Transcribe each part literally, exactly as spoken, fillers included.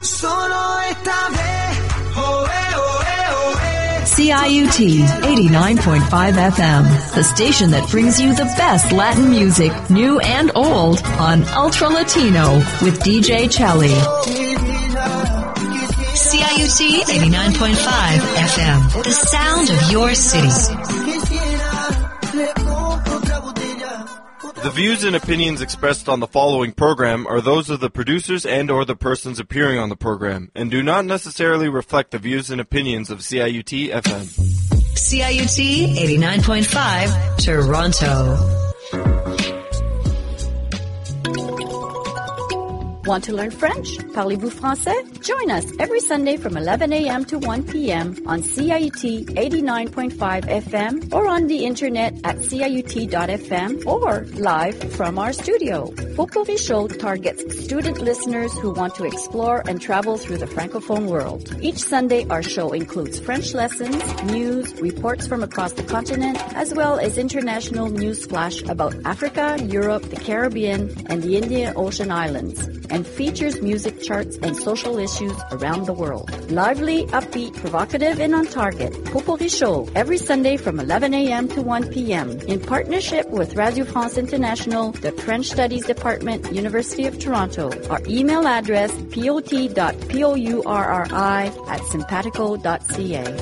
Solo esta vez, oh, eh, oh, eh, oh, eh. C I U T eighty-nine point five F M, the station that brings you the best Latin music, new and old, on Ultra Latino with D J Chelly. C I U T eighty-nine point five F M, the sound of your city. The views and opinions expressed on the following program are those of the producers and or the persons appearing on the program and do not necessarily reflect the views and opinions of C I U T F M. C I U T eighty-nine point five, Toronto. Want to learn French? Parlez-vous français? Join us every Sunday from eleven a.m. to one p.m. on C I U T eighty-nine point five F M or on the internet at C I U T dot F M or live from our studio. Potpourri Show targets student listeners who want to explore and travel through the Francophone world. Each Sunday, our show includes French lessons, news, reports from across the continent, as well as international news flash about Africa, Europe, the Caribbean, and the Indian Ocean Islands, and features music charts and social issues around the world. Lively, upbeat, provocative, and on target. Potpourri Show every Sunday from eleven a.m. to one p.m. in partnership with Radio France International, the French Studies Department, University of Toronto. Our email address pot dot pourri at simpatico dot c a.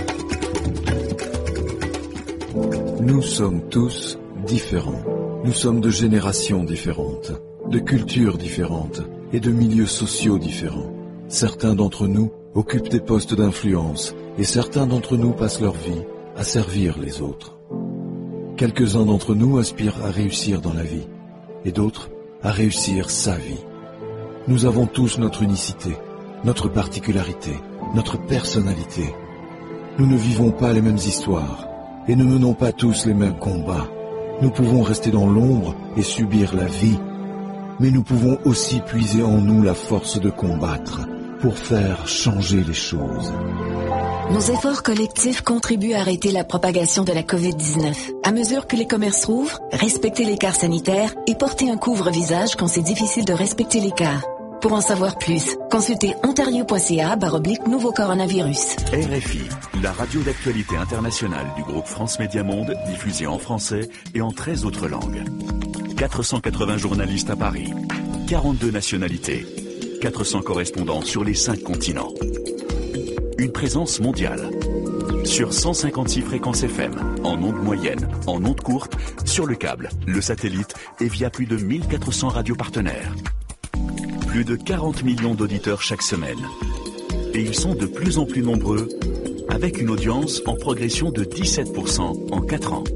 Nous sommes tous différents. Nous sommes de générations différentes, de cultures différentes et de milieux sociaux différents. Certains d'entre nous occupent des postes d'influence et certains d'entre nous passent leur vie à servir les autres. Quelques-uns d'entre nous aspirent à réussir dans la vie et d'autres à réussir sa vie. Nous avons tous notre unicité, notre particularité, notre personnalité. Nous ne vivons pas les mêmes histoires et ne menons pas tous les mêmes combats. Nous pouvons rester dans l'ombre et subir la vie, mais nous pouvons aussi puiser en nous la force de combattre pour faire changer les choses. Nos efforts collectifs contribuent à arrêter la propagation de la covid dix-neuf. À mesure que les commerces rouvrent, respectez l'écart sanitaire et portez un couvre-visage quand c'est difficile de respecter l'écart. Pour en savoir plus, consultez ontario point c a barre oblique nouveau coronavirus. R F I, la radio d'actualité internationale du groupe France Média Monde, diffusée en français et en treize autres langues. quatre cent quatre-vingts journalistes à Paris, quarante-deux nationalités, quatre cents correspondants sur les cinq continents. Une présence mondiale. Sur cent cinquante-six fréquences F M, en ondes moyennes, en ondes courtes, sur le câble, le satellite et via plus de mille quatre cents radios partenaires. Plus de quarante millions d'auditeurs chaque semaine. Et ils sont de plus en plus nombreux, avec une audience en progression de dix-sept pour cent en quatre ans.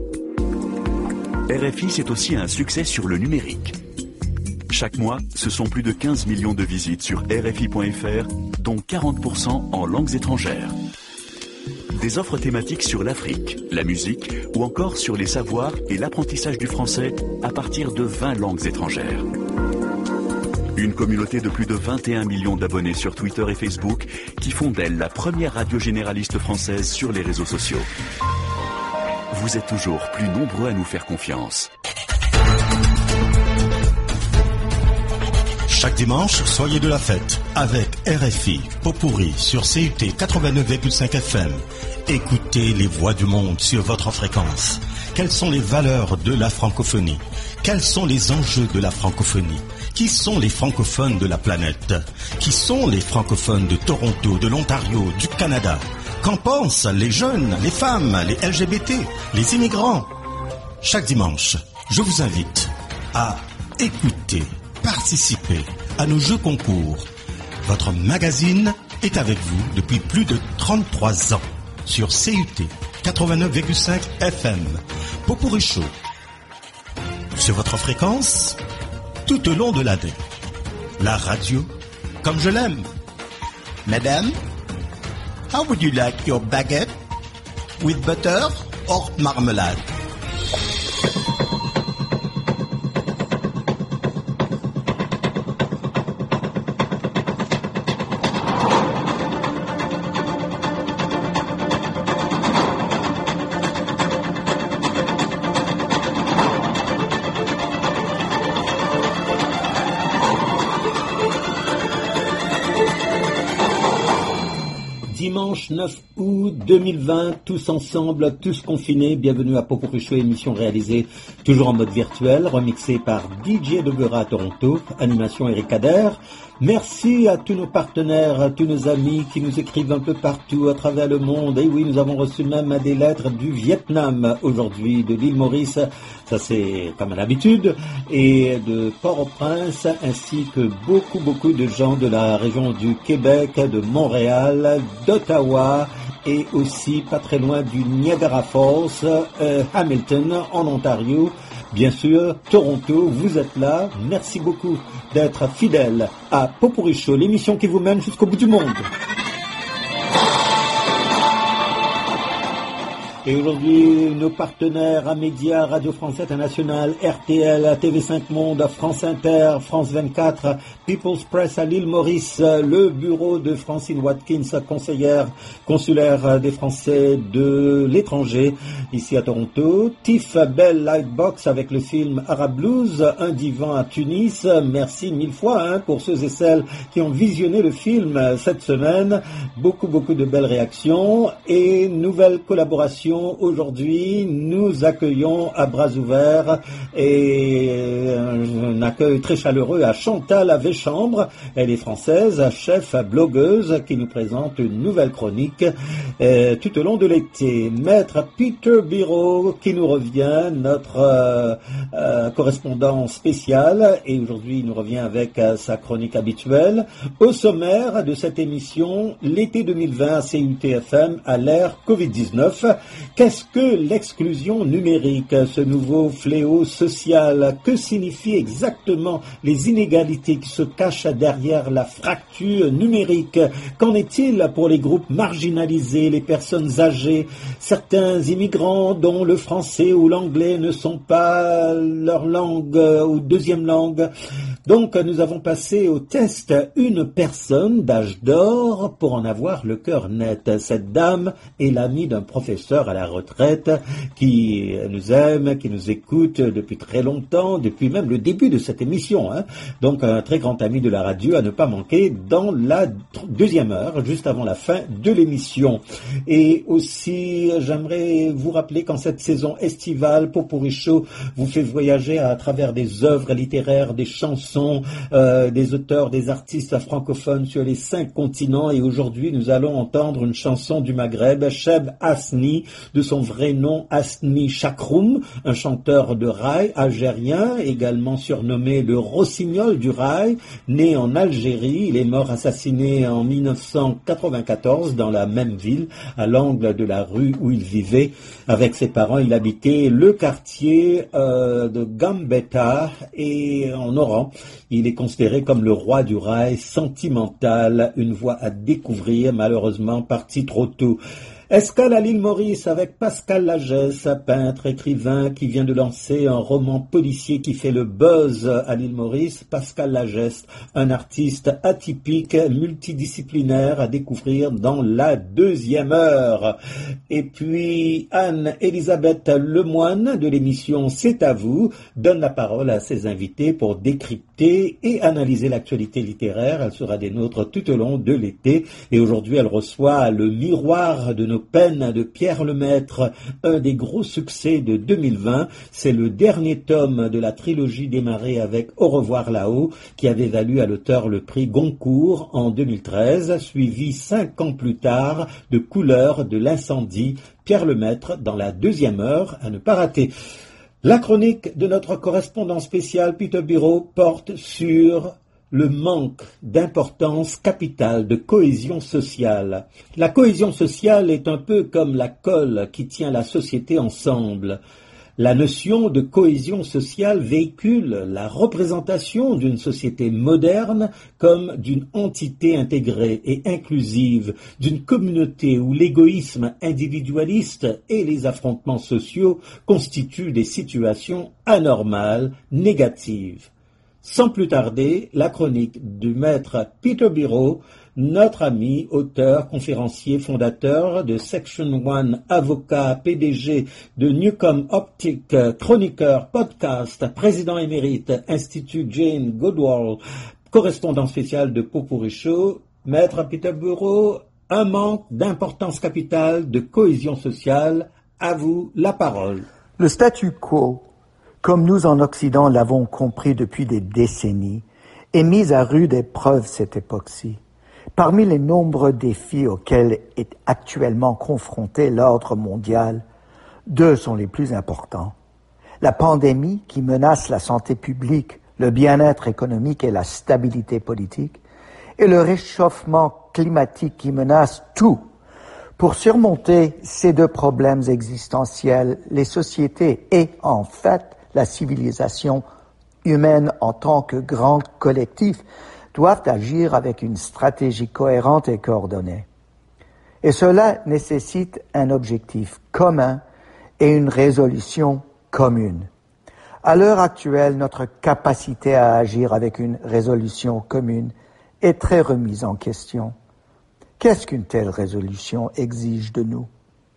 R F I, c'est aussi un succès sur le numérique. Chaque mois, ce sont plus de quinze millions de visites sur R F I point F R, dont quarante pour cent en langues étrangères. Des offres thématiques sur l'Afrique, la musique ou encore sur les savoirs et l'apprentissage du français à partir de vingt langues étrangères. Une communauté de plus de vingt et un millions d'abonnés sur Twitter et Facebook qui font d'elle la première radio généraliste française sur les réseaux sociaux. Vous êtes toujours plus nombreux à nous faire confiance. Chaque dimanche, soyez de la fête avec R F I, Potpourri sur C U T quatre-vingt-neuf virgule cinq F M. Écoutez les voix du monde sur votre fréquence. Quelles sont les valeurs de la francophonie? Quels sont les enjeux de la francophonie? Qui sont les francophones de la planète? Qui sont les francophones de Toronto, de l'Ontario, du Canada? Qu'en pensent les jeunes, les femmes, les L G B T, les immigrants? Chaque dimanche, je vous invite à écouter, participer à nos jeux concours. Votre magazine est avec vous depuis plus de trente-trois ans sur C U T quatre-vingt-neuf virgule cinq F M. Potpourri Show. Sur votre fréquence, tout au long de l'année. La radio, comme je l'aime. Madame, how would you like your baguette? With butter or marmalade? dimanche neuf août deux mille vingt, tous ensemble, tous confinés. Bienvenue à Popurrí Show, émission réalisée toujours en mode virtuel, remixée par D J Deguera à Toronto, animation Eric Adair. Merci à tous nos partenaires, à tous nos amis qui nous écrivent un peu partout à travers le monde. Et oui, nous avons reçu même des lettres du Vietnam aujourd'hui, de l'île Maurice, ça c'est comme à l'habitude, et de Port-au-Prince, ainsi que beaucoup, beaucoup de gens de la région du Québec, de Montréal, d'Ottawa, et aussi pas très loin du Niagara Falls, euh, Hamilton, en Ontario. Bien sûr, Toronto, vous êtes là. Merci beaucoup d'être fidèles à Popurrí Show, l'émission qui vous mène jusqu'au bout du monde. Et aujourd'hui, nos partenaires à Média, Radio France Internationale, R T L, T V cinq Monde, France Inter, France vingt-quatre, People's Press à l'île Maurice, le bureau de Francine Watkins, conseillère consulaire des Français de l'étranger, ici à Toronto, Tiff Bell Lightbox avec le film Arab Blues, un divan à Tunis. Merci mille fois hein, pour ceux et celles qui ont visionné le film cette semaine. Beaucoup, beaucoup de belles réactions et nouvelles collaborations. Aujourd'hui, nous accueillons à bras ouverts et un accueil très chaleureux à Chantal Avechambre. Elle est française, chef, blogueuse, qui nous présente une nouvelle chronique euh, tout au long de l'été. Maître Peter Biro qui nous revient, notre euh, euh, correspondant spécial, et aujourd'hui il nous revient avec euh, sa chronique habituelle. Au sommaire de cette émission, l'été deux mille vingt à C U T F M à l'ère covid dix-neuf. Qu'est-ce que l'exclusion numérique, ce nouveau fléau social? Que signifient exactement les inégalités qui se cachent derrière la fracture numérique? Qu'en est-il pour les groupes marginalisés, les personnes âgées, certains immigrants dont le français ou l'anglais ne sont pas leur langue ou deuxième langue? Donc nous avons passé au test une personne d'âge d'or pour en avoir le cœur net. Cette dame est l'amie d'un professeur à la retraite qui nous aime, qui nous écoute depuis très longtemps, depuis même le début de cette émission. Hein. Donc un très grand ami de la radio à ne pas manquer dans la deuxième heure, juste avant la fin de l'émission. Et aussi, j'aimerais vous rappeler qu'en cette saison estivale, Popurrí Show vous fait voyager à travers des œuvres littéraires, des chansons, Euh, des auteurs, des artistes francophones sur les cinq continents. Et aujourd'hui, nous allons entendre une chanson du Maghreb, Cheb Asni, de son vrai nom Asni Chakroum, un chanteur de raï algérien, également surnommé le Rossignol du raï, né en Algérie. Il est mort assassiné en mille neuf cent quatre-vingt-quatorze dans la même ville, à l'angle de la rue où il vivait. Avec ses parents, il habitait le quartier euh, de Gambetta et en Oran. Il est considéré comme le roi du raï sentimental, une voix à découvrir, malheureusement parti trop tôt. Escale à l'île Maurice avec Pascal Lagesse, peintre, écrivain qui vient de lancer un roman policier qui fait le buzz à l'île Maurice. Pascal Lagesse, un artiste atypique, multidisciplinaire à découvrir dans la deuxième heure. Et puis Anne-Elisabeth Lemoine de l'émission C'est à vous donne la parole à ses invités pour décrypter et analyser l'actualité littéraire. Elle sera des nôtres tout au long de l'été et aujourd'hui elle reçoit le miroir de nos peines de Pierre Lemaître, un des gros succès de deux mille vingt. C'est le dernier tome de la trilogie démarrée avec Au revoir là-haut, qui avait valu à l'auteur le prix Goncourt en deux mille treize, suivi cinq ans plus tard de Couleurs de l'incendie. Pierre Lemaître dans la deuxième heure à ne pas rater. La chronique de notre correspondant spécial Peter Biro porte sur le manque d'importance capitale de cohésion sociale. La cohésion sociale est un peu comme la colle qui tient la société ensemble. La notion de cohésion sociale véhicule la représentation d'une société moderne comme d'une entité intégrée et inclusive, d'une communauté où l'égoïsme individualiste et les affrontements sociaux constituent des situations anormales, négatives. Sans plus tarder, la chronique du maître Peter Biro, notre ami, auteur, conférencier, fondateur de Section One, avocat, P D G de Newcomb Optic, chroniqueur, podcast, président émérite, Institut Jane Goodall, correspondant spécial de Popurrí Show. Maître Peter Biro, un manque d'importance capitale, de cohésion sociale. À vous la parole. Le statu quo, comme nous en Occident l'avons compris depuis des décennies, est mis à rude épreuve cette époque-ci. Parmi les nombreux défis auxquels est actuellement confronté l'ordre mondial, deux sont les plus importants. La pandémie qui menace la santé publique, le bien-être économique et la stabilité politique, et le réchauffement climatique qui menace tout. Pour surmonter ces deux problèmes existentiels, les sociétés et, en fait, la civilisation humaine en tant que grand collectif doivent agir avec une stratégie cohérente et coordonnée. Et cela nécessite un objectif commun et une résolution commune. À l'heure actuelle, notre capacité à agir avec une résolution commune est très remise en question. Qu'est-ce qu'une telle résolution exige de nous?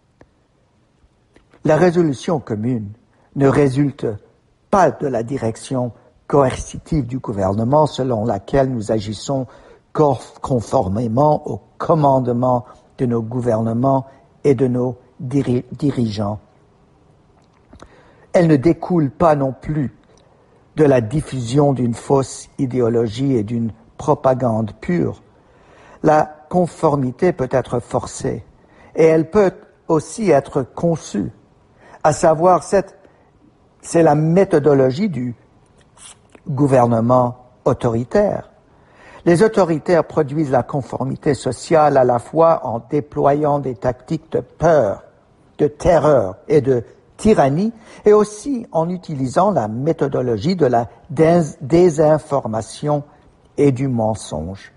La résolution commune ne résulte pas de la direction coercitive du gouvernement selon laquelle nous agissons conformément aux commandements de nos gouvernements et de nos diri- dirigeants. Elle ne découle pas non plus de la diffusion d'une fausse idéologie et d'une propagande pure. La conformité peut être forcée et elle peut aussi être conçue. À savoir, cette, c'est la méthodologie du gouvernement autoritaire. Les autoritaires produisent la conformité sociale à la fois en déployant des tactiques de peur, de terreur et de tyrannie, et aussi en utilisant la méthodologie de la dés- désinformation et du mensonge.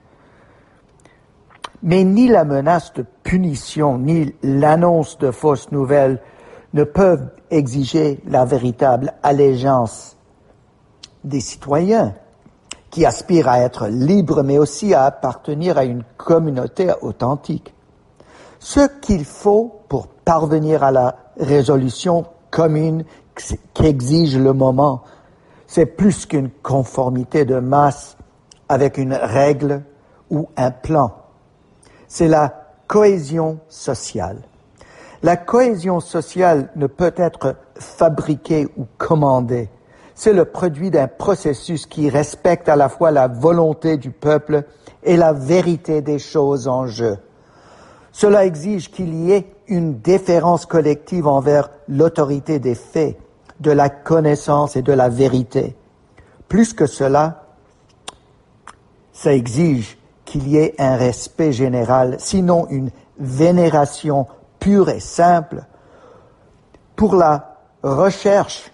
Mais ni la menace de punition, ni l'annonce de fausses nouvelles ne peuvent exiger la véritable allégeance des citoyens qui aspirent à être libres, mais aussi à appartenir à une communauté authentique. Ce qu'il faut pour parvenir à la résolution commune qu'exige le moment, c'est plus qu'une conformité de masse avec une règle ou un plan. C'est la cohésion sociale. La cohésion sociale ne peut être fabriquée ou commandée. C'est le produit d'un processus qui respecte à la fois la volonté du peuple et la vérité des choses en jeu. Cela exige qu'il y ait une déférence collective envers l'autorité des faits, de la connaissance et de la vérité. Plus que cela, ça exige qu'il y ait un respect général, sinon une vénération pure et simple, pour la recherche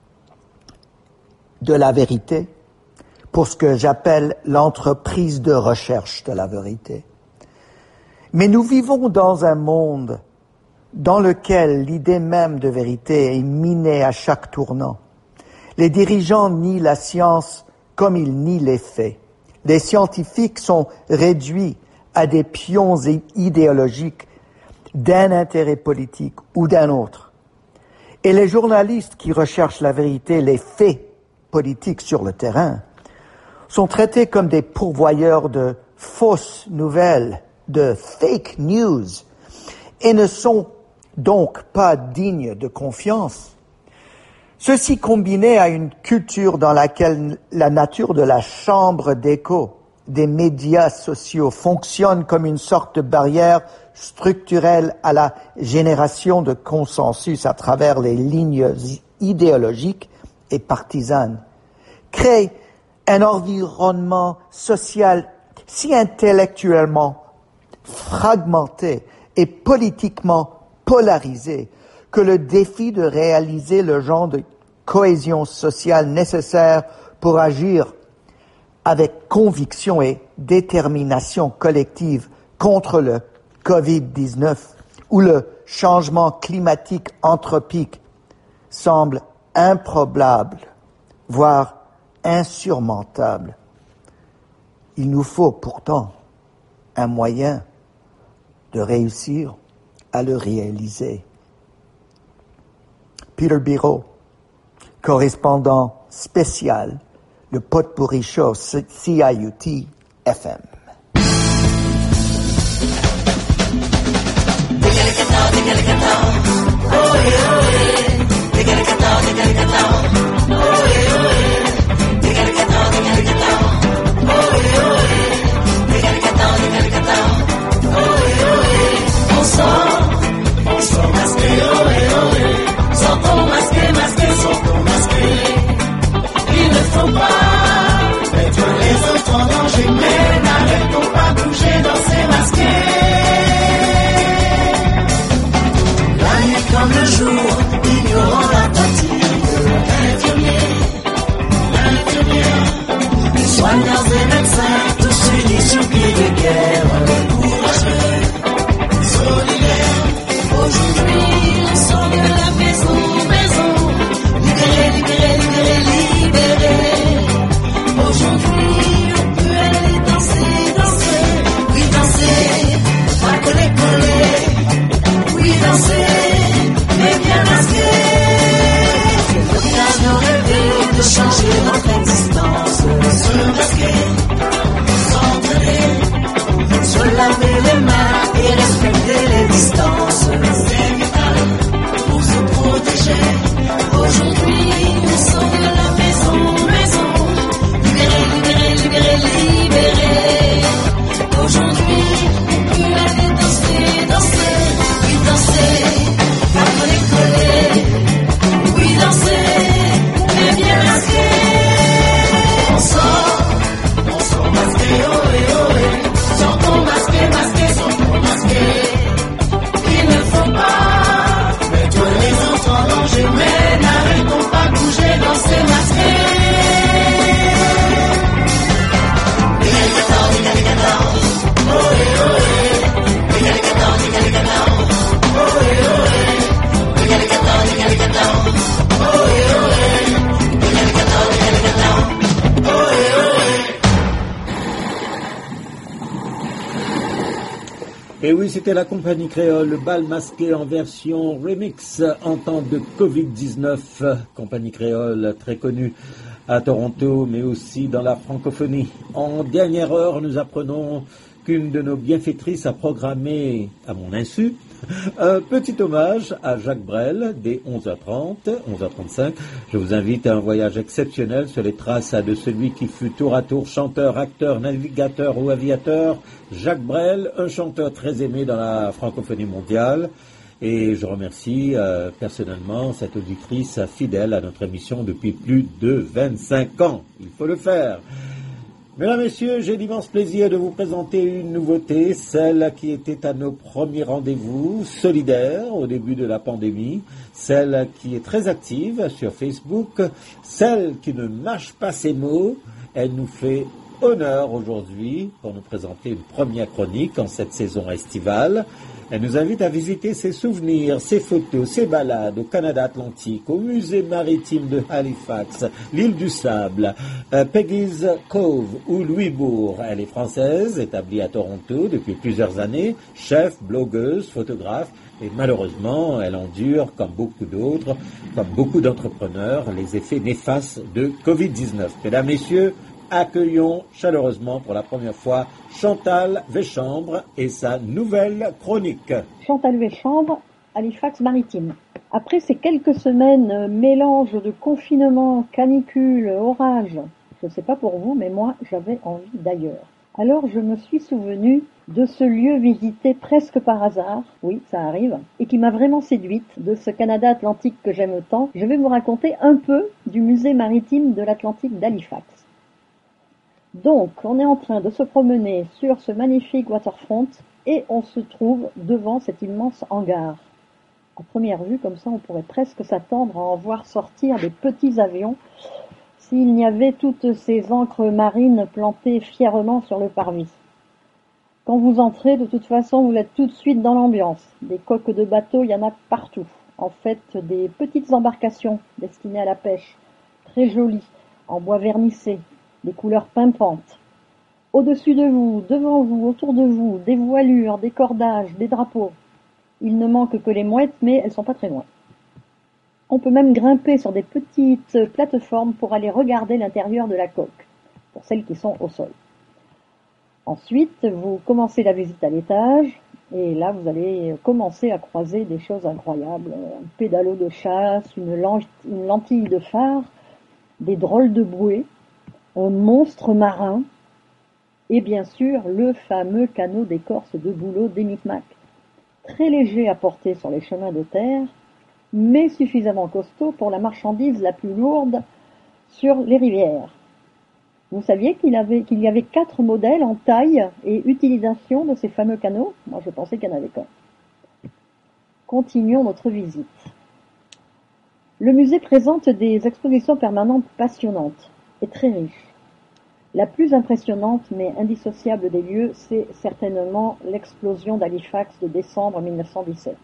de la vérité, pour ce que j'appelle l'entreprise de recherche de la vérité. Mais nous vivons dans un monde dans lequel l'idée même de vérité est minée à chaque tournant. Les dirigeants nient la science comme ils nient les faits. Les scientifiques sont réduits à des pions idéologiques d'un intérêt politique ou d'un autre. Et les journalistes qui recherchent la vérité, les faits politiques sur le terrain, sont traités comme des pourvoyeurs de fausses nouvelles, de fake news, et ne sont donc pas dignes de confiance. Ceci combiné à une culture dans laquelle la nature de la chambre d'écho des médias sociaux fonctionne comme une sorte de barrière structurelle à la génération de consensus à travers les lignes idéologiques et partisanes, crée un environnement social si intellectuellement fragmenté et politiquement polarisé que le défi de réaliser le genre de cohésion sociale nécessaire pour agir avec conviction et détermination collective contre le covid dix-neuf ou le changement climatique anthropique semble improbable, voire insurmontable. Il nous faut pourtant un moyen de réussir à le réaliser. Peter Biro, correspondant spécial, le Potpourri Show, C I U T F M. laver les mains et respecter les distances. C'est vital pour se protéger. Aujourd'hui, nous sommes de la maison, maison. Libérés, libérés, libérés, libérés. Aujourd'hui, on peut aller danser, danser, oui danser, après décoller, oui danser, mais bien masqué. On sort, on sort masqué, ohé, ohé. Sortons masqué, masqué, sortons masqué. Il ne faut pas mettre les autres en danger, mais n'arrêtons pas de bouger, danser masqué. Et oui, c'était la compagnie créole, le bal masqué en version remix en temps de covid dix-neuf. Compagnie créole très connue à Toronto, mais aussi dans la francophonie. En dernière heure, nous apprenons qu'une de nos bienfaitrices a programmé, à mon insu, un petit hommage à Jacques Brel dès onze heures trente, onze heures trente-cinq. Je vous invite à un voyage exceptionnel sur les traces de celui qui fut tour à tour chanteur, acteur, navigateur ou aviateur, Jacques Brel, un chanteur très aimé dans la francophonie mondiale. Et je remercie euh, personnellement cette auditrice fidèle à notre émission depuis plus de vingt-cinq ans. Il faut le faire. Mesdames, Messieurs, j'ai l'immense plaisir de vous présenter une nouveauté, celle qui était à nos premiers rendez-vous solidaires au début de la pandémie, celle qui est très active sur Facebook, celle qui ne mâche pas ses mots. Elle nous fait honneur aujourd'hui pour nous présenter une première chronique en cette saison estivale. Elle nous invite à visiter ses souvenirs, ses photos, ses balades au Canada Atlantique, au musée maritime de Halifax, l'île du Sable, euh, Peggy's Cove ou Louisbourg. Elle est française, établie à Toronto depuis plusieurs années, chef, blogueuse, photographe, et malheureusement, elle endure, comme beaucoup d'autres, comme beaucoup d'entrepreneurs, les effets néfastes de covid dix-neuf. Mesdames, Messieurs, accueillons chaleureusement pour la première fois Chantal Véchambre et sa nouvelle chronique. Chantal Véchambre, Halifax Maritime. Après ces quelques semaines euh, mélange de confinement, canicule, orage, je ne sais pas pour vous, mais moi j'avais envie d'ailleurs. Alors je me suis souvenue de ce lieu visité presque par hasard, oui ça arrive, et qui m'a vraiment séduite, de ce Canada Atlantique que j'aime tant. Je vais vous raconter un peu du musée maritime de l'Atlantique d'Halifax. Donc, on est en train de se promener sur ce magnifique waterfront et on se trouve devant cet immense hangar. À première vue, comme ça, on pourrait presque s'attendre à en voir sortir des petits avions s'il n'y avait toutes ces ancres marines plantées fièrement sur le parvis. Quand vous entrez, de toute façon, vous êtes tout de suite dans l'ambiance. Des coques de bateaux, il y en a partout. En fait, des petites embarcations destinées à la pêche, très jolies, en bois vernissé, des couleurs pimpantes. Au-dessus de vous, devant vous, autour de vous, des voilures, des cordages, des drapeaux. Il ne manque que les mouettes, mais elles sont pas très loin. On peut même grimper sur des petites plateformes pour aller regarder l'intérieur de la coque, pour celles qui sont au sol. Ensuite, vous commencez la visite à l'étage, et là, vous allez commencer à croiser des choses incroyables. Un pédalo de chasse, une lentille de phare, des drôles de bouées, un monstre marin, et bien sûr le fameux canot d'écorce de bouleau des Micmacs, très léger à porter sur les chemins de terre, mais suffisamment costaud pour la marchandise la plus lourde sur les rivières. Vous saviez qu'il avait, qu'il y avait quatre modèles en taille et utilisation de ces fameux canots? Moi je pensais qu'il y en avait qu'un. Continuons notre visite. Le musée présente des expositions permanentes passionnantes et très riche. La plus impressionnante mais indissociable des lieux, c'est certainement l'explosion d'Halifax de décembre mille neuf cent dix-sept.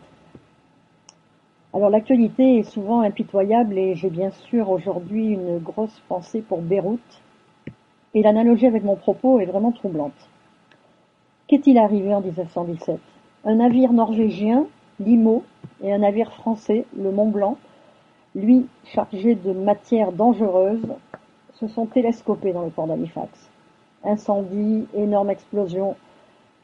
Alors l'actualité est souvent impitoyable et j'ai bien sûr aujourd'hui une grosse pensée pour Beyrouth. Et l'analogie avec mon propos est vraiment troublante. Qu'est-il arrivé en dix-neuf cent dix-sept? Un navire norvégien, l'Imo, et un navire français, le Mont Blanc, lui chargé de matières dangereuses, se sont télescopés dans le port d'Halifax. Incendie, énorme explosion,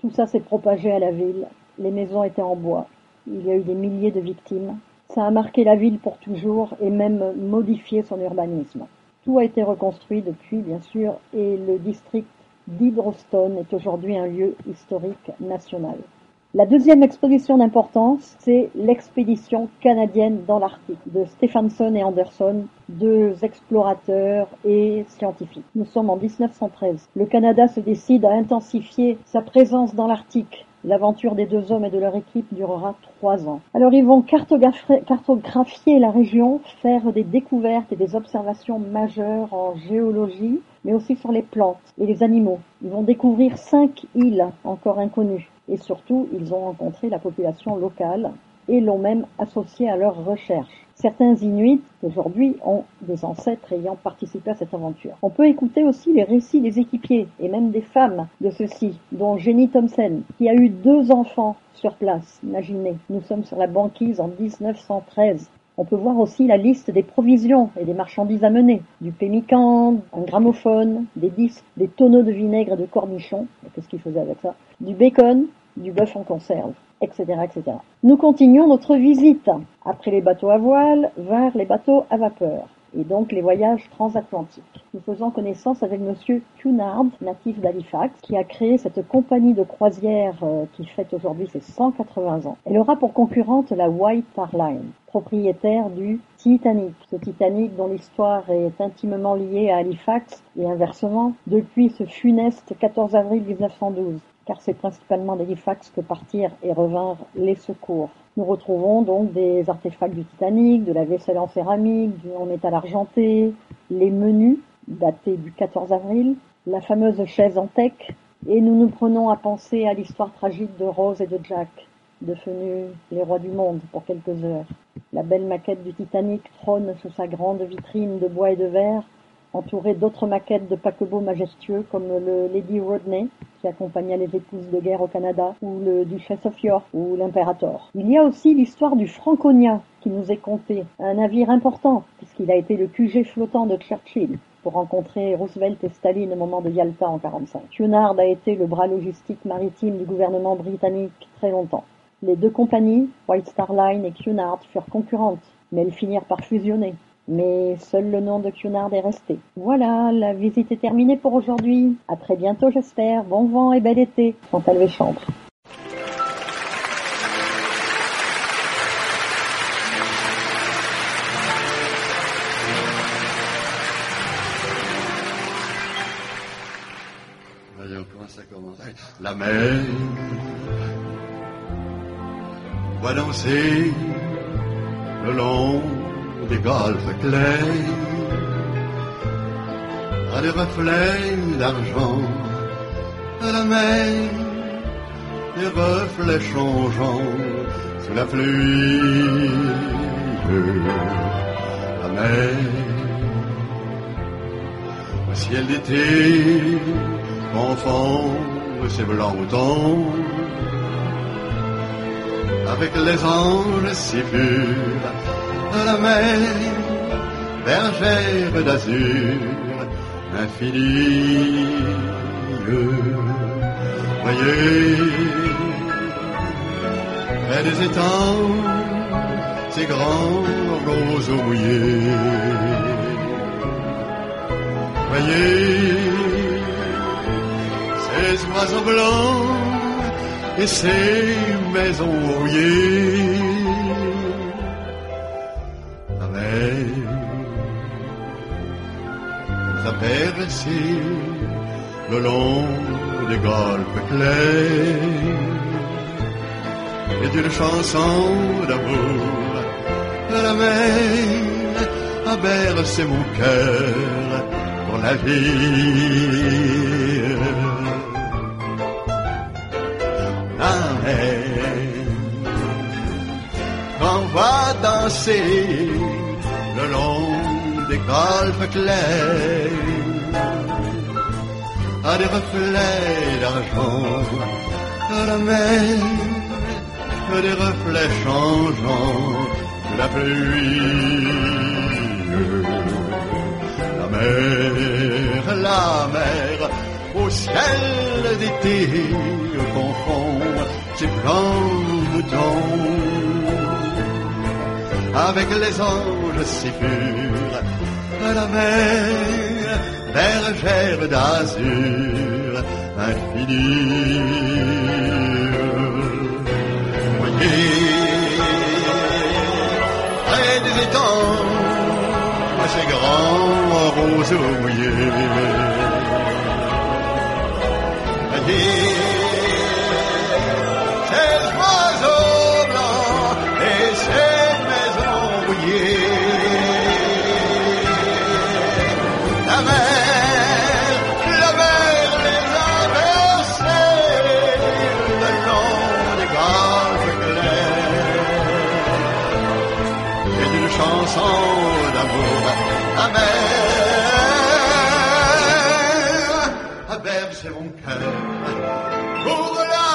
Tout ça s'est propagé à la ville. Les maisons étaient en bois. Il y a eu des milliers de victimes. Ça a marqué la ville pour toujours et même modifié son urbanisme. Tout a été reconstruit depuis, bien sûr, et le district d'Hydrostone est aujourd'hui un lieu historique national. La deuxième exposition d'importance, c'est l'expédition canadienne dans l'Arctique de Stephenson et Anderson, deux explorateurs et scientifiques. Nous sommes en dix-neuf cent treize. Le Canada se décide à intensifier sa présence dans l'Arctique. L'aventure des deux hommes et de leur équipe durera trois ans. Alors ils vont cartographier, cartographier la région, faire des découvertes et des observations majeures en géologie, mais aussi sur les plantes et les animaux. Ils vont découvrir cinq îles encore inconnues. Et surtout, ils ont rencontré la population locale et l'ont même associée à leurs recherches. Certains Inuits, aujourd'hui, ont des ancêtres ayant participé à cette aventure. On peut écouter aussi les récits des équipiers et même des femmes de ceux-ci, dont Jenny Thompson, qui a eu deux enfants sur place. Imaginez, nous sommes sur la banquise en dix-neuf cent treize. On peut voir aussi la liste des provisions et des marchandises à mener. Du pemmican, un gramophone, des disques, des tonneaux de vinaigre et de cornichons. Qu'est-ce qu'ils faisaient avec ça? Du bacon, du bœuf en conserve, et cetera, et cetera. Nous continuons notre visite. Après les bateaux à voile, vinrent les bateaux à vapeur. Et donc les voyages transatlantiques. Nous faisons connaissance avec monsieur Cunard, natif d'Halifax, qui a créé cette compagnie de croisière euh, qui fête aujourd'hui ses cent quatre-vingts ans. Elle aura pour concurrente la White Star Line, propriétaire du Titanic. Ce Titanic dont l'histoire est intimement liée à Halifax et inversement depuis ce funeste quatorze avril dix-neuf cent douze. Car c'est principalement d'Halifax que partirent et revinrent les secours. Nous retrouvons donc des artefacts du Titanic, de la vaisselle en céramique, du en métal argenté, les menus datés du quatorze avril, la fameuse chaise en teck, et nous nous prenons à penser à l'histoire tragique de Rose et de Jack, devenus les rois du monde pour quelques heures. La belle maquette du Titanic trône sous sa grande vitrine de bois et de verre, entourée d'autres maquettes de paquebots majestueux comme le Lady Rodney, qui accompagna les épouses de guerre au Canada, ou le Duchess of York, ou l'Imperator. Il y a aussi l'histoire du Franconia, qui nous est contée, un navire important, puisqu'il a été le Q G flottant de Churchill, pour rencontrer Roosevelt et Staline au moment de Yalta en quarante-cinq. Cunard a été le bras logistique maritime du gouvernement britannique très longtemps. Les deux compagnies, White Star Line et Cunard, furent concurrentes, mais elles finirent par fusionner. Mais seul le nom de Cunard est resté. Voilà, la visite est terminée pour aujourd'hui. À très bientôt, j'espère. Bon vent et bel été. Chantal Véchambre. Voyons comment ça commence. La mer voit danser le long des golfes clairs, à des reflets d'argent, à la mer, des reflets changeants sous la pluie. La mer, au ciel d'été, confond ses blancs moutons avec les anges si purs. La mer, bergère d'azur infinie. Voyez, près des étangs, ces grands roseaux mouillés. Voyez, ces oiseaux blancs et ces maisons rouillées. Traverser le long des golfes clairs et d'une chanson d'amour, la mer a bercé mon cœur pour la vie. La mer m'envoie danser le long des golfes clairs, à des reflets d'argent, à la mer, à des reflets changeants de la pluie. La mer, la mer, au ciel d'été, au confort grand mouton. Avec les anges si purs, la mer, bergère d'azur infini. Voyez, près des étangs, ces grands roseaux mouillés. Voyez, ces oiseaux blancs et ces maisons mouillées. La mer, la mer les a versés le long des gages clairs et d'une chanson d'amour amère a bercé mon cœur pour la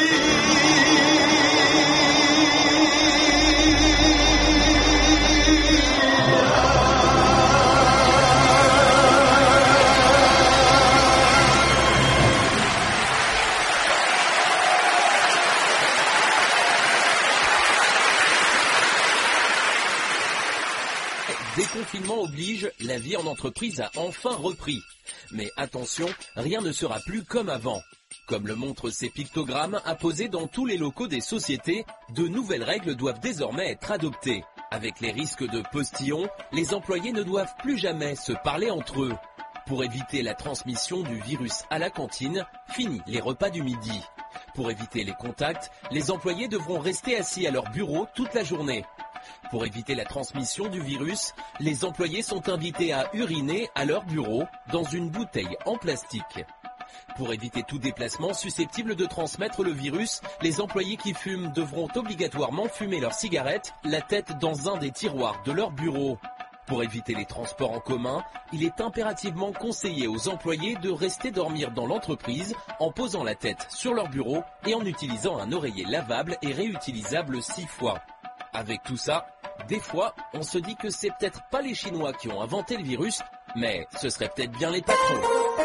Déconfinement oblige, la vie en entreprise a enfin repris. Mais attention, rien ne sera plus comme avant. Comme le montrent ces pictogrammes apposés dans tous les locaux des sociétés, de nouvelles règles doivent désormais être adoptées. Avec les risques de postillons, les employés ne doivent plus jamais se parler entre eux. Pour éviter la transmission du virus à la cantine, fini les repas du midi. Pour éviter les contacts, les employés devront rester assis à leur bureau toute la journée. Pour éviter la transmission du virus, les employés sont invités à uriner à leur bureau dans une bouteille en plastique. Pour éviter tout déplacement susceptible de transmettre le virus, les employés qui fument devront obligatoirement fumer leurs cigarettes, la tête dans un des tiroirs de leur bureau. Pour éviter les transports en commun, il est impérativement conseillé aux employés de rester dormir dans l'entreprise en posant la tête sur leur bureau et en utilisant un oreiller lavable et réutilisable six fois. Avec tout ça, des fois, on se dit que c'est peut-être pas les Chinois qui ont inventé le virus, mais ce serait peut-être bien les patrons.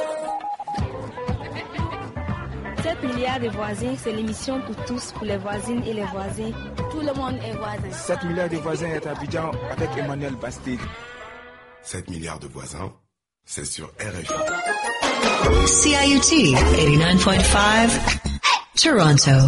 sept milliards de voisins, c'est l'émission pour tous, pour les voisines et les voisins. Tout le monde est voisin. sept milliards de voisins est à Abidjan avec Emmanuel Bastide. sept milliards de voisins, c'est sur R F I. C I U T eighty-nine point five, Toronto.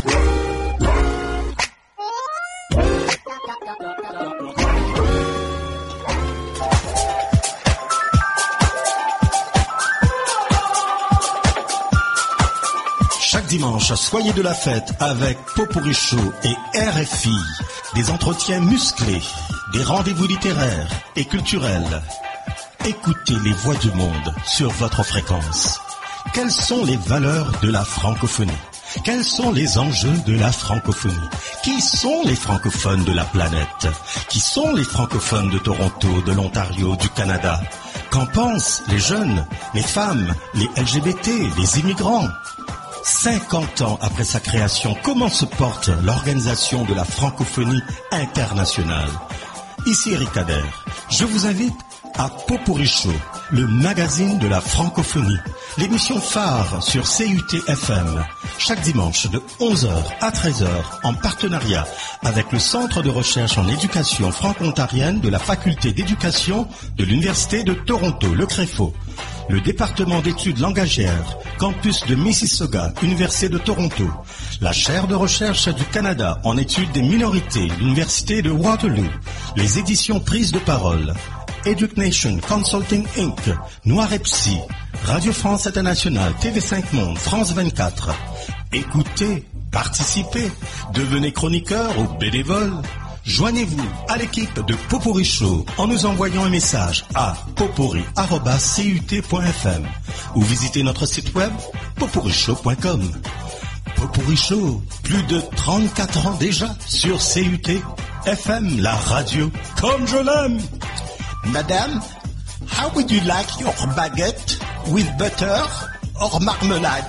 Chaque dimanche, soyez de la fête avec Popurrí Show et R F I. Des entretiens musclés, des rendez-vous littéraires et culturels. Écoutez les voix du monde sur votre fréquence. Quelles sont les valeurs de la francophonie? Quels sont les enjeux de la francophonie? Qui sont les francophones de la planète? Qui sont les francophones de Toronto, de l'Ontario, du Canada? Qu'en pensent les jeunes, les femmes, les L G B T, les immigrants? cinquante ans après sa création, comment se porte l'organisation de la francophonie internationale? Ici Eric Kader. Je vous invite à Popurrí Show, le magazine de la francophonie, l'émission phare sur C U T F M, chaque dimanche de onze heures à treize heures, en partenariat avec le Centre de recherche en éducation franco-ontarienne de la Faculté d'éducation de l'Université de Toronto, le CREFO, le département d'études langagières, campus de Mississauga, Université de Toronto, la chaire de recherche du Canada en études des minorités, l'Université de Waterloo, les éditions Prise de parole, Education Consulting Incorporated, Noir et Psy, Radio France Internationale, T V cinq Monde, France vingt-quatre. Écoutez, participez, devenez chroniqueur ou bénévole. Joignez-vous à l'équipe de Popurrí Show en nous envoyant un message à popurrí arobase c u t point f m ou visitez notre site web popurrí show point com. Popurrí Show, plus de trente-quatre ans déjà sur C U T F M, la radio comme je l'aime. Madame, how would you like your baguette with butter or marmalade?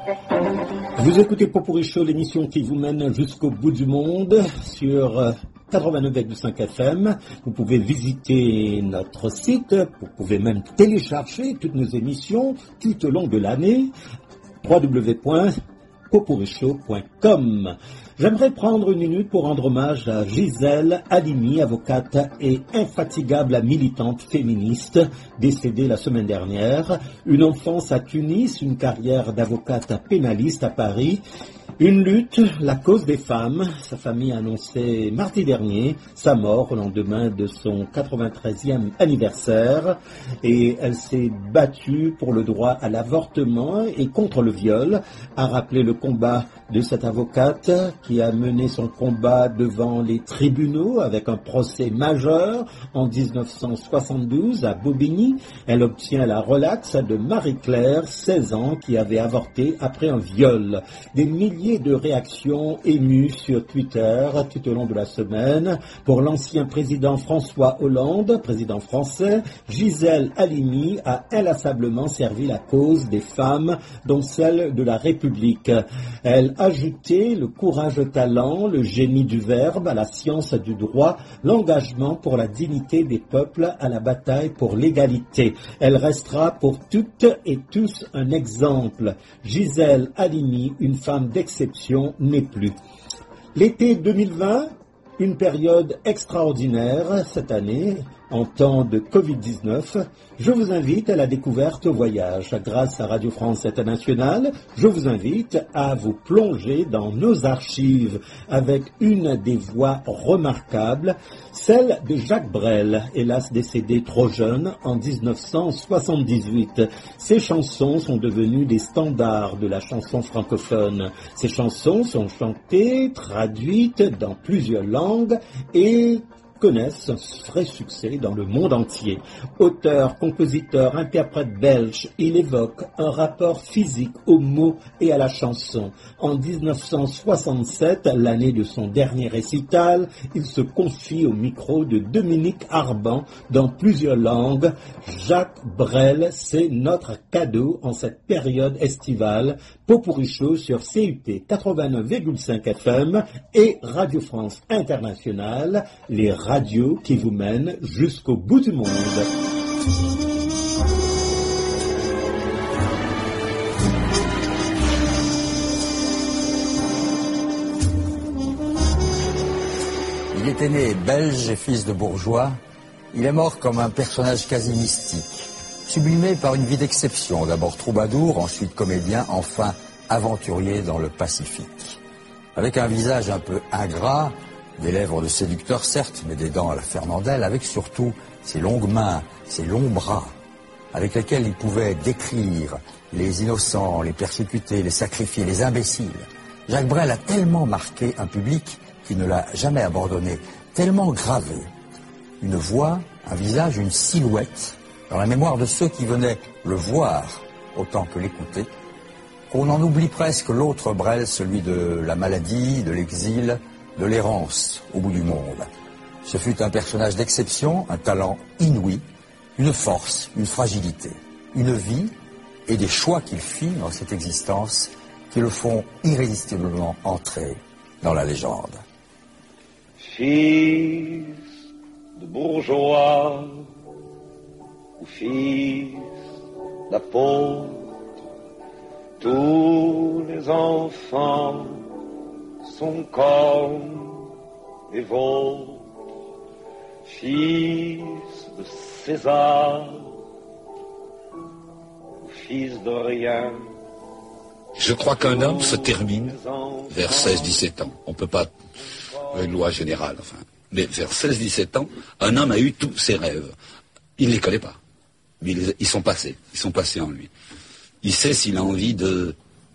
Vous écoutez Popurrí Show, l'émission qui vous mène jusqu'au bout du monde sur quatre-vingt-neuf virgule cinq F M. Vous pouvez visiter notre site, vous pouvez même télécharger toutes nos émissions tout au long de l'année, w w w point popurichaud point com. J'aimerais prendre une minute pour rendre hommage à Gisèle Halimi, avocate et infatigable militante féministe, décédée la semaine dernière. Une enfance à Tunis, une carrière d'avocate pénaliste à Paris. Une lutte, la cause des femmes. Sa famille a annoncé mardi dernier sa mort au lendemain de son quatre-vingt-treizième anniversaire. Et elle s'est battue pour le droit à l'avortement et contre le viol. A rappelé le combat de cette avocate qui a mené son combat devant les tribunaux avec un procès majeur en dix-neuf cent soixante-douze à Bobigny. Elle obtient la relaxe de Marie-Claire, seize ans, qui avait avorté après un viol. Des milliers de réactions émues sur Twitter tout au long de la semaine. Pour l'ancien président François Hollande, président français, Gisèle Halimi a inlassablement servi la cause des femmes, dont celle de la République. Elle ajoutait le courage au talent, le génie du verbe, à la science du droit, l'engagement pour la dignité des peuples, à la bataille pour l'égalité. Elle restera pour toutes et tous un exemple. Gisèle Halimi, une femme d'exception, n'est plus. L'été deux mille vingt, une période extraordinaire cette année, en temps de covid dix-neuf, je vous invite à la découverte au voyage. Grâce à Radio France Internationale, je vous invite à vous plonger dans nos archives avec une des voix remarquables, celle de Jacques Brel, hélas décédé trop jeune en dix-neuf cent soixante-dix-huit. Ses chansons sont devenues des standards de la chanson francophone. Ces chansons sont chantées, traduites dans plusieurs langues et connaissent un vrai succès dans le monde entier. Auteur, compositeur, interprète belge, il évoque un rapport physique aux mots et à la chanson. En dix-neuf cent soixante-sept, l'année de son dernier récital, il se confie au micro de Dominique Arban dans plusieurs langues. Jacques Brel, c'est notre cadeau en cette période estivale. Popurichaud sur C U T quatre-vingt-neuf virgule cinq F M et Radio France Internationale, les radios qui vous mènent jusqu'au bout du monde. Il était né belge et fils de bourgeois. Il est mort comme un personnage quasi mystique, sublimé par une vie d'exception, d'abord troubadour, ensuite comédien, enfin aventurier dans le Pacifique. Avec un visage un peu ingrat, des lèvres de séducteur certes, mais des dents à la Fernandel, avec surtout ses longues mains, ses longs bras, avec lesquels il pouvait décrire les innocents, les persécutés, les sacrifiés, les imbéciles. Jacques Brel a tellement marqué un public qui ne l'a jamais abandonné, tellement gravé. Une voix, un visage, une silhouette, dans la mémoire de ceux qui venaient le voir autant que l'écouter, qu'on en oublie presque l'autre Brel, celui de la maladie, de l'exil, de l'errance au bout du monde. Ce fut un personnage d'exception, un talent inouï, une force, une fragilité, une vie et des choix qu'il fit dans cette existence qui le font irrésistiblement entrer dans la légende. Fils de bourgeois ou fils d'apôtre, tous les enfants sont comme les vôtres, fils de César ou fils de rien. Je crois qu'un homme se termine vers seize dix-sept ans. On ne peut pas, une loi générale, enfin, mais vers seize dix-sept ans, un homme a eu tous ses rêves. Il ne les connaît pas, mais ils, ils sont passés, ils sont passés en lui. Il sait s'il a envie de,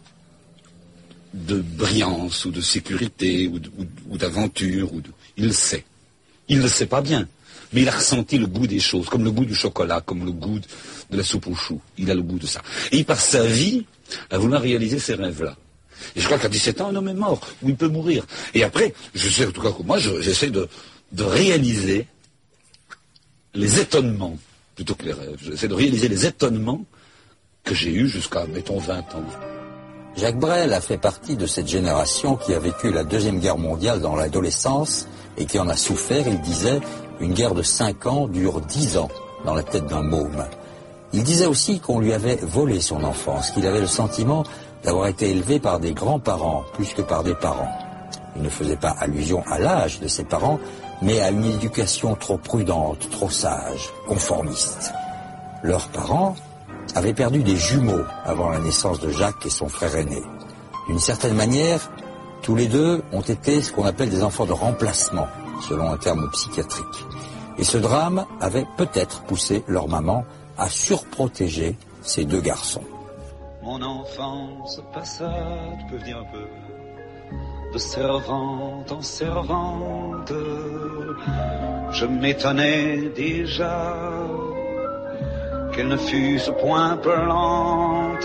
de brillance ou de sécurité ou, ou, ou d'aventure. Ou de, il le sait. Il ne le sait pas bien, mais il a ressenti le goût des choses, comme le goût du chocolat, comme le goût de, de la soupe aux choux. Il a le goût de ça. Et il passe sa vie à vouloir réaliser ces rêves-là. Et je crois qu'à dix-sept ans, un homme est mort, ou il peut mourir. Et après, je sais en tout cas que moi, je, j'essaie de, de réaliser les étonnements, plutôt que les rêves. J'essaie de réaliser les étonnements que j'ai eus jusqu'à, mettons, vingt ans. Jacques Brel a fait partie de cette génération qui a vécu la Deuxième Guerre mondiale dans l'adolescence et qui en a souffert. Il disait « Une guerre de cinq ans dure dix ans dans la tête d'un môme ». Il disait aussi qu'on lui avait volé son enfance, qu'il avait le sentiment d'avoir été élevé par des grands-parents plus que par des parents. Il ne faisait pas allusion à l'âge de ses parents, mais à une éducation trop prudente, trop sage, conformiste. Leurs parents avaient perdu des jumeaux avant la naissance de Jacques et son frère aîné. D'une certaine manière, tous les deux ont été ce qu'on appelle des enfants de remplacement, selon un terme psychiatrique. Et ce drame avait peut-être poussé leur maman à surprotéger ces deux garçons. Mon enfance passa, tu peux venir un peu, de servante en servante. Je m'étonnais déjà qu'elle ne fût point plante.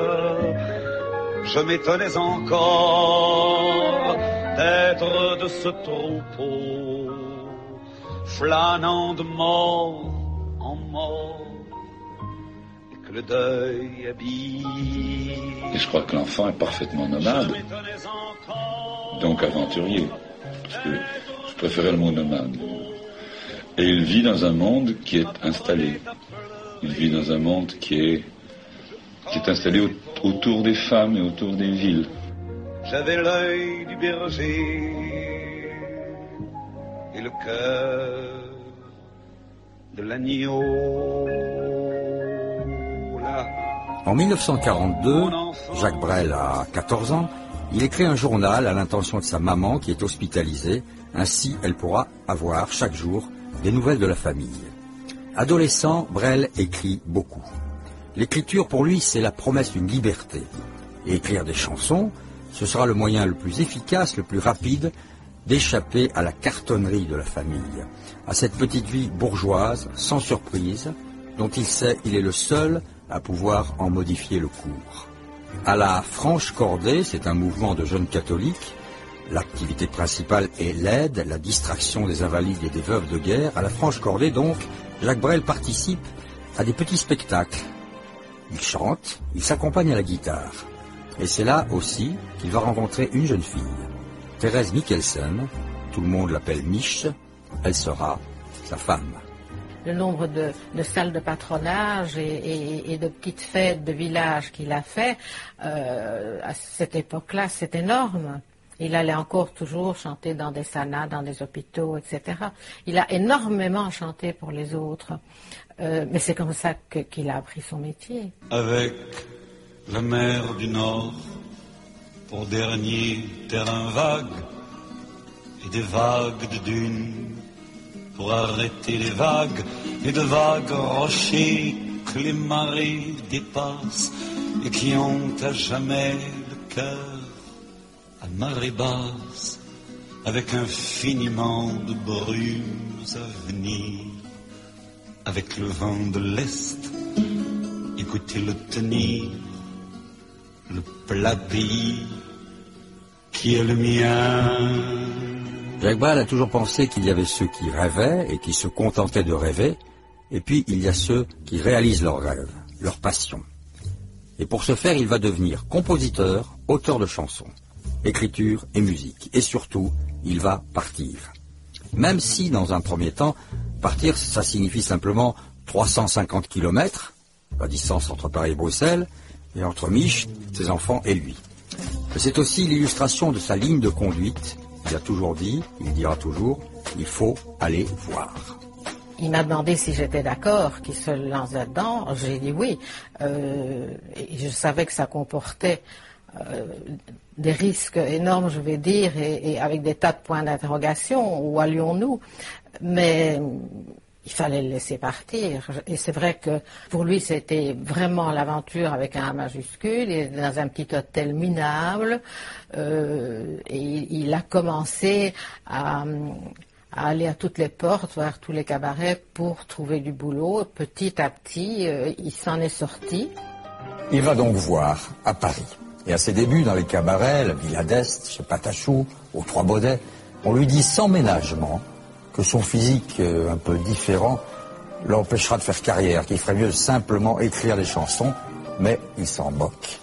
Je m'étonnais encore d'être de ce troupeau, flânant de mort en mort, et que le deuil habite. Et je crois que l'enfant est parfaitement nomade, donc aventurier, parce que je préférais le mot nomade. Et il vit dans un monde qui est installé. Il vit dans un monde qui est, qui est installé au, autour des femmes et autour des villes. J'avais l'œil du berger et le cœur de l'agneau. Là. En mille neuf cent quarante-deux, Jacques Brel a quatorze ans, il écrit un journal à l'intention de sa maman qui est hospitalisée. Ainsi, elle pourra avoir chaque jour des nouvelles de la famille. Adolescent, Brel écrit beaucoup. L'écriture, pour lui, c'est la promesse d'une liberté. Et écrire des chansons, ce sera le moyen le plus efficace, le plus rapide, d'échapper à la cartonnerie de la famille, à cette petite vie bourgeoise, sans surprise, dont il sait il est le seul à pouvoir en modifier le cours. À la Franche Cordée, c'est un mouvement de jeunes catholiques. L'activité principale est l'aide, la distraction des invalides et des veuves de guerre. À la Franche Cordée, donc, Jacques Brel participe à des petits spectacles. Il chante, il s'accompagne à la guitare. Et c'est là aussi qu'il va rencontrer une jeune fille, Thérèse Mikkelsen, tout le monde l'appelle Mich, elle sera sa femme. Le nombre de, de salles de patronage et, et, et de petites fêtes de village qu'il a fait, euh, à cette époque-là, c'est énorme. Il allait encore toujours chanter dans des sanas, dans des hôpitaux, et cetera. Il a énormément chanté pour les autres. Euh, mais c'est comme ça que, qu'il a appris son métier. Avec la mer du Nord pour dernier terrain vague et des vagues de dunes pour arrêter les vagues et de vagues rochers que les marées dépassent et qui ont à jamais le cœur à marée basse, avec infiniment de brumes à venir, avec le vent de l'Est, écoutez-le tenir, le plat pays qui est le mien. Jacques Brel a toujours pensé qu'il y avait ceux qui rêvaient et qui se contentaient de rêver, et puis il y a ceux qui réalisent leurs rêves, leur passion. Et pour ce faire, il va devenir compositeur, auteur de chansons, écriture et musique. Et surtout, il va partir. Même si, dans un premier temps, partir, ça signifie simplement trois cent cinquante kilomètres, la distance entre Paris et Bruxelles, et entre Mich, ses enfants et lui. Mais c'est aussi l'illustration de sa ligne de conduite. Il a toujours dit, il dira toujours, il faut aller voir. Il m'a demandé si j'étais d'accord qu'il se lance là-dedans. J'ai dit oui. Euh, et je savais que ça comportait euh, des risques énormes, je vais dire, et, et avec des tas de points d'interrogation. Où allions-nous? Mais il fallait le laisser partir. Et c'est vrai que pour lui, c'était vraiment l'aventure avec un A majuscule. Il est dans un petit hôtel minable. Euh, et il a commencé à, à aller à toutes les portes, voir tous les cabarets pour trouver du boulot. Petit à petit, euh, il s'en est sorti. Il va donc voir à Paris. Et à ses débuts dans les cabarets, la Villa d'Est, chez Patachou, aux Trois Baudets, on lui dit sans ménagement que son physique euh, un peu différent l'empêchera de faire carrière, qu'il ferait mieux de simplement écrire des chansons, mais il s'en moque.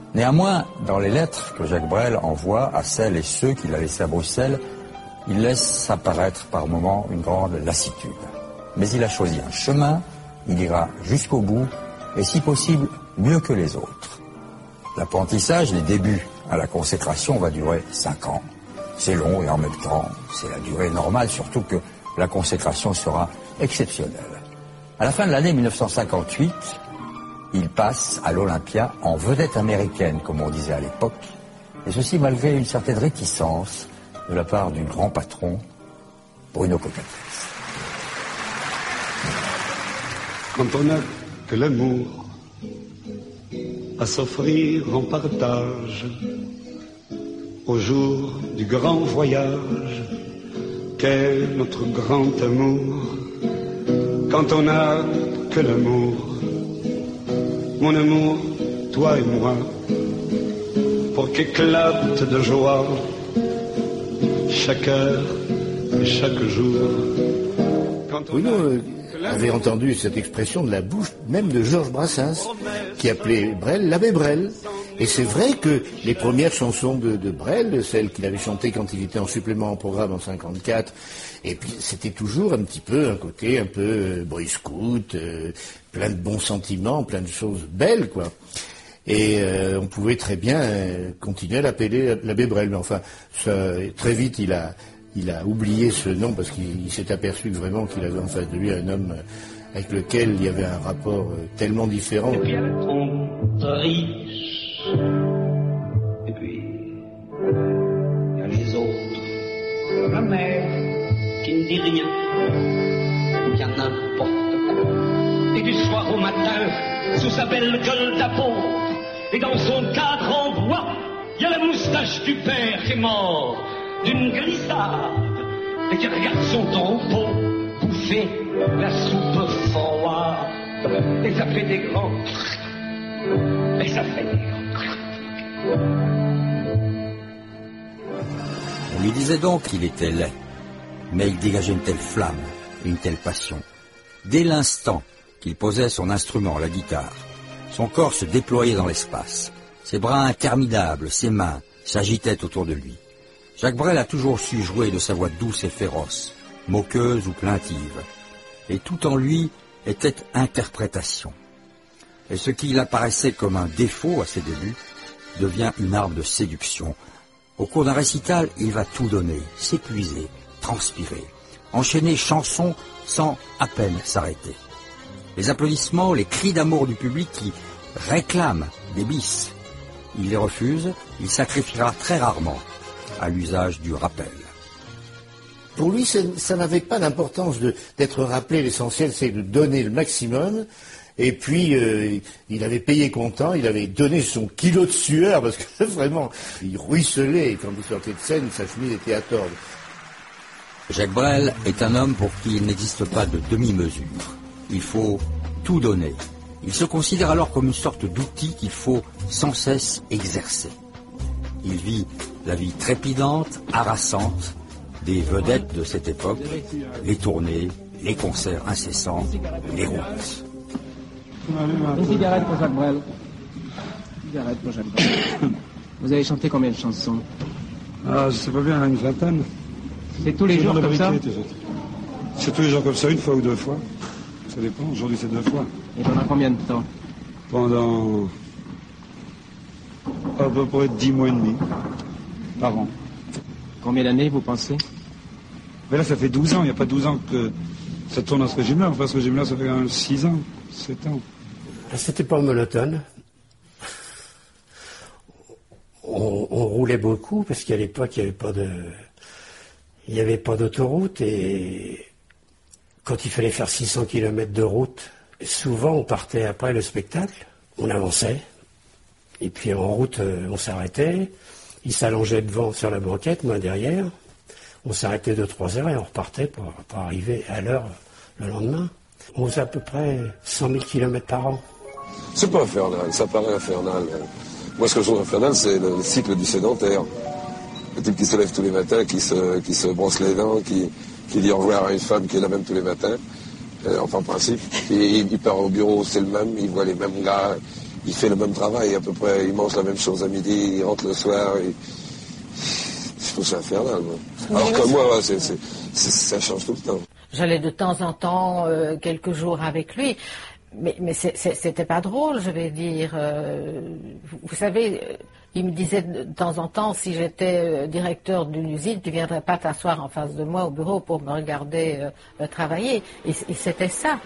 Néanmoins, dans les lettres que Jacques Brel envoie à celles et ceux qu'il a laissés à Bruxelles, il laisse apparaître par moments une grande lassitude. Mais il a choisi un chemin, il ira jusqu'au bout, et si possible, mieux que les autres. L'apprentissage, les débuts à la consécration va durer cinq ans. C'est long et en même temps, c'est la durée normale, surtout que la consécration sera exceptionnelle. À la fin de l'année mille neuf cent cinquante-huit, il passe à l'Olympia en vedette américaine, comme on disait à l'époque, et ceci malgré une certaine réticence de la part du grand patron Bruno Cockatès. Quand on n'a que l'amour à s'offrir en partage, au jour du grand voyage qu'est notre grand amour, quand on n'a que l'amour, mon amour, toi et moi, pour qu'éclate de joie chaque heure et chaque jour. Bruno euh, avait entendu cette expression de la bouche même de Georges Brassens, qui appelait Brel l'abbé Brel. Et c'est vrai que les premières chansons de, de Brel, celles qu'il avait chantées quand il était en supplément en programme en cinquante-quatre, et puis c'était toujours un petit peu un côté un peu euh, boy scout, euh, plein de bons sentiments, plein de choses belles, quoi. Et euh, on pouvait très bien euh, continuer à l'appeler l'abbé Brel. Mais enfin, ça, très vite, il a, il a oublié ce nom parce qu'il s'est aperçu que vraiment qu'il avait en face de lui un homme avec lequel il y avait un rapport euh, tellement différent. Et puis elle tombe riche. Et puis, il y a les autres, comme la mère, qui ne dit rien, qui a n'importe quoi. Et du soir au matin, sous sa belle gueule d'apôtre, et dans son cadre en bois, il y a la moustache du père qui est mort d'une glissade, et qui regarde son tombeau bouffer la soupe froide. Et ça fait des grands, et ça fait des grands. On lui disait donc qu'il était laid, mais il dégageait une telle flamme, une telle passion. Dès l'instant qu'il posait son instrument, la guitare, son corps se déployait dans l'espace. Ses bras interminables, ses mains s'agitaient autour de lui. Jacques Brel a toujours su jouer de sa voix douce et féroce, moqueuse ou plaintive, et tout en lui était interprétation. Et ce qui apparaissait comme un défaut à ses débuts devient une arme de séduction. Au cours d'un récital, il va tout donner, s'épuiser, transpirer, enchaîner chansons sans à peine s'arrêter. Les applaudissements, les cris d'amour du public qui réclament des bis. Il les refuse, il sacrifiera très rarement à l'usage du rappel. Pour lui, ça, ça n'avait pas d'importance de, d'être rappelé. L'essentiel, c'est de donner le maximum. Et puis, euh, il avait payé comptant, il avait donné son kilo de sueur, parce que vraiment, il ruisselait. Et quand vous sortez de scène, sa chemise était à tordre. Jacques Brel est un homme pour qui il n'existe pas de demi-mesure. Il faut tout donner. Il se considère alors comme une sorte d'outil qu'il faut sans cesse exercer. Il vit la vie trépidante, harassante des vedettes de cette époque, les tournées, les concerts incessants, les routes. Une cigarette pour Jacques Brel. Une cigarette pour Jacques Brel. Vous avez chanté combien de chansons? Ah, je sais pas bien, une vingtaine. C'est tous les jours comme ça? C'est tous les jours comme ça, une fois ou deux fois. Ça dépend, aujourd'hui c'est deux fois. Et pendant combien de temps? Pendant à peu près dix mois et demi par an. Combien d'années vous pensez? Mais là ça fait douze ans, il n'y a pas douze ans que ça tourne dans ce régime-là. Enfin ce régime-là ça fait quand même six ans, sept ans. C'était pas monotone. On, on roulait beaucoup parce qu'à l'époque il n'y avait pas de, il n'y avait pas d'autoroute et quand il fallait faire six cents kilomètres de route, souvent on partait après le spectacle, on avançait et puis en route on s'arrêtait, il s'allongeait devant sur la banquette, moi derrière, on s'arrêtait deux trois heures et on repartait pour, pour arriver à l'heure le lendemain. On faisait à peu près cent mille kilomètres par an. C'est pas infernal, ça paraît infernal. Moi, ce que je trouve infernal, c'est le cycle du sédentaire. Le type qui se lève tous les matins, qui se, qui se brosse les dents, qui, qui dit au revoir à une femme qui est la même tous les matins. Euh, enfin, en principe. Et il part au bureau, c'est le même, il voit les mêmes gars, il fait le même travail à peu près, il mange la même chose à midi, il rentre le soir, et... je trouve ça infernal. Moi. Alors que moi, ouais, c'est, c'est, c'est, ça change tout le temps. J'allais de temps en temps, euh, quelques jours avec lui, mais, mais c'est, c'est, c'était pas drôle, je vais dire. Euh, vous, vous savez, euh, il me disait de temps en temps, si j'étais euh, directeur d'une usine, tu viendrais pas t'asseoir en face de moi au bureau pour me regarder euh, travailler. Et, et c'était ça.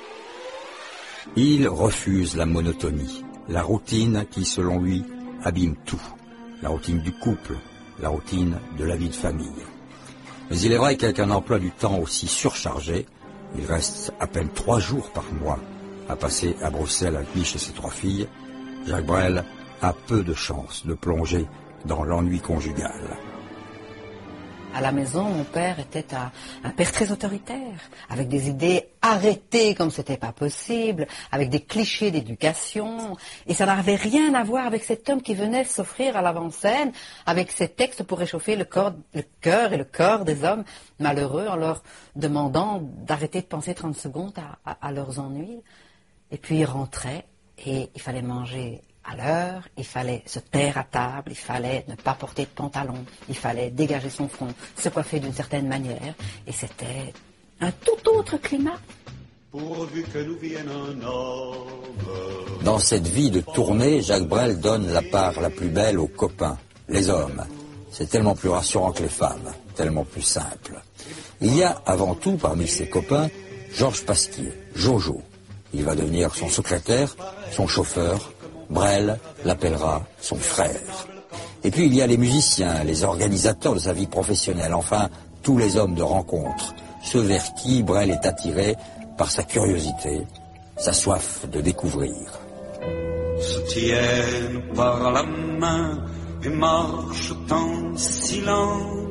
Il refuse la monotonie, la routine qui, selon lui, abîme tout. La routine du couple, la routine de la vie de famille. Mais il est vrai qu'avec un emploi du temps aussi surchargé, il reste à peine trois jours par mois à passer à Bruxelles avec lui chez ses trois filles. Jacques Brel a peu de chance de plonger dans l'ennui conjugal. À la maison, mon père était un, un père très autoritaire, avec des idées arrêtées comme c'était pas possible, avec des clichés d'éducation, et ça n'avait rien à voir avec cet homme qui venait s'offrir à l'avant-scène avec ses textes pour réchauffer le, corps, le cœur et le corps des hommes malheureux en leur demandant d'arrêter de penser trente secondes à, à, à leurs ennuis. Et puis il rentrait et il fallait manger à l'heure, il fallait se taire à table, il fallait ne pas porter de pantalon, il fallait dégager son front, se coiffer d'une certaine manière, et c'était un tout autre climat. Pourvu que nous vienne un homme. Dans cette vie de tournée, Jacques Brel donne la part la plus belle aux copains, les hommes. C'est tellement plus rassurant que les femmes, tellement plus simple. Il y a avant tout parmi ses copains Georges Pasquier, Jojo. Il va devenir son secrétaire, son chauffeur. Brel l'appellera son frère. Et puis il y a les musiciens, les organisateurs de sa vie professionnelle, enfin tous les hommes de rencontre, ceux vers qui Brel est attiré par sa curiosité, sa soif de découvrir. Se tiennent par la main et marchent en silence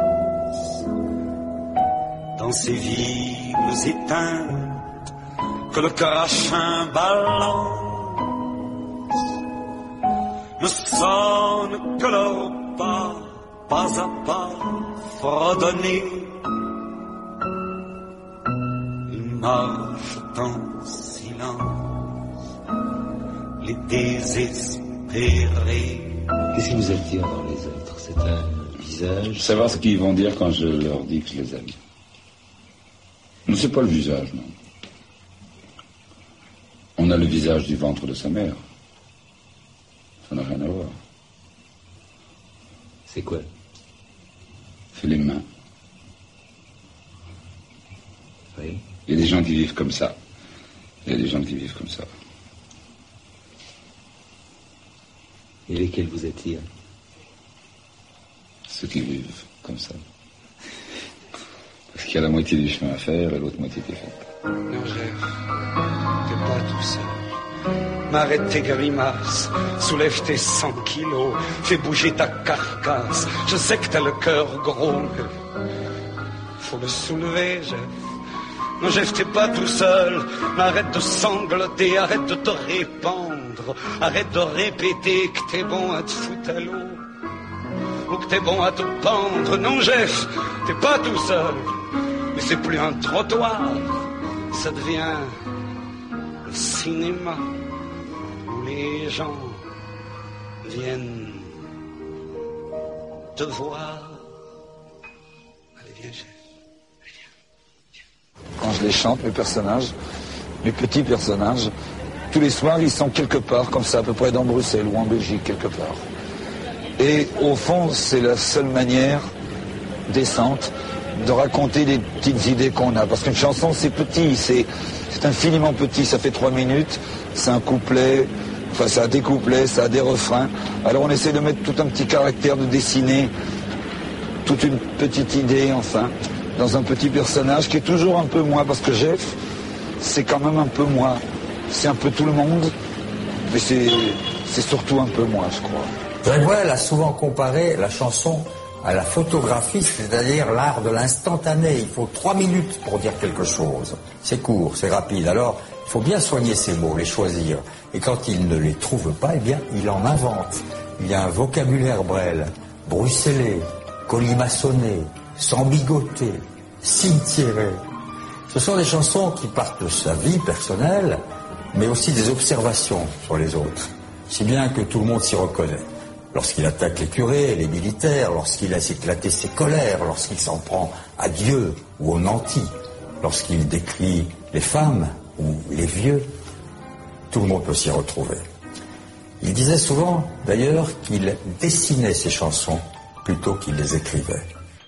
dans ces villes éteintes que le crachin balance. Ne sonne que leurs pas, pas à pas, fredonnés. Ils marchent en silence, les désespérés. Qu'est-ce qui vous attire dans les autres? C'est un visage? Savoir ce qu'ils vont dire quand je leur dis que je les aime. Non, c'est pas le visage, non. On a le visage du ventre de sa mère. Ça n'a rien à voir. C'est quoi? C'est les mains. Oui. Il y a des gens qui vivent comme ça. Il y a des gens qui vivent comme ça. Et lesquels vous attirent? Ceux qui vivent comme ça. Parce qu'il y a la moitié du chemin à faire et l'autre moitié qui est faite. Non, Jeff, t'es pas tout seul. M'arrête tes grimaces, soulève tes cent kilos, fais bouger ta carcasse. Je sais que t'as le cœur gros, mais faut le soulever, Jeff. Non, Jeff, t'es pas tout seul. Arrête de sangloter, arrête de te répandre, arrête de répéter que t'es bon à te foutre à l'eau ou que t'es bon à te pendre. Non, Jeff, t'es pas tout seul. Mais c'est plus un trottoir, ça devient le cinéma où les gens viennent te voir. Allez, viens, Jeff. Quand je les chante, mes personnages, mes petits personnages, tous les soirs, ils sont quelque part, comme ça, à peu près dans Bruxelles ou en Belgique, quelque part. Et au fond, c'est la seule manière décente de raconter des petites idées qu'on a. Parce qu'une chanson, c'est petit, c'est, c'est infiniment petit, ça fait trois minutes, c'est un couplet, enfin, ça a des couplets, ça a des refrains. Alors on essaie de mettre tout un petit caractère, de dessiner toute une petite idée, enfin, dans un petit personnage qui est toujours un peu moi, parce que Jeff, c'est quand même un peu moi. C'est un peu tout le monde, mais c'est, c'est surtout un peu moi, je crois. Jacques Brel a souvent comparé la chanson à la photographie, c'est-à-dire l'art de l'instantané. Il faut trois minutes pour dire quelque chose. C'est court, c'est rapide. Alors, il faut bien soigner ses mots, les choisir. Et quand il ne les trouve pas, eh bien, il en invente. Il y a un vocabulaire Brel, bruxellais, colimaçonné, sambigoté, cimetiéré. Ce sont des chansons qui partent de sa vie personnelle mais aussi des observations sur les autres, si bien que tout le monde s'y reconnaît. Lorsqu'il attaque les curés, les militaires, lorsqu'il laisse éclater ses colères, lorsqu'il s'en prend à Dieu ou aux nantis, lorsqu'il décrit les femmes ou les vieux, tout le monde peut s'y retrouver. Il disait souvent, d'ailleurs, qu'il dessinait ses chansons plutôt qu'il les écrivait.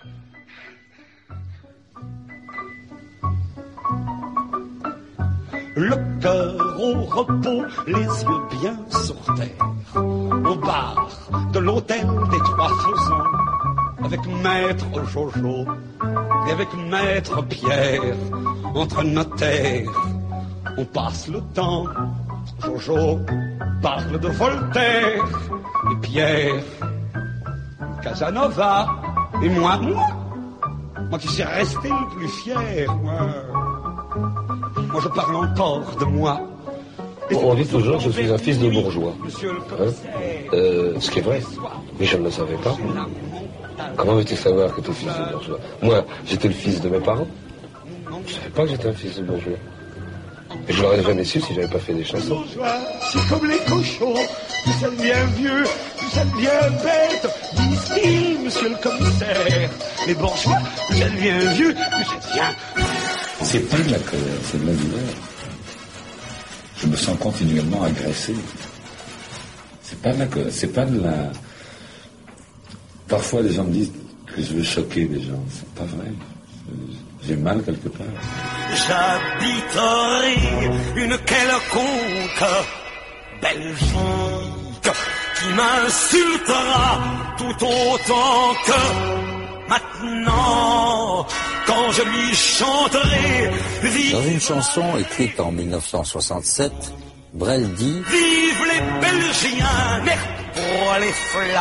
Le cœur au repos, les yeux bien sur terre, au bar de l'hôtel des Trois Faisans, avec maître Jojo et avec maître Pierre, entre notaires, on passe le temps. Jojo parle de Voltaire et Pierre, Casanova et moi, moi, moi qui suis resté le plus fier, moi. Moi, je parle encore de moi. Bon, on dit toujours que je suis un fils de bourgeois. Hein euh, ce qui est vrai. Mais je ne le savais pas. Comment veux-tu savoir que tu es fils de bourgeois? Moi, j'étais le fils de mes parents. Je ne savais pas que j'étais un fils de bourgeois. Et je l'aurais jamais su si j'avais pas fait des chansons. C'est comme les cochons, vous êtes bien vieux, vous êtes bien bête, disent-ils, monsieur le commissaire. Les bourgeois, vous êtes bien vieux, vous êtes bien... C'est pas de la colère, c'est de la douleur. Je me sens continuellement agressé. C'est pas de la colère, c'est pas de la... Parfois, les gens me disent que je veux choquer les gens. C'est pas vrai. J'ai mal quelque part. J'habiterai une quelconque Belgique qui m'insultera tout autant que maintenant. Quand je lui chanterai... Dans une chanson écrite en mille neuf cent soixante-sept, Brel dit « Vive les Belgiens, merde pour les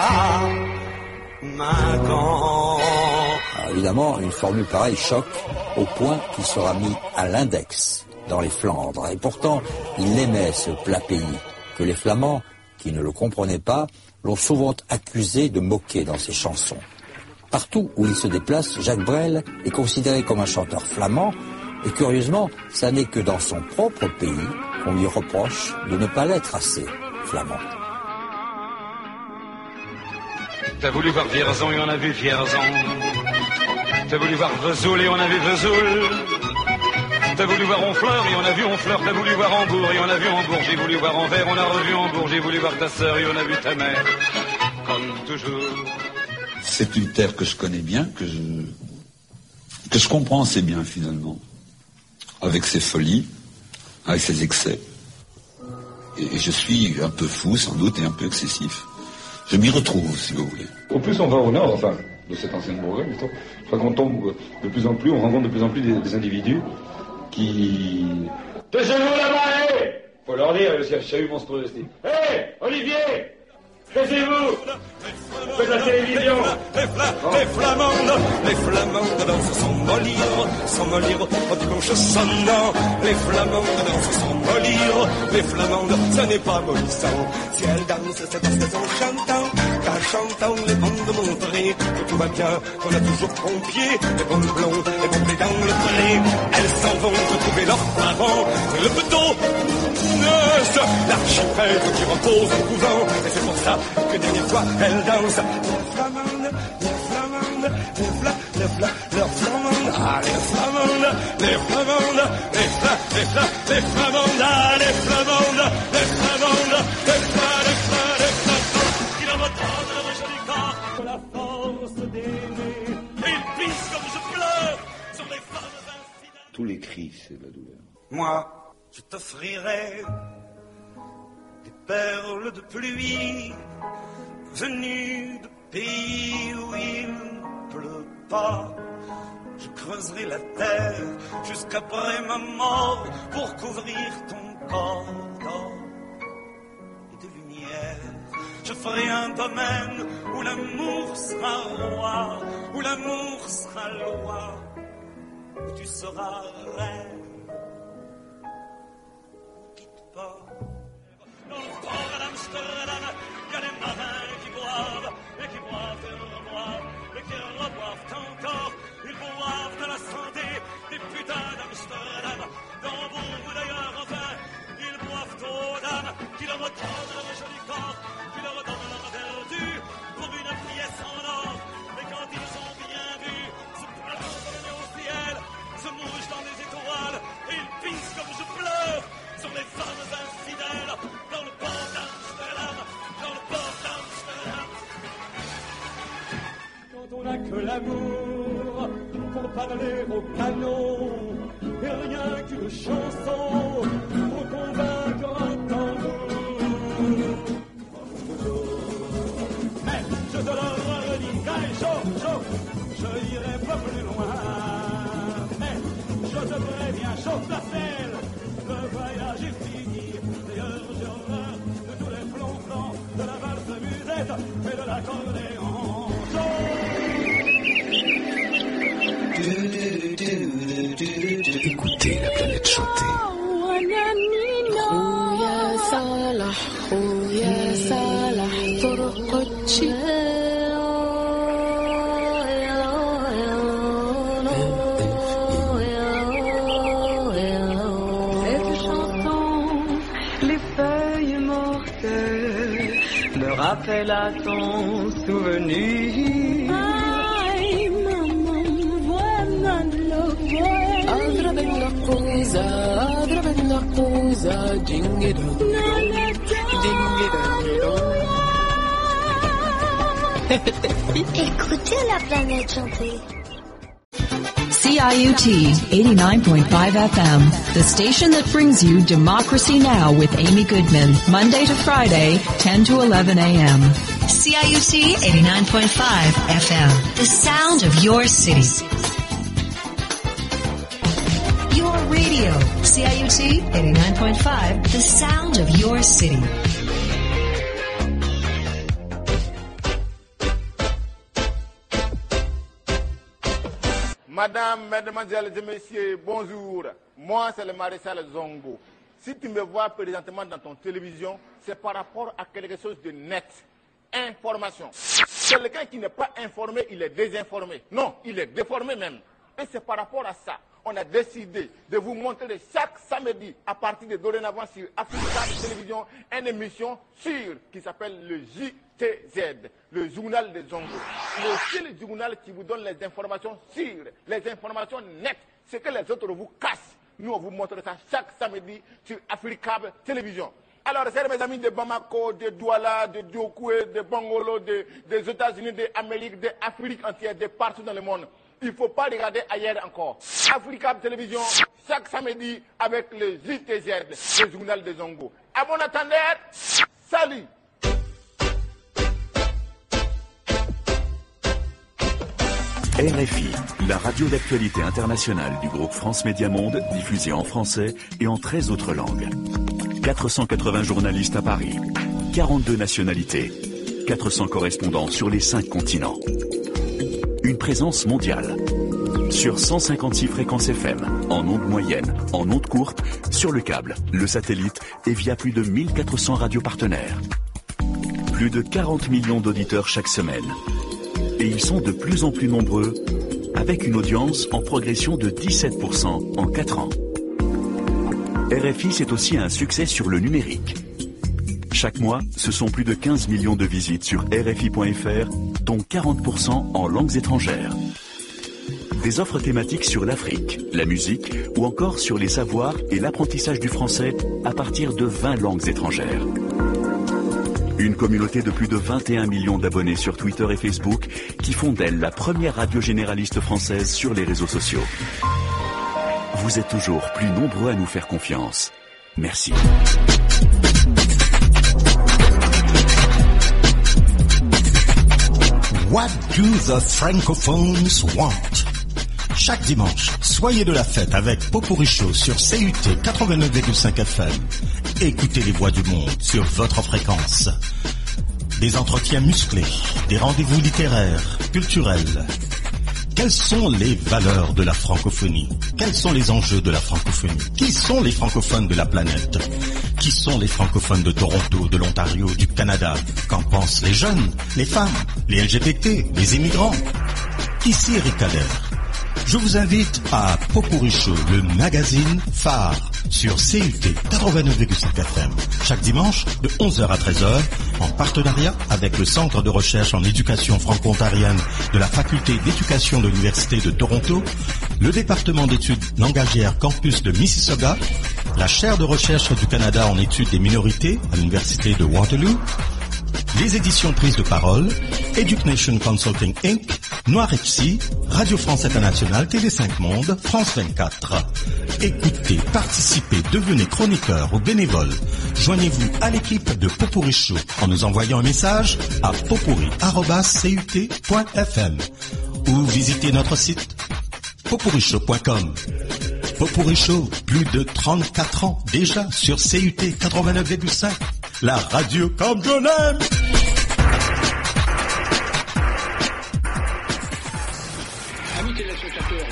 flamingants !» Évidemment, une formule pareille choque au point qu'il sera mis à l'index dans les Flandres. Et pourtant, il aimait ce plat pays que les Flamands, qui ne le comprenaient pas, l'ont souvent accusé de moquer dans ses chansons. Partout où il se déplace, Jacques Brel est considéré comme un chanteur flamand, et curieusement, ça n'est que dans son propre pays qu'on lui reproche de ne pas l'être assez flamand. T'as voulu voir Vierzon et on a vu Vierzon. T'as voulu voir Vesoul et on a vu Vesoul. T'as voulu voir Honfleur et on a vu Honfleur. T'as voulu voir Hambourg et on a vu Hambourg. J'ai voulu voir Anvers, on a revu Hambourg. J'ai voulu voir ta sœur et on a vu ta mère. Comme toujours. C'est une terre que je connais bien, que je, que je comprends assez bien finalement, avec ses folies, avec ses excès. Et, et je suis un peu fou sans doute et un peu excessif. Je m'y retrouve, si vous voulez. Au plus on va au nord, enfin, de cette ancienne Bourgogne, je crois qu'on tombe de plus en plus, on rencontre de plus en plus des, des individus qui... Taisez-vous là-bas, hé! Faut leur dire, le chahut monstrueux, Hé, hey, Olivier! Taisez-vous! Faites la télévision! Les, fla les flamandes, les flamandes dansent sans mollir, sans mollir au dimanche sonnant. Les flamandes dansent sans mollir, les flamandes, ce n'est pas mollissant. Si elles dansent, c'est parce qu'elles sont chantant, car chantant les bandes montrées que tout va bien, qu'on a toujours bon pied, les bonnes blondes, les bons pieds dans le pré. Elles s'en vont retrouver leurs parents, le bedeau, l'archipel qui repose au couvent, et c'est pour ça que dernière fois elles dansent. Les flamandes, les flamandes, les fla, les fla, leurs flamandes, ah les flamandes, les flamandes, les fla, les fla, les flamandes, ah les flamandes, les flamandes, les fla, les fla, les flamandes, qui leur retendent le joli corps de la force d'aimer. Ils pissent comme je pleure sur les femmes infidèles. Tous les cris, c'est de la douleur. Moi, je t'offrirai des perles de pluie venues de pays où il pleut pas. Je creuserai la terre jusqu'après ma mort pour couvrir ton corps d'or et de lumière. Je ferai un domaine où l'amour sera roi, où l'amour sera loi, où tu seras reine. Dans le port d'Amsterdam, il y a des marins qui boivent, et qui boivent et reboivent, et qui reboivent encore. Ils boivent de la santé des putains d'Amsterdam, d'Hambourg ou d'ailleurs, enfin, ils boivent. chanter au canot, et rien qu'une chanson pour convaincre un tambour. Mais je te le redis, Gaï, chaud, chaud, je irai pas plus loin. Mais je te préviens, chauffe la selle, le voyage est fini. D'ailleurs, j'ai horreur de tous les flonflons, de la valse musette et de l'accordéon. Écoutez la planète chanter. Les feuilles mortelles me rappellent à ton souvenir. Adra bella cosa, adra bella cosa, dingida, Écoutez la planète chanter. C I U T eighty-nine point five F M, the station that brings you Democracy Now! With Amy Goodman, Monday to Friday, ten to eleven a m C I U T eighty-nine point five F M, the sound of your city. Your radio, C I U T eighty-nine point five, the sound of your city. Madame, mesdemoiselles et messieurs, bonjour. Moi, c'est le maréchal Zongo. Si tu me vois présentement dans ton télévision, c'est par rapport à quelque chose de net. Information. Quelqu'un qui n'est pas informé, il est désinformé. Non, il est déformé même. Et c'est par rapport à ça. On a décidé de vous montrer chaque samedi, à partir de dorénavant sur Africa Télévision, une émission sur qui s'appelle le J T Z, le journal des Zongo. Le seul journal qui vous donne les informations sûres, les informations nettes, ce que les autres vous cassent. Nous, on vous montre ça chaque samedi sur Africa Télévision. Alors, c'est mes amis de Bamako, de Douala, de Diokoué, de Bangolo, de, des États-Unis, d'Amérique, d'Afrique entière, de partout dans le monde. Il ne faut pas regarder ailleurs encore. Africa Télévision, chaque samedi, avec le J T Z, le journal des Zongo. À bon attendeur, salut! R F I, la radio d'actualité internationale du groupe France Média Monde, diffusée en français et en treize autres langues. quatre cent quatre-vingts journalistes à Paris, quarante-deux nationalités, quatre cents correspondants sur les cinq continents. Une présence mondiale. Sur cent cinquante-six fréquences F M, en ondes moyennes, en ondes courtes, sur le câble, le satellite et via plus de mille quatre cents radios partenaires. Plus de quarante millions d'auditeurs chaque semaine. Et ils sont de plus en plus nombreux, avec une audience en progression de dix-sept pour cent en quatre ans. R F I, c'est aussi un succès sur le numérique. Chaque mois, ce sont plus de quinze millions de visites sur R F I point F R, dont quarante pour cent en langues étrangères. Des offres thématiques sur l'Afrique, la musique ou encore sur les savoirs et l'apprentissage du français à partir de vingt langues étrangères. Une communauté de plus de vingt et un millions d'abonnés sur Twitter et Facebook qui font d'elle la première radio généraliste française sur les réseaux sociaux. Vous êtes toujours plus nombreux à nous faire confiance. Merci. What do the francophones want? Chaque dimanche, soyez de la fête avec Popurrí Show sur C U T quatre-vingt-neuf virgule cinq F M. Écoutez les voix du monde sur votre fréquence. Des entretiens musclés, des rendez-vous littéraires, culturels. Quelles sont les valeurs de la francophonie? Quels sont les enjeux de la francophonie? Qui sont les francophones de la planète? Qui sont les francophones de Toronto, de l'Ontario, du Canada? Qu'en pensent les jeunes, les femmes, les L G B T, les immigrants? Ici Eric Kader. Je vous invite à Popurrí Show, le magazine phare sur C U T quatre-vingt-neuf virgule cinq F M, chaque dimanche de onze heures à treize heures, en partenariat avec le Centre de recherche en éducation franco-ontarienne de la Faculté d'éducation de l'Université de Toronto, le département d'études langagières campus de Mississauga, la chaire de recherche du Canada en études des minorités à l'Université de Waterloo, les éditions Prise de Parole, Education Consulting Incorporée, Noir F C, Radio France Internationale, Télé cinq Monde, France vingt-quatre. Écoutez, participez, devenez chroniqueur ou bénévole. Joignez-vous à l'équipe de Popurri Show en nous envoyant un message à popurri arobase c u t point f m ou visitez notre site popurri show point com. Popurri Show, plus de trente-quatre ans déjà sur C U T quatre-vingt-neuf virgule cinq, la radio comme je l'aime. Amis téléspectateurs,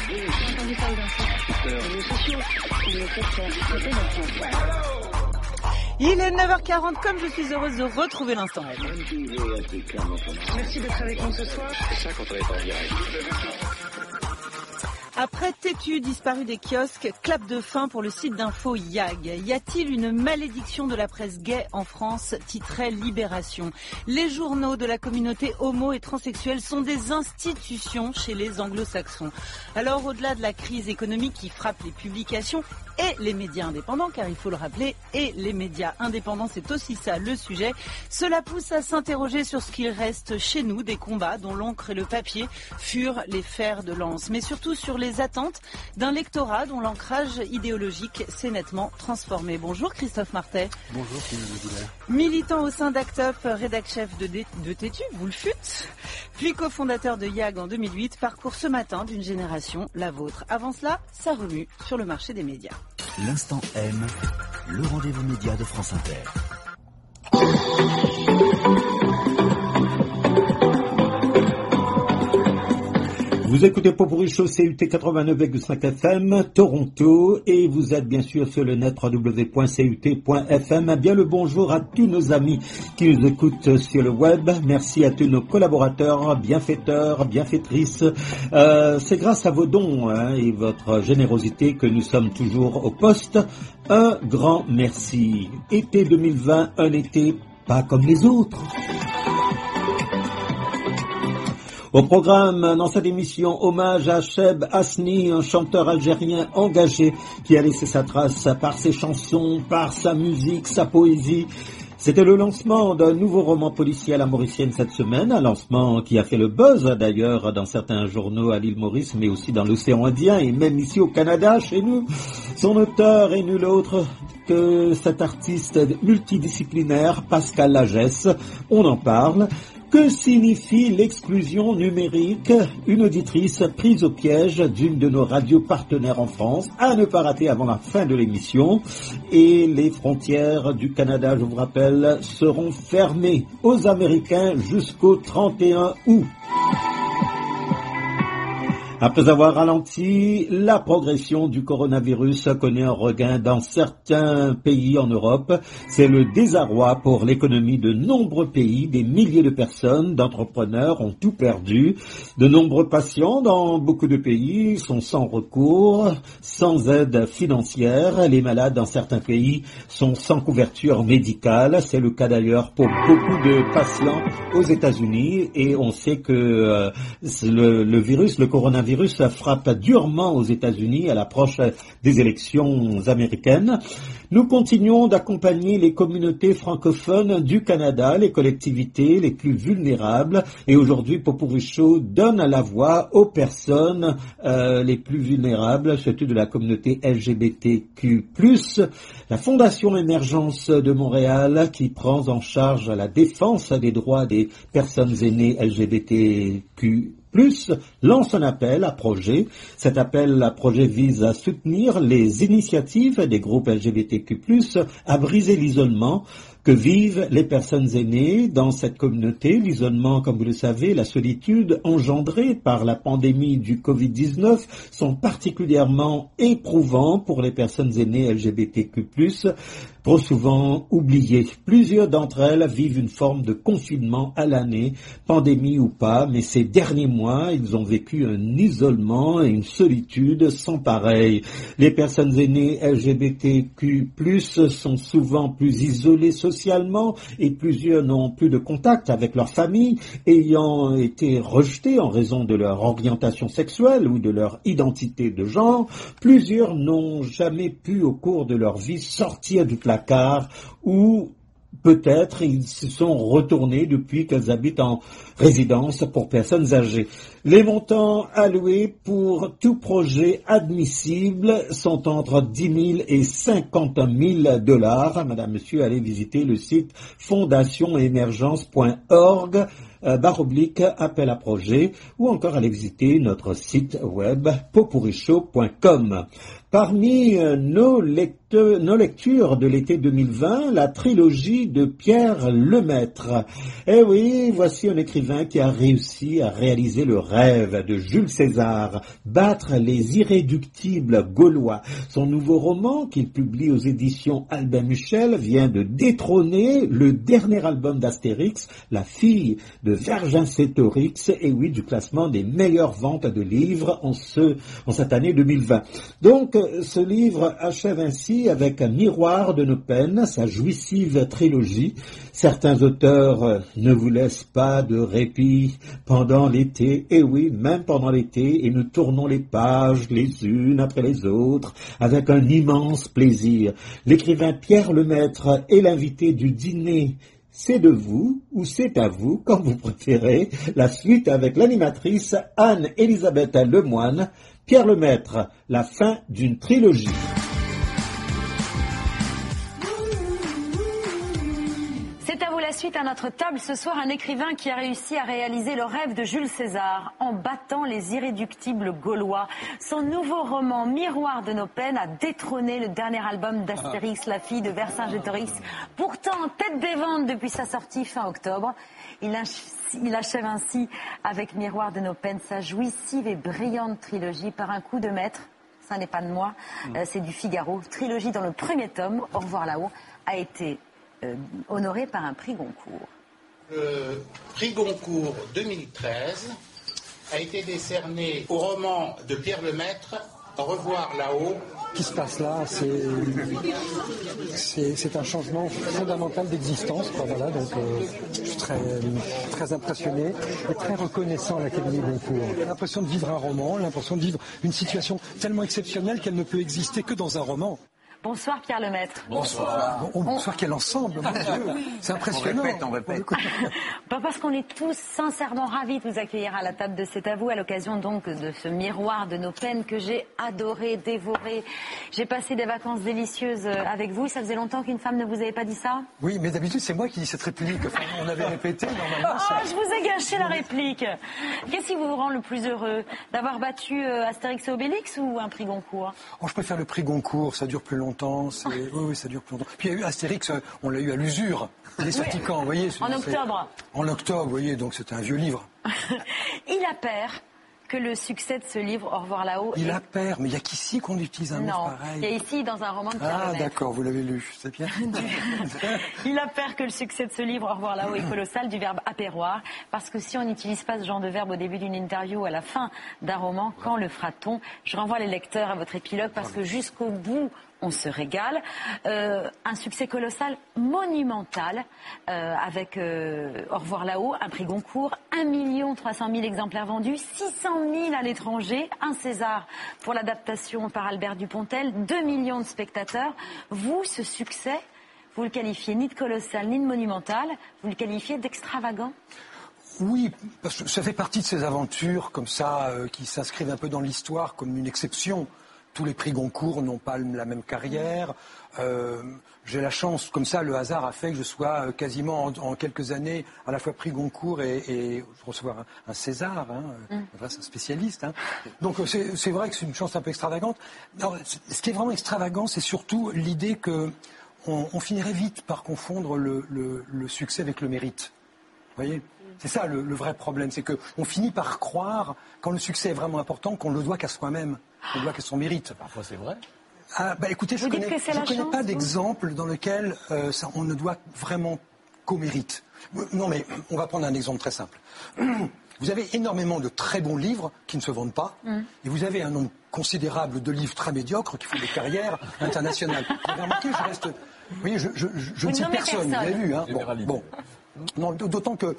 il est neuf heures quarante, comme je suis heureuse de retrouver l'instant. Merci d'être avec nous ce soir. C'est ça quand on est en direct. Après Têtu, disparu des kiosques, clap de fin pour le site d'info Yag. Y a-t-il une malédiction de la presse gay en France? Titrait Libération. Les journaux de la communauté homo et transsexuelle sont des institutions chez les anglo-saxons. Alors au-delà de la crise économique qui frappe les publications et les médias indépendants, car il faut le rappeler, et les médias indépendants, c'est aussi ça le sujet, cela pousse à s'interroger sur ce qu'il reste chez nous des combats dont l'encre et le papier furent les fers de lance, mais surtout sur les attentes d'un lectorat dont l'ancrage idéologique s'est nettement transformé. Bonjour Christophe Martet. Bonjour Philippe. Militant au sein d'Act Up, rédac-chef de, de Têtu, vous le fûtes, puis cofondateur de Yag en deux mille huit, parcours ce matin d'une génération, la vôtre. Avant cela, ça remue sur le marché des médias. L'instant M, le rendez-vous média de France Inter. Vous écoutez Popurri Show C U T quatre-vingt-neuf virgule cinq F M, Toronto, et vous êtes bien sûr sur le net w w w point c u t point f m. Bien le bonjour à tous nos amis qui nous écoutent sur le web. Merci à tous nos collaborateurs, bienfaiteurs, bienfaitrices. Euh, c'est grâce à vos dons hein, et votre générosité que nous sommes toujours au poste. Un grand merci. Été deux mille vingt, un été pas comme les autres. Au programme, dans cette émission, hommage à Cheb Hasni, un chanteur algérien engagé qui a laissé sa trace par ses chansons, par sa musique, sa poésie. C'était le lancement d'un nouveau roman policier à la Mauricienne cette semaine, un lancement qui a fait le buzz d'ailleurs dans certains journaux à l'île Maurice, mais aussi dans l'océan Indien et même ici au Canada, chez nous. Son auteur est nul autre que cet artiste multidisciplinaire, Pascal Lagesse. On en parle. Que signifie l'exclusion numérique? Une auditrice prise au piège d'une de nos radios partenaires en France, à ne pas rater avant la fin de l'émission. Et les frontières du Canada, je vous rappelle, seront fermées aux Américains jusqu'au trente et un août. Après avoir ralenti, la progression du coronavirus connaît un regain dans certains pays en Europe. C'est le désarroi pour l'économie de nombreux pays. Des milliers de personnes, d'entrepreneurs ont tout perdu. De nombreux patients dans beaucoup de pays sont sans recours, sans aide financière. Les malades dans certains pays sont sans couverture médicale. C'est le cas d'ailleurs pour beaucoup de patients aux États-Unis. Et on sait que euh, le, le virus, le coronavirus, Le virus frappe durement aux États-Unis à l'approche des élections américaines. Nous continuons d'accompagner les communautés francophones du Canada, les collectivités les plus vulnérables. Et aujourd'hui, Popurri Show donne la voix aux personnes euh, les plus vulnérables, surtout de la communauté L G B T Q plus. La Fondation Émergence de Montréal, qui prend en charge la défense des droits des personnes aînées L G B T Q plus, lance un appel à projet. Cet appel à projet vise à soutenir les initiatives des groupes L G B T Q plus, à briser l'isolement que vivent les personnes aînées dans cette communauté. L'isolement, comme vous le savez, la solitude engendrée par la pandémie du covid dix-neuf sont particulièrement éprouvants pour les personnes aînées L G B T Q plus, trop souvent oubliées. Plusieurs d'entre elles vivent une forme de confinement à l'année, pandémie ou pas, mais ces derniers mois, ils ont vécu un isolement et une solitude sans pareil. Les personnes aînées L G B T Q plus, sont souvent plus isolées socialement et plusieurs n'ont plus de contact avec leur famille, ayant été rejetées en raison de leur orientation sexuelle ou de leur identité de genre. Plusieurs n'ont jamais pu au cours de leur vie sortir du placard ou peut-être ils se sont retournés depuis qu'elles habitent en résidence pour personnes âgées. Les montants alloués pour tout projet admissible sont entre dix mille et cinquante mille dollars. Madame, monsieur, allez visiter le site fondation émergence point org. Euh, barre oblique, appel à projet, ou encore allez visiter notre site web popourichaud point com. Parmi euh, nos, lecte- nos lectures de l'été deux mille vingt, la trilogie de Pierre Lemaitre. Eh oui, voici un écrivain qui a réussi à réaliser le rêve de Jules César, battre les irréductibles Gaulois. Son nouveau roman, qu'il publie aux éditions Albin Michel, vient de détrôner le dernier album d'Astérix, La fille de Vergingétorix, et oui, du classement des meilleures ventes de livres en, ce, en cette année deux mille vingt. Donc, ce livre achève ainsi avec Miroir de nos peines, sa jouissive trilogie. Certains auteurs ne vous laissent pas de répit pendant l'été, et oui, même pendant l'été, et nous tournons les pages les unes après les autres avec un immense plaisir. L'écrivain Pierre Lemaitre est l'invité du dîner. C'est de vous, ou c'est à vous, comme vous préférez, la suite avec l'animatrice Anne-Elisabeth Lemoine. Pierre Lemaitre, la fin d'une trilogie. C'est à vous la suite à notre table ce soir, un écrivain qui a réussi à réaliser le rêve de Jules César en battant les irréductibles Gaulois. Son nouveau roman Miroir de nos peines a détrôné le dernier album d'Astérix, La fille de Vercingétorix, pourtant en tête des ventes depuis sa sortie fin octobre. Il, ach- il achève ainsi avec Miroir de nos peines sa jouissive et brillante trilogie par un coup de maître. Ça n'est pas de moi, euh, c'est du Figaro. Trilogie dont le premier tome, Au revoir là-haut, a été euh, honoré par un prix Goncourt. Le prix Goncourt deux mille treize a été décerné au roman de Pierre Lemaitre, Au revoir là-haut. Ce qui se passe là, c'est, c'est, c'est un changement fondamental d'existence. Quoi, voilà, donc, euh, je suis très, très impressionné et très reconnaissant à l'Académie Goncourt. J'ai l'impression de vivre un roman, l'impression de vivre une situation tellement exceptionnelle qu'elle ne peut exister que dans un roman. Bonsoir Pierre Lemaitre. Bonsoir. Bon, bonsoir, quel ensemble, mon Dieu. C'est impressionnant. On répète, on répète. Bah parce qu'on est tous sincèrement ravis de vous accueillir à la table de C'est à vous, à l'occasion donc de ce miroir de nos peines que j'ai adoré, dévoré. J'ai passé des vacances délicieuses avec vous. Ça faisait longtemps qu'une femme ne vous avait pas dit ça? Oui, mais d'habitude, c'est moi qui dis cette réplique. Enfin, on avait répété, normalement. Oh, je vous ai gâché la réplique. Qu'est-ce qui vous rend le plus heureux? D'avoir battu euh, Astérix et Obélix ou un prix Goncourt? Oh, je préfère le prix Goncourt, ça dure plus longtemps. C'est... Oui, oui, ça dure plus longtemps. Puis il y a eu Astérix, on l'a eu à l'usure. Il est sorti quand, vous voyez? En octobre. En octobre, vous voyez, donc c'était un vieux livre. Il appert que le succès de ce livre, Au revoir là-haut... Il est... appert, mais il n'y a qu'ici qu'on utilise un mot pareil. Non, il y a ici dans un roman de Pierre Ah, Lemaitre. d'accord, vous l'avez lu, c'est bien. Il appert que le succès de ce livre, Au revoir là-haut, est colossal, du verbe apéroir, parce que si on n'utilise pas ce genre de verbe au début d'une interview ou à la fin d'un roman, quand le fera-t-on? Je renvoie les lecteurs à votre épilogue, parce que jusqu'au bout... on se régale. Euh, un succès colossal, monumental, euh, avec euh, Au revoir là-haut, un prix Goncourt, un million trois cent mille exemplaires vendus, six cent mille à l'étranger, un César pour l'adaptation par Albert Dupontel, deux millions de spectateurs. Vous, ce succès, vous le qualifiez ni de colossal ni de monumental, vous le qualifiez d'extravagant? Oui, parce que ça fait partie de ces aventures comme ça, euh, qui s'inscrivent un peu dans l'histoire comme une exception. Tous les prix Goncourt n'ont pas la même carrière. Euh, j'ai la chance, comme ça, le hasard a fait que je sois quasiment en, en quelques années à la fois prix Goncourt et, et recevoir un, un César. Hein, mm. C'est un spécialiste. Hein. Donc c'est, c'est vrai que c'est une chance un peu extravagante. Alors, ce qui est vraiment extravagant, c'est surtout l'idée que on, on finirait vite par confondre le, le, le succès avec le mérite. Vous voyez ? C'est ça le, le vrai problème, c'est qu'on finit par croire, quand le succès est vraiment important, qu'on ne le doit qu'à soi-même, qu'on le doit qu'à son mérite. Parfois c'est vrai. Ah, bah, écoutez, je ne connais, je connais pas d'exemple dans lequel euh, ça, on ne doit vraiment qu'au mérite. Non mais, on va prendre un exemple très simple. Vous avez énormément de très bons livres qui ne se vendent pas, mm. et vous avez un nombre considérable de livres très médiocres qui font des carrières internationales. Vous avez remarqué, je reste... Vous voyez, je, je, je, je ne cite personne, vous avez vu. Hein. Bon, bon. Non, d'autant que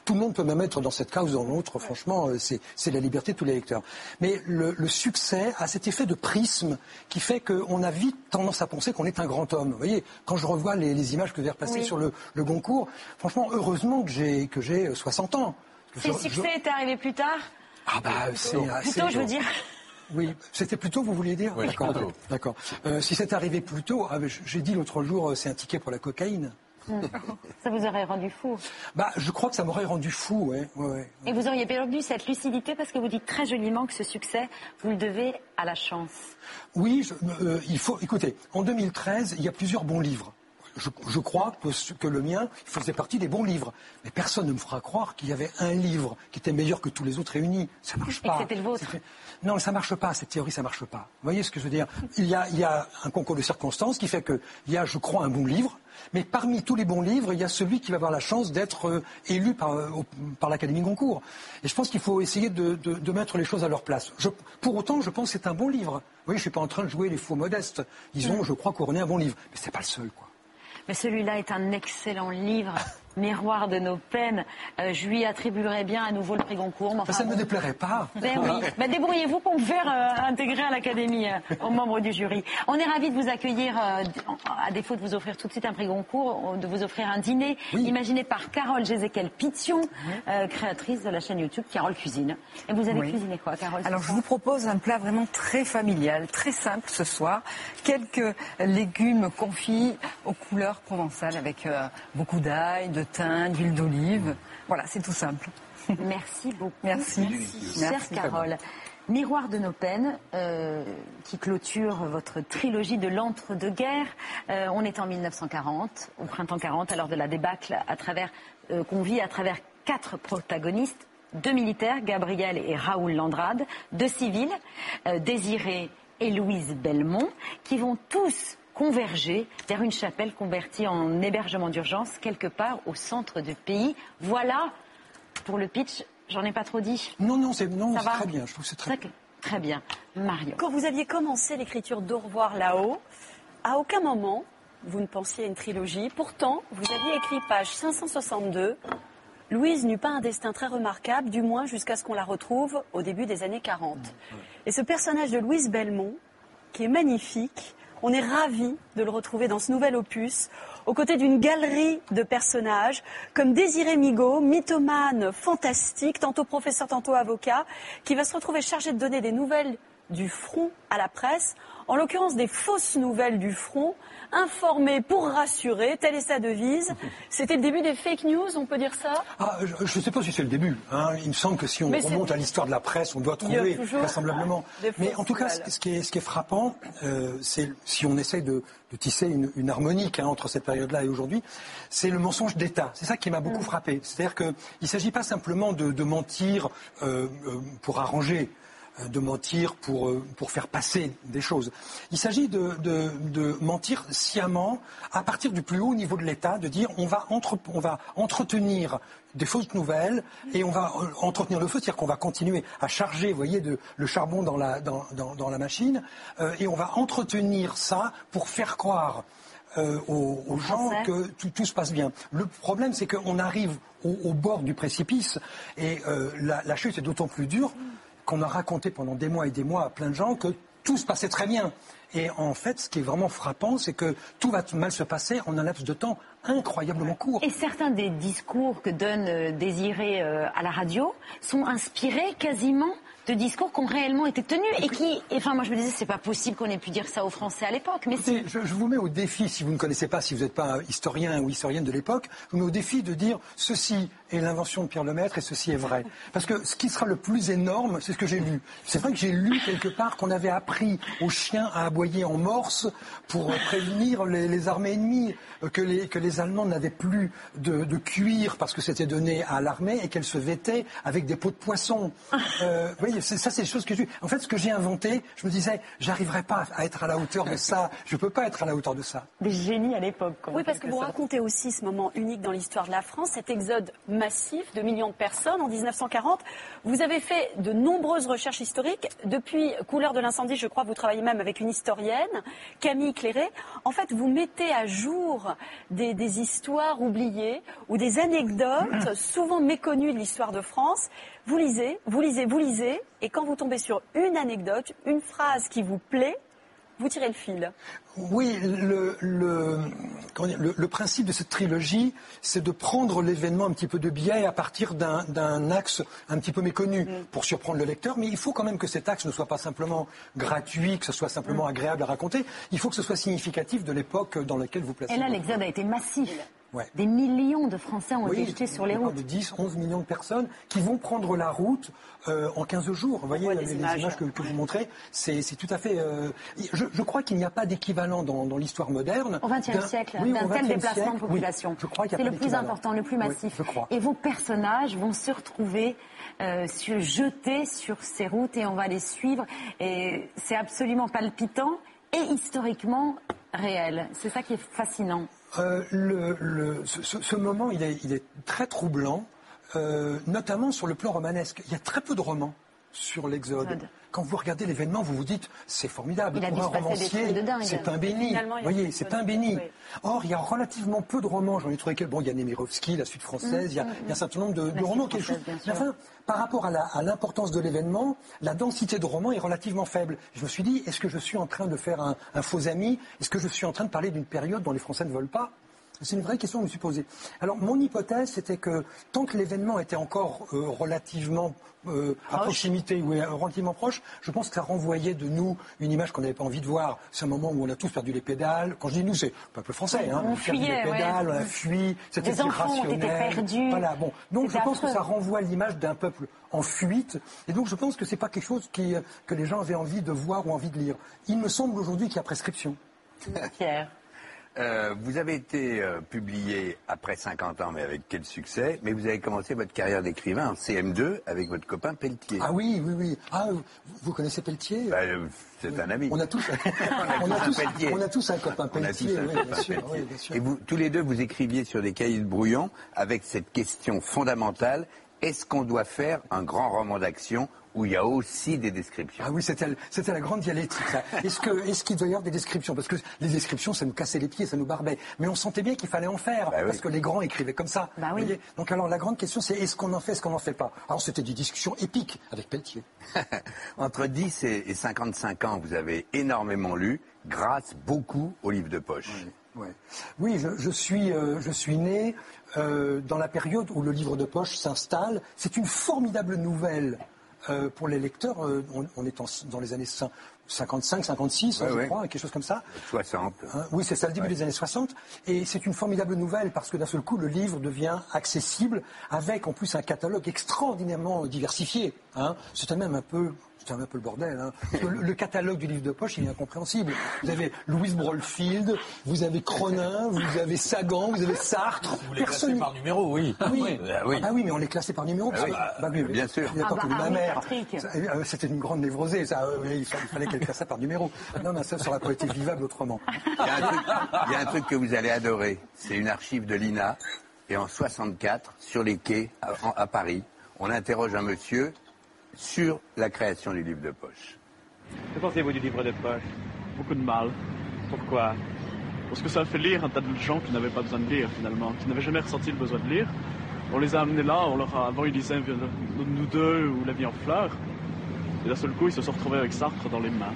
tout le monde peut même être dans cette case ou dans l'autre. Franchement, euh, c'est, c'est la liberté de tous les lecteurs. Mais le, le succès a cet effet de prisme qui fait qu'on a vite tendance à penser qu'on est un grand homme. Vous voyez, quand je revois les, les images que vous avez replacées oui. sur le, le Goncourt, franchement, heureusement que j'ai, que j'ai soixante ans. Si le succès je... était arrivé plus tard. Ah bah c'est plutôt, assez... plutôt je veux dire. Oui, c'était plus tôt, vous vouliez dire? Oui, d'accord. Plutôt. D'accord. Euh, si c'était arrivé plus tôt, ah, j'ai dit l'autre jour, c'est un ticket pour la cocaïne. Ça vous aurait rendu fou? Bah, je crois que ça m'aurait rendu fou, ouais, ouais, ouais. Et vous auriez perdu cette lucidité parce que vous dites très joliment que ce succès, vous le devez à la chance. Oui, je, euh, il faut. Écoutez, en deux mille treize, il y a plusieurs bons livres. Je, je crois que, que le mien faisait partie des bons livres. Mais personne ne me fera croire qu'il y avait un livre qui était meilleur que tous les autres réunis. Ça marche pas. Et que c'était le vôtre. Non, ça marche pas. Cette théorie, ça marche pas. Vous voyez ce que je veux dire? Il y a, il y a un concours de circonstances qui fait qu'il y a, je crois, un bon livre. Mais parmi tous les bons livres, il y a celui qui va avoir la chance d'être euh, élu par, euh, par l'Académie Goncourt. Et je pense qu'il faut essayer de, de, de mettre les choses à leur place. Je, pour autant, je pense que c'est un bon livre. Vous voyez, je suis pas en train de jouer les faux modestes. Ils ont, je crois, couronné un bon livre. Mais c'est pas le seul, quoi. Mais celui-là est un excellent livre, Miroir de nos peines. Euh, je lui attribuerai bien à nouveau le prix Goncourt. Enfin, ça ne bon. me déplairait pas. Ben oui. Ben débrouillez-vous pour me faire euh, intégrer à l'Académie, euh, aux membres du jury. On est ravis de vous accueillir, euh, à défaut de vous offrir tout de suite un prix Goncourt, de vous offrir un dîner oui. imaginé par Carole Jézéquel Pition, euh, créatrice de la chaîne YouTube Carole Cuisine. Et vous avez oui. cuisiné quoi, Carole? Alors, je vous propose un plat vraiment très familial, très simple ce soir. Quelques légumes confits aux couleurs provençales avec euh, beaucoup d'ail, de thym, d'huile d'olive. Voilà, c'est tout simple. Merci beaucoup. Merci. Merci, chère Carole. Miroir de nos peines, euh, qui clôture votre trilogie de l'entre-deux-guerres. Euh, on est en mille neuf cent quarante, au printemps quarante, à l'heure de la débâcle, à travers, euh, qu'on vit à travers quatre protagonistes, deux militaires, Gabriel et Raoul Landrade, deux civils, euh, Désiré et Louise Belmont, qui vont tous converger vers une chapelle convertie en hébergement d'urgence quelque part au centre du pays. Voilà pour le pitch. J'en ai pas trop dit. Non, non, c'est non, c'est très bien. Je trouve que c'est très bien. Très bien. Marion. Quand vous aviez commencé l'écriture d'Au revoir là-haut, à aucun moment vous ne pensiez à une trilogie. Pourtant, vous aviez écrit page cinq cent soixante-deux. Louise n'eut pas un destin très remarquable, du moins jusqu'à ce qu'on la retrouve au début des années quarante. Et ce personnage de Louise Belmont, qui est magnifique, on est ravis de le retrouver dans ce nouvel opus, aux côtés d'une galerie de personnages, comme Désiré Migaud, mythomane fantastique, tantôt professeur, tantôt avocat, qui va se retrouver chargé de donner des nouvelles du front à la presse, en l'occurrence des fausses nouvelles du front, informer pour rassurer, telle est sa devise. C'était le début des fake news, on peut dire ça? Ah, je ne sais pas si c'est le début. Hein. Il me semble que si on Mais remonte à l'histoire de la presse, on doit trouver vraisemblablement. Mais en tout cas, ce qui est, ce qui est frappant, euh, c'est si on essaye de, de tisser une, une harmonique hein, entre cette période-là et aujourd'hui, c'est le mensonge d'État. C'est ça qui m'a beaucoup mmh. frappé. C'est-à-dire qu'il ne s'agit pas simplement de, de mentir euh, euh, pour arranger, de mentir pour, pour faire passer des choses. Il s'agit de, de, de mentir sciemment à partir du plus haut niveau de l'État, de dire on va, entre, on va entretenir des fausses nouvelles et on va entretenir le feu, c'est-à-dire qu'on va continuer à charger, vous voyez, de, le charbon dans la, dans, dans, dans la machine euh, et on va entretenir ça pour faire croire Euh, aux, aux gens que tout, tout se passe bien. Le problème, c'est qu'on arrive au, au bord du précipice et euh, la, la chute est d'autant plus dure qu'on a raconté pendant des mois et des mois à plein de gens que tout se passait très bien. Et en fait, ce qui est vraiment frappant, c'est que tout va mal se passer en un laps de temps incroyablement court. Et certains des discours que donne euh, Désiré euh, à la radio sont inspirés quasiment de discours qui ont réellement été tenus et qui, enfin moi je me disais c'est pas possible qu'on ait pu dire ça aux Français à l'époque. Mais Écoutez, si... je, je vous mets au défi, si vous ne connaissez pas, si vous n'êtes pas historien ou historienne de l'époque, je vous mets au défi de dire ceci est l'invention de Pierre Lemaitre et ceci est vrai. Parce que ce qui sera le plus énorme, c'est ce que j'ai lu. C'est vrai que j'ai lu quelque part qu'on avait appris aux chiens à aboyer en morse pour prévenir les, les armées ennemies, que les, que les Allemands n'avaient plus de, de cuir parce que c'était donné à l'armée et qu'elle se vêtait avec des peaux de poisson. Euh, vous voyez, c'est, ça c'est des choses que j'ai... En fait, ce que j'ai inventé, je me disais, j'arriverai pas à être à la hauteur de ça. Je peux pas être à la hauteur de ça. Des génies à l'époque. Oui, parce que vous racontez aussi ce moment unique dans l'histoire de la France, cet exode massif de millions de personnes en dix-neuf cent quarante. Vous avez fait de nombreuses recherches historiques. Depuis Couleur de l'incendie, je crois, vous travaillez même avec une historienne, Camille Clairet. En fait, vous mettez à jour des, des histoires oubliées ou des anecdotes souvent méconnues de l'histoire de France. Vous lisez, vous lisez, vous lisez, et quand vous tombez sur une anecdote, une phrase qui vous plaît, vous tirez le fil. Oui, le, le, comment dire, le, le principe de cette trilogie, c'est de prendre l'événement un petit peu de biais à partir d'un, d'un axe un petit peu méconnu mm. pour surprendre le lecteur. Mais il faut quand même que cet axe ne soit pas simplement gratuit, que ce soit simplement mm. agréable à raconter. Il faut que ce soit significatif de l'époque dans laquelle vous placez. Et là, l'exode a été massif. Ouais. Des millions de Français ont oui, été jetés sur les routes. De dix, onze millions de personnes qui vont prendre la route euh, en quinze jours. Vous voyez, les, les images, images que, que vous montrez, c'est, c'est tout à fait... Euh, je, je crois qu'il n'y a pas d'équivalent dans, dans l'histoire moderne. Au XXe siècle, oui, d'un tel déplacement siècle, de population. Oui, je crois qu'il y a c'est pas le plus important, le plus massif. Oui, je crois. Et vos personnages vont se retrouver euh, sur, jetés sur ces routes et on va les suivre. Et c'est absolument palpitant et historiquement réel. C'est ça qui est fascinant. Euh, le, le, ce, ce moment, il est, il est très troublant, euh, notamment sur le plan romanesque. Il y a très peu de romans sur l'Exode. Quand vous regardez l'événement, vous vous dites, c'est formidable. Il a pour un romancier, c'est pain béni. Vous voyez, c'est pain béni. Oui. Or, il y a relativement peu de romans. J'en ai trouvé quelques. Bon, il y a Nemirovsky, La Suite française. Mmh, il, y a, mmh, il y a un certain nombre de, de romans. Quelque chose. Mais enfin, par rapport à, la, à l'importance de l'événement, la densité de romans est relativement faible. Je me suis dit, est-ce que je suis en train de faire un, un faux ami? Est-ce que je suis en train de parler d'une période dont les Français ne veulent pas? C'est une vraie question que je me suis posée. Alors, mon hypothèse, c'était que tant que l'événement était encore euh, relativement euh, à proximité ou euh, relativement proche, je pense que ça renvoyait de nous une image qu'on n'avait pas envie de voir. C'est un moment où on a tous perdu les pédales. Quand je dis nous, c'est le peuple français. Hein. On, on a perdu fuyait, les pédales, ouais. on a fui. C'était les enfants ont été perdus. Voilà, bon. Donc, c'était je pense affreux. que ça renvoie l'image d'un peuple en fuite. Et donc, je pense que c'est pas quelque chose qui, que les gens avaient envie de voir ou envie de lire. Il me semble aujourd'hui qu'il y a prescription. Pierre. Euh, vous avez été euh, publié après cinquante ans, mais avec quel succès. Mais vous avez commencé votre carrière d'écrivain en C M deux avec votre copain Pelletier. Ah oui, oui, oui. Ah, vous, vous connaissez Pelletier? Bah, euh, C'est oui. un ami. On a tous, on a tous, un, on a tous un copain Pelletier. Oui, bien sûr, oui, bien sûr. Et vous, tous les deux, vous écriviez sur des cahiers de brouillon avec cette question fondamentale. Est-ce qu'on doit faire un grand roman d'action où il y a aussi des descriptions? Ah oui, c'était, c'était la grande dialectique. Ça. Est-ce, que, est-ce qu'il doit y avoir des descriptions? Parce que les descriptions, ça nous cassait les pieds, ça nous barbait. Mais on sentait bien qu'il fallait en faire, bah parce oui. que les grands écrivaient comme ça. Bah oui. Donc alors la grande question, c'est est-ce qu'on en fait, est-ce qu'on n'en fait pas? Alors c'était des discussions épiques avec Pelletier. Entre dix et cinquante-cinq ans, vous avez énormément lu, grâce beaucoup aux livres de poche. Oui. Ouais. Oui, je, je, suis, euh, je suis né euh, dans la période où le livre de poche s'installe. C'est une formidable nouvelle euh, pour les lecteurs. Euh, on, on est en, dans les années cinquante-cinq, cinquante-six, ouais, hein, je ouais. crois, quelque chose comme ça. soixante. Hein, oui, c'est ça, le début ouais. des années soixante. Et c'est une formidable nouvelle parce que d'un seul coup, le livre devient accessible avec en plus un catalogue extraordinairement diversifié. Hein. C'était même un peu... C'est un peu le bordel. Hein. Le, le catalogue du livre de poche, il est incompréhensible. Vous avez Louise Brolfield, vous avez Cronin, vous avez Sagan, vous avez Sartre. Vous les classez par numéro, oui. Ah oui. Ah oui. Ah oui, mais on les classait par numéro. Ah parce oui. que, bah, oui, bien sûr. Ah bah, ah ma mère, oui, ça, c'était une grande névrosée. Ça, il fallait qu'elle classe ça par numéro. Non, mais ça, ça aurait pas été vivable autrement. Il y a un truc, il y a un truc que vous allez adorer. C'est une archive de l'I N A. Et en soixante-quatre, sur les quais à, à Paris, on interroge un monsieur sur la création du livre de poche. Que pensez-vous du livre de poche? Beaucoup de mal. Pourquoi? Parce que ça fait lire un tas de gens qui n'avaient pas besoin de lire, finalement, qui n'avaient jamais ressenti le besoin de lire. On les a amenés là, on leur a, avant ils lisaient Nous deux ou La vie en fleurs. Et d'un seul coup, ils se sont retrouvés avec Sartre dans les mains.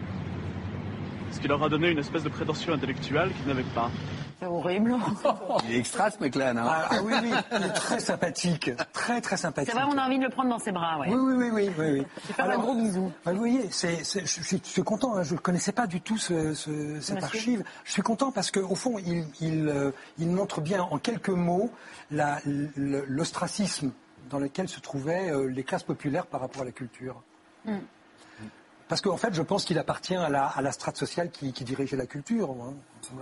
Ce qui leur a donné une espèce de prétention intellectuelle qu'ils n'avaient pas. C'est horrible. Il est extra ce mec-là, non? Ah, ah oui, oui, il est très sympathique. Très, très sympathique. C'est vrai, on a envie de le prendre dans ses bras, ouais. Oui, oui, oui, oui. oui, oui. Je vais faire un gros bisou. Bah, vous voyez, c'est, c'est, je, je suis content, hein, je ne connaissais pas du tout ce, ce, cette Monsieur. archive. Je suis content parce qu'au fond, il, il, euh, il montre bien en quelques mots la, l'ostracisme dans lequel se trouvaient euh, les classes populaires par rapport à la culture. Mm. Parce qu'en fait, je pense qu'il appartient à la, à la strate sociale qui, qui dirigeait la culture. Hein.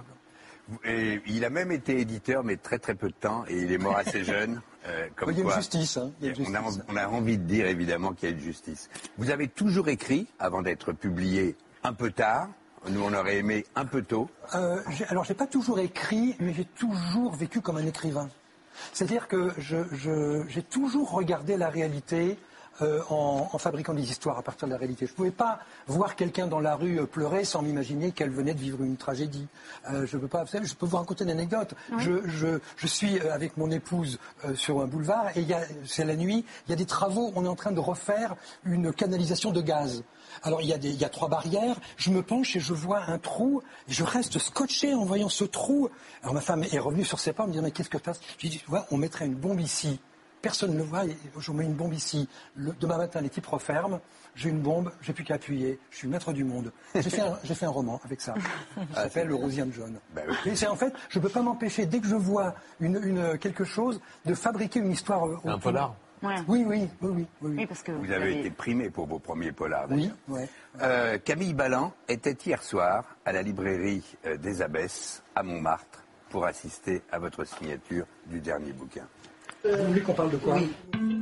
Et il a même été éditeur, mais très très peu de temps, et il est mort assez jeune. Euh, comme il y a quoi, une justice. Hein. Il y a une on, a, justice. on a envie de dire évidemment qu'il y a une justice. Vous avez toujours écrit, avant d'être publié un peu tard. Nous, on aurait aimé un peu tôt. Euh, j'ai, alors, j'ai pas toujours écrit, mais j'ai toujours vécu comme un écrivain. C'est-à-dire que je, je, j'ai toujours regardé la réalité euh, en, en fabriquant des histoires à partir de la réalité. Je ne pouvais pas voir quelqu'un dans la rue pleurer sans m'imaginer qu'elle venait de vivre une tragédie. Euh, je peux pas, je peux vous raconter une anecdote. Oui. Je, je, je suis avec mon épouse euh, sur un boulevard et y a, c'est la nuit, il y a des travaux, on est en train de refaire une canalisation de gaz. Alors il y a des, il y a trois barrières, je me penche et je vois un trou, et je reste scotché en voyant ce trou. Alors ma femme est revenue sur ses pas, elle me dit mais qu'est-ce que tu as ? Je lui dis, tu vois, on mettrait une bombe ici. Personne ne le voit, je mets une bombe ici. Le, demain matin, les types referment, j'ai une bombe, j'ai plus qu'à appuyer, je suis maître du monde. J'ai fait un, j'ai fait un roman avec ça. Ça s'appelle Le Rosian John. Ben oui. Et c'est en fait, je ne peux pas m'empêcher, dès que je vois une, une, quelque chose, de fabriquer une histoire. C'est un polar. Ouais. Oui, oui, oui, oui, oui. oui parce que vous, vous avez, avez été primé pour vos premiers polars. Oui, ouais. euh, Camille Balland était hier soir à la librairie euh, des Abbesses à Montmartre pour assister à votre signature du dernier bouquin. Euh, vous voulez qu'on parle de quoi ? Oui.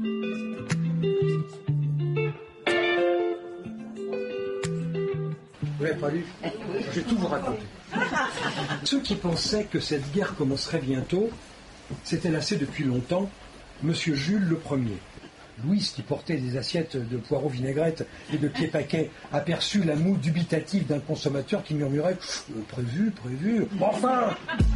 Vous l'avez pas lu ? Je vais tout vous raconter. Ceux qui pensaient que cette guerre commencerait bientôt s'étaient lassés depuis longtemps. Monsieur Jules le Premier. Louise, qui portait des assiettes de poireaux vinaigrette et de pieds paquets, aperçut la moue dubitative d'un consommateur qui murmurait « Prévu, prévu, enfin !»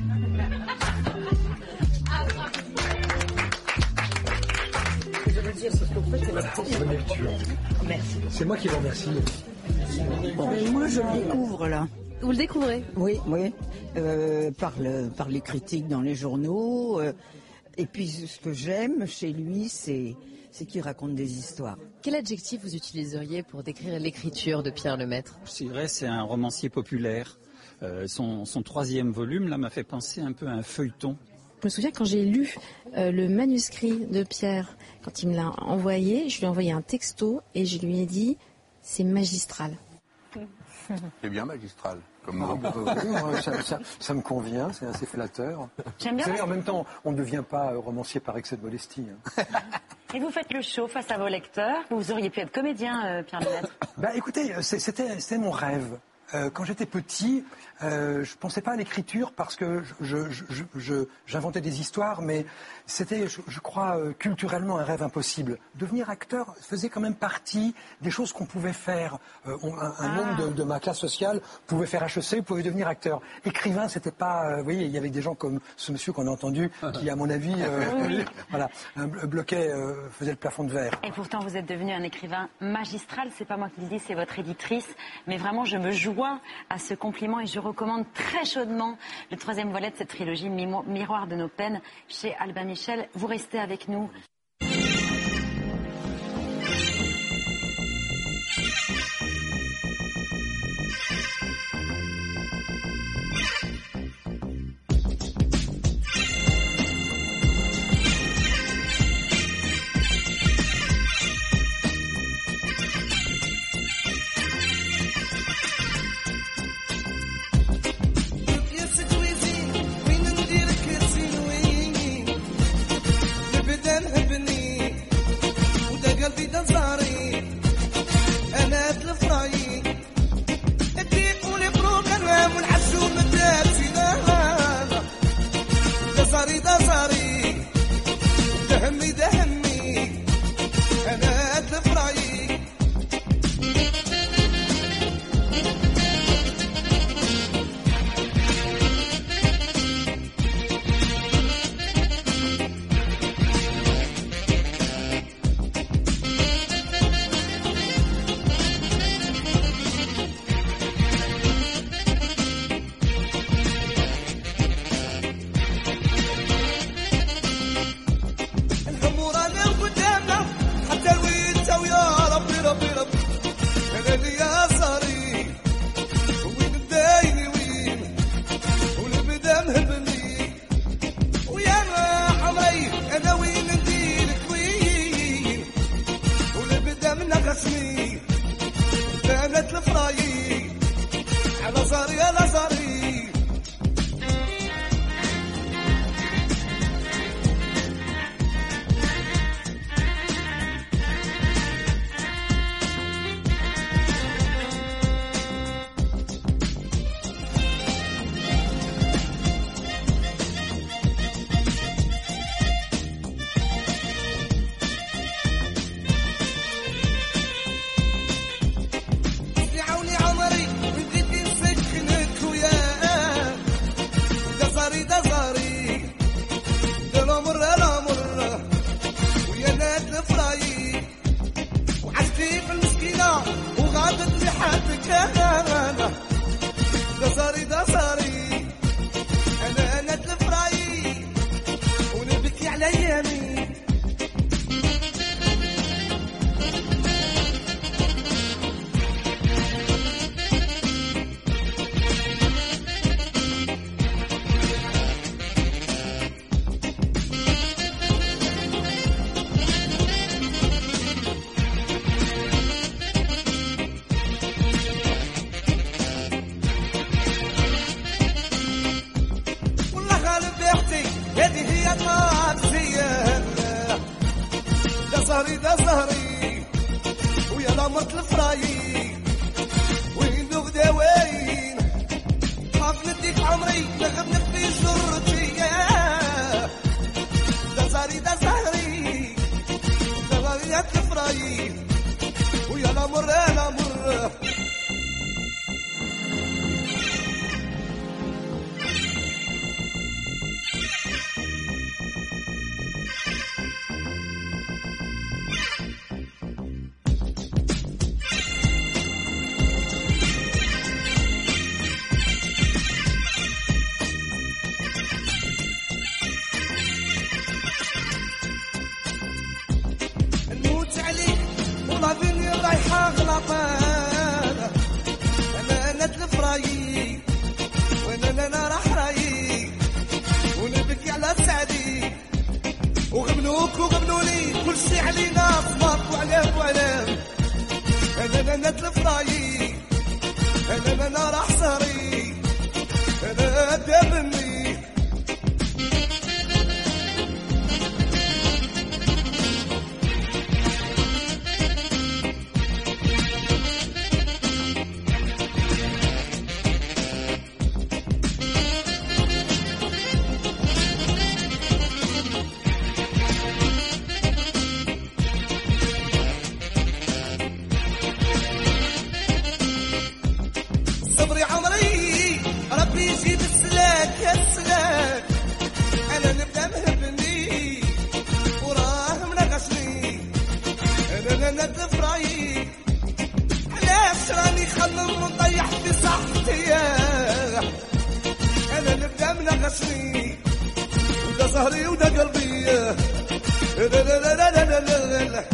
Je veux dire, ce que vous faites, c'est la bonne lecture. Merci. C'est moi qui vous remercie. Bon, moi, je le découvre, là. Vous le découvrez ? Oui, oui. Euh, par, le, par les critiques dans les journaux. Euh, et puis, ce que j'aime chez lui, c'est, c'est qu'il raconte des histoires. Quel adjectif vous utiliseriez pour décrire l'écriture de Pierre Lemaitre ? Je dirais c'est un romancier populaire. Euh, son, son troisième volume, là, m'a fait penser un peu à un feuilleton. Je me souviens quand j'ai lu euh, le manuscrit de Pierre, quand il me l'a envoyé, je lui ai envoyé un texto et je lui ai dit « c'est magistral ». C'est bien magistral. Comme ah, bah, oui, ça, ça, ça me convient, c'est assez flatteur. J'aime bien. Vous savez, en même temps, on ne devient pas romancier par excès de modestie. Hein. Et vous faites le show face à vos lecteurs. Vous auriez pu être comédien, euh, Pierre Lemaitre. Bah, écoutez, c'était, c'était mon rêve. Euh, quand j'étais petit, euh, je ne pensais pas à l'écriture parce que je, je, je, je, j'inventais des histoires, mais c'était, je, je crois, euh, culturellement un rêve impossible. Devenir acteur faisait quand même partie des choses qu'on pouvait faire. Euh, on, un un ah. membre de, de ma classe sociale pouvait faire H E C, pouvait devenir acteur. Écrivain, c'était pas... Euh, vous voyez, il y avait des gens comme ce monsieur qu'on a entendu, qui, à mon avis, euh, oui. voilà, un bloquet, euh, faisait le plafond de verre. Et pourtant, vous êtes devenu un écrivain magistral. C'est pas moi qui le dis, c'est votre éditrice. Mais vraiment, je me joue à ce compliment et je recommande très chaudement le troisième volet de cette trilogie Miroir de nos peines chez Albin Michel. Vous restez avec nous. Then زهري دا زهري ويا لمرت الفرايي وين نغدا وين خاف نديك عمري نغبنك في جرتي دا زهري دا زهري زهري الفرايي ويا لمر انا مر وغبنوك وغبنوني كل شي علينا صمات وعلام وعلام انا انا نتلف رايي انا انا راح سهري انا دابني زهري ودا قلبي لا لا لا لا لا لا لا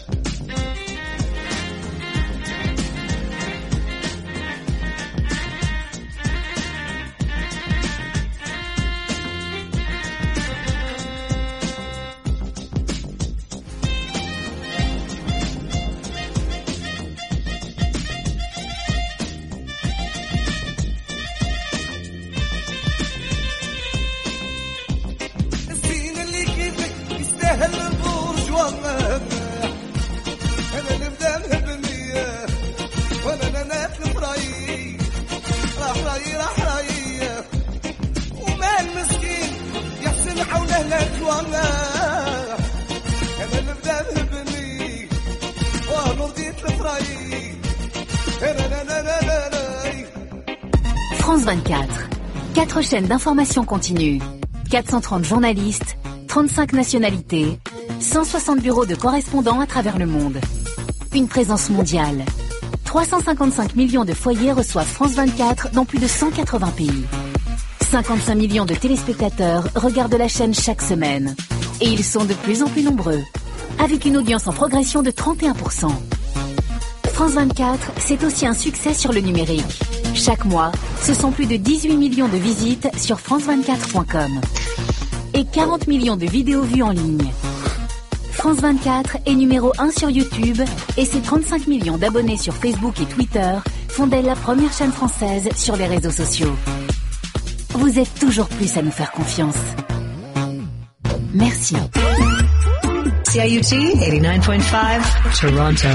France vingt-quatre. Quatre chaînes d'information continue, quatre cent trente journalistes, trente-cinq nationalités, cent soixante bureaux de correspondants à travers le monde. Une présence mondiale. trois cent cinquante-cinq millions de foyers reçoivent France vingt-quatre dans plus de cent quatre-vingts pays. cinquante-cinq millions de téléspectateurs regardent la chaîne chaque semaine. Et ils sont de plus en plus nombreux, avec une audience en progression de trente et un pour cent. France vingt-quatre, c'est aussi un succès sur le numérique. Chaque mois, ce sont plus de dix-huit millions de visites sur france vingt-quatre point com et quarante millions de vidéos vues en ligne. France vingt-quatre est numéro un sur YouTube et ses trente-cinq millions d'abonnés sur Facebook et Twitter font d'elle la première chaîne française sur les réseaux sociaux. Vous êtes toujours plus à nous faire confiance. Merci. C I U T eighty-nine point five, Toronto.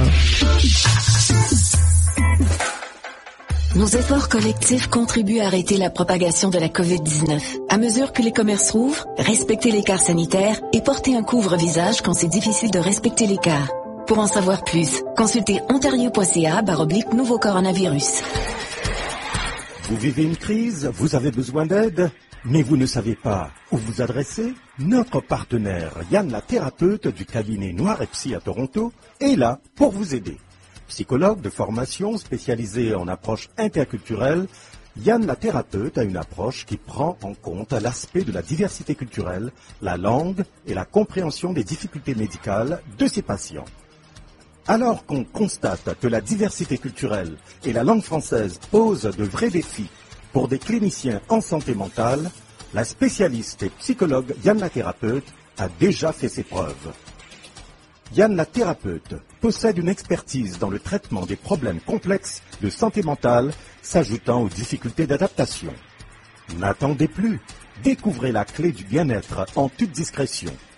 Nos efforts collectifs contribuent à arrêter la propagation de la covid dix-neuf. À mesure que les commerces rouvrent, respectez l'écart sanitaire et portez un couvre-visage quand c'est difficile de respecter l'écart. Pour en savoir plus, consultez ontario.ca barre oblique nouveau coronavirus. Vous vivez une crise, vous avez besoin d'aide, mais vous ne savez pas où vous adresser? Notre partenaire Yann la thérapeute du cabinet Noir et Psy à Toronto est là pour vous aider. Psychologue de formation spécialisé en approche interculturelle, Yann la thérapeute a une approche qui prend en compte l'aspect de la diversité culturelle, la langue et la compréhension des difficultés médicales de ses patients. Alors qu'on constate que la diversité culturelle et la langue française posent de vrais défis pour des cliniciens en santé mentale, la spécialiste et psychologue Yann la thérapeute a déjà fait ses preuves. Yann la thérapeute possède une expertise dans le traitement des problèmes complexes de santé mentale s'ajoutant aux difficultés d'adaptation. N'attendez plus, découvrez la clé du bien-être en toute discrétion.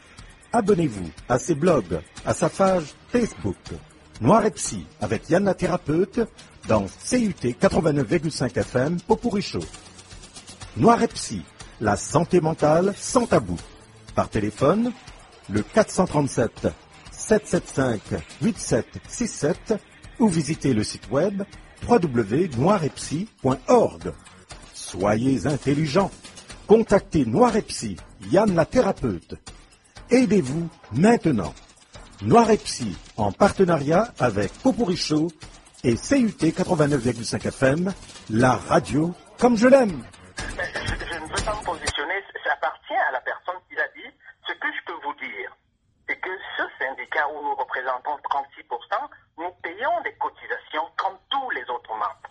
Abonnez-vous à ses blogs, à sa page Facebook. Noir et Psy avec Yann la thérapeute dans C U T quatre-vingt-neuf virgule cinq F M Popuricho. Noir et Psy, la santé mentale sans tabou. Par téléphone, le quatre cent trente-sept sept cent soixante-cinq huit sept six sept ou visitez le site web w w w point noir et psy point org. Soyez intelligents. Contactez Noir et Psy, Yann la thérapeute. Aidez-vous maintenant. Noir et Psy en partenariat avec Popuricho et C U T quatre-vingt-neuf virgule cinq F M, la radio comme je l'aime. Je, je ne veux pas me positionner, ça appartient à la personne qui l'a dit. Ce que je peux vous dire, c'est que ce syndicat où nous représentons trente-six pour cent, nous payons des cotisations comme tous les autres membres.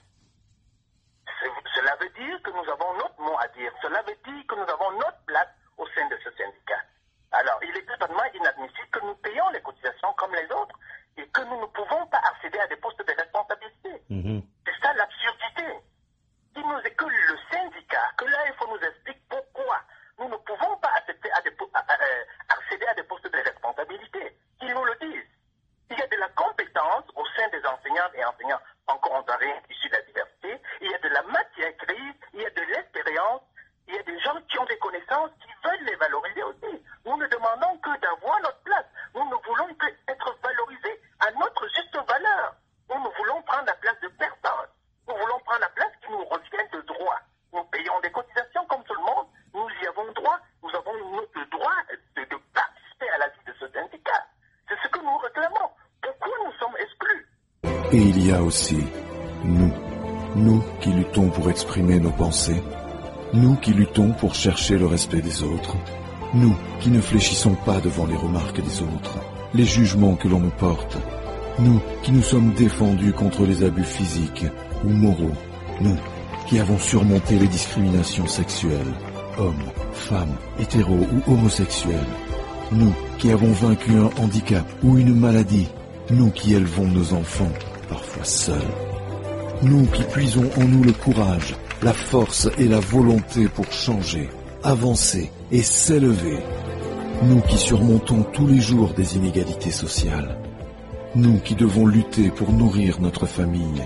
Cela veut dire que nous avons notre mot à dire. Cela veut dire que nous avons notre place au sein de ce syndicat. Alors, il est totalement inadmissible que nous payons les cotisations comme les autres et que nous ne pouvons pas accéder à des postes de responsabilité. Mmh. C'est ça l'absurdité. Il nous est que le syndicat, que l'A F O nous explique pourquoi nous ne pouvons pas accéder à des, à, à, accéder à des postes de responsabilité. Qu'ils nous le disent. Il y a de la compétence au sein des enseignantes et enseignants franco-ontariens issus de la diversité. Il y a de la matière grise, il y a de l'expérience, il y a des gens qui ont des connaissances qui veulent les valoriser aussi. Nous ne demandons que d'avoir notre place. Nous ne voulons que être valorisés à notre juste valeur. Nous ne voulons prendre la place de personne. Nous voulons prendre la place qui nous revient de droit. Nous payons des cotisations comme tout le monde. Nous y avons droit. Nous avons le droit de, de participer à la vie de ce syndicat. C'est ce que nous réclamons. Pourquoi nous sommes exclus? Et il y a aussi nous. Nous qui luttons pour exprimer nos pensées. Nous qui luttons pour chercher le respect des autres. Nous qui ne fléchissons pas devant les remarques des autres, les jugements que l'on nous porte. Nous qui nous sommes défendus contre les abus physiques ou moraux. Nous qui avons surmonté les discriminations sexuelles, hommes, femmes, hétéros ou homosexuels. Nous qui avons vaincu un handicap ou une maladie. Nous qui élevons nos enfants, parfois seuls. Nous qui puisons en nous le courage, la force et la volonté pour changer, avancer et s'élever. Nous qui surmontons tous les jours des inégalités sociales. Nous qui devons lutter pour nourrir notre famille.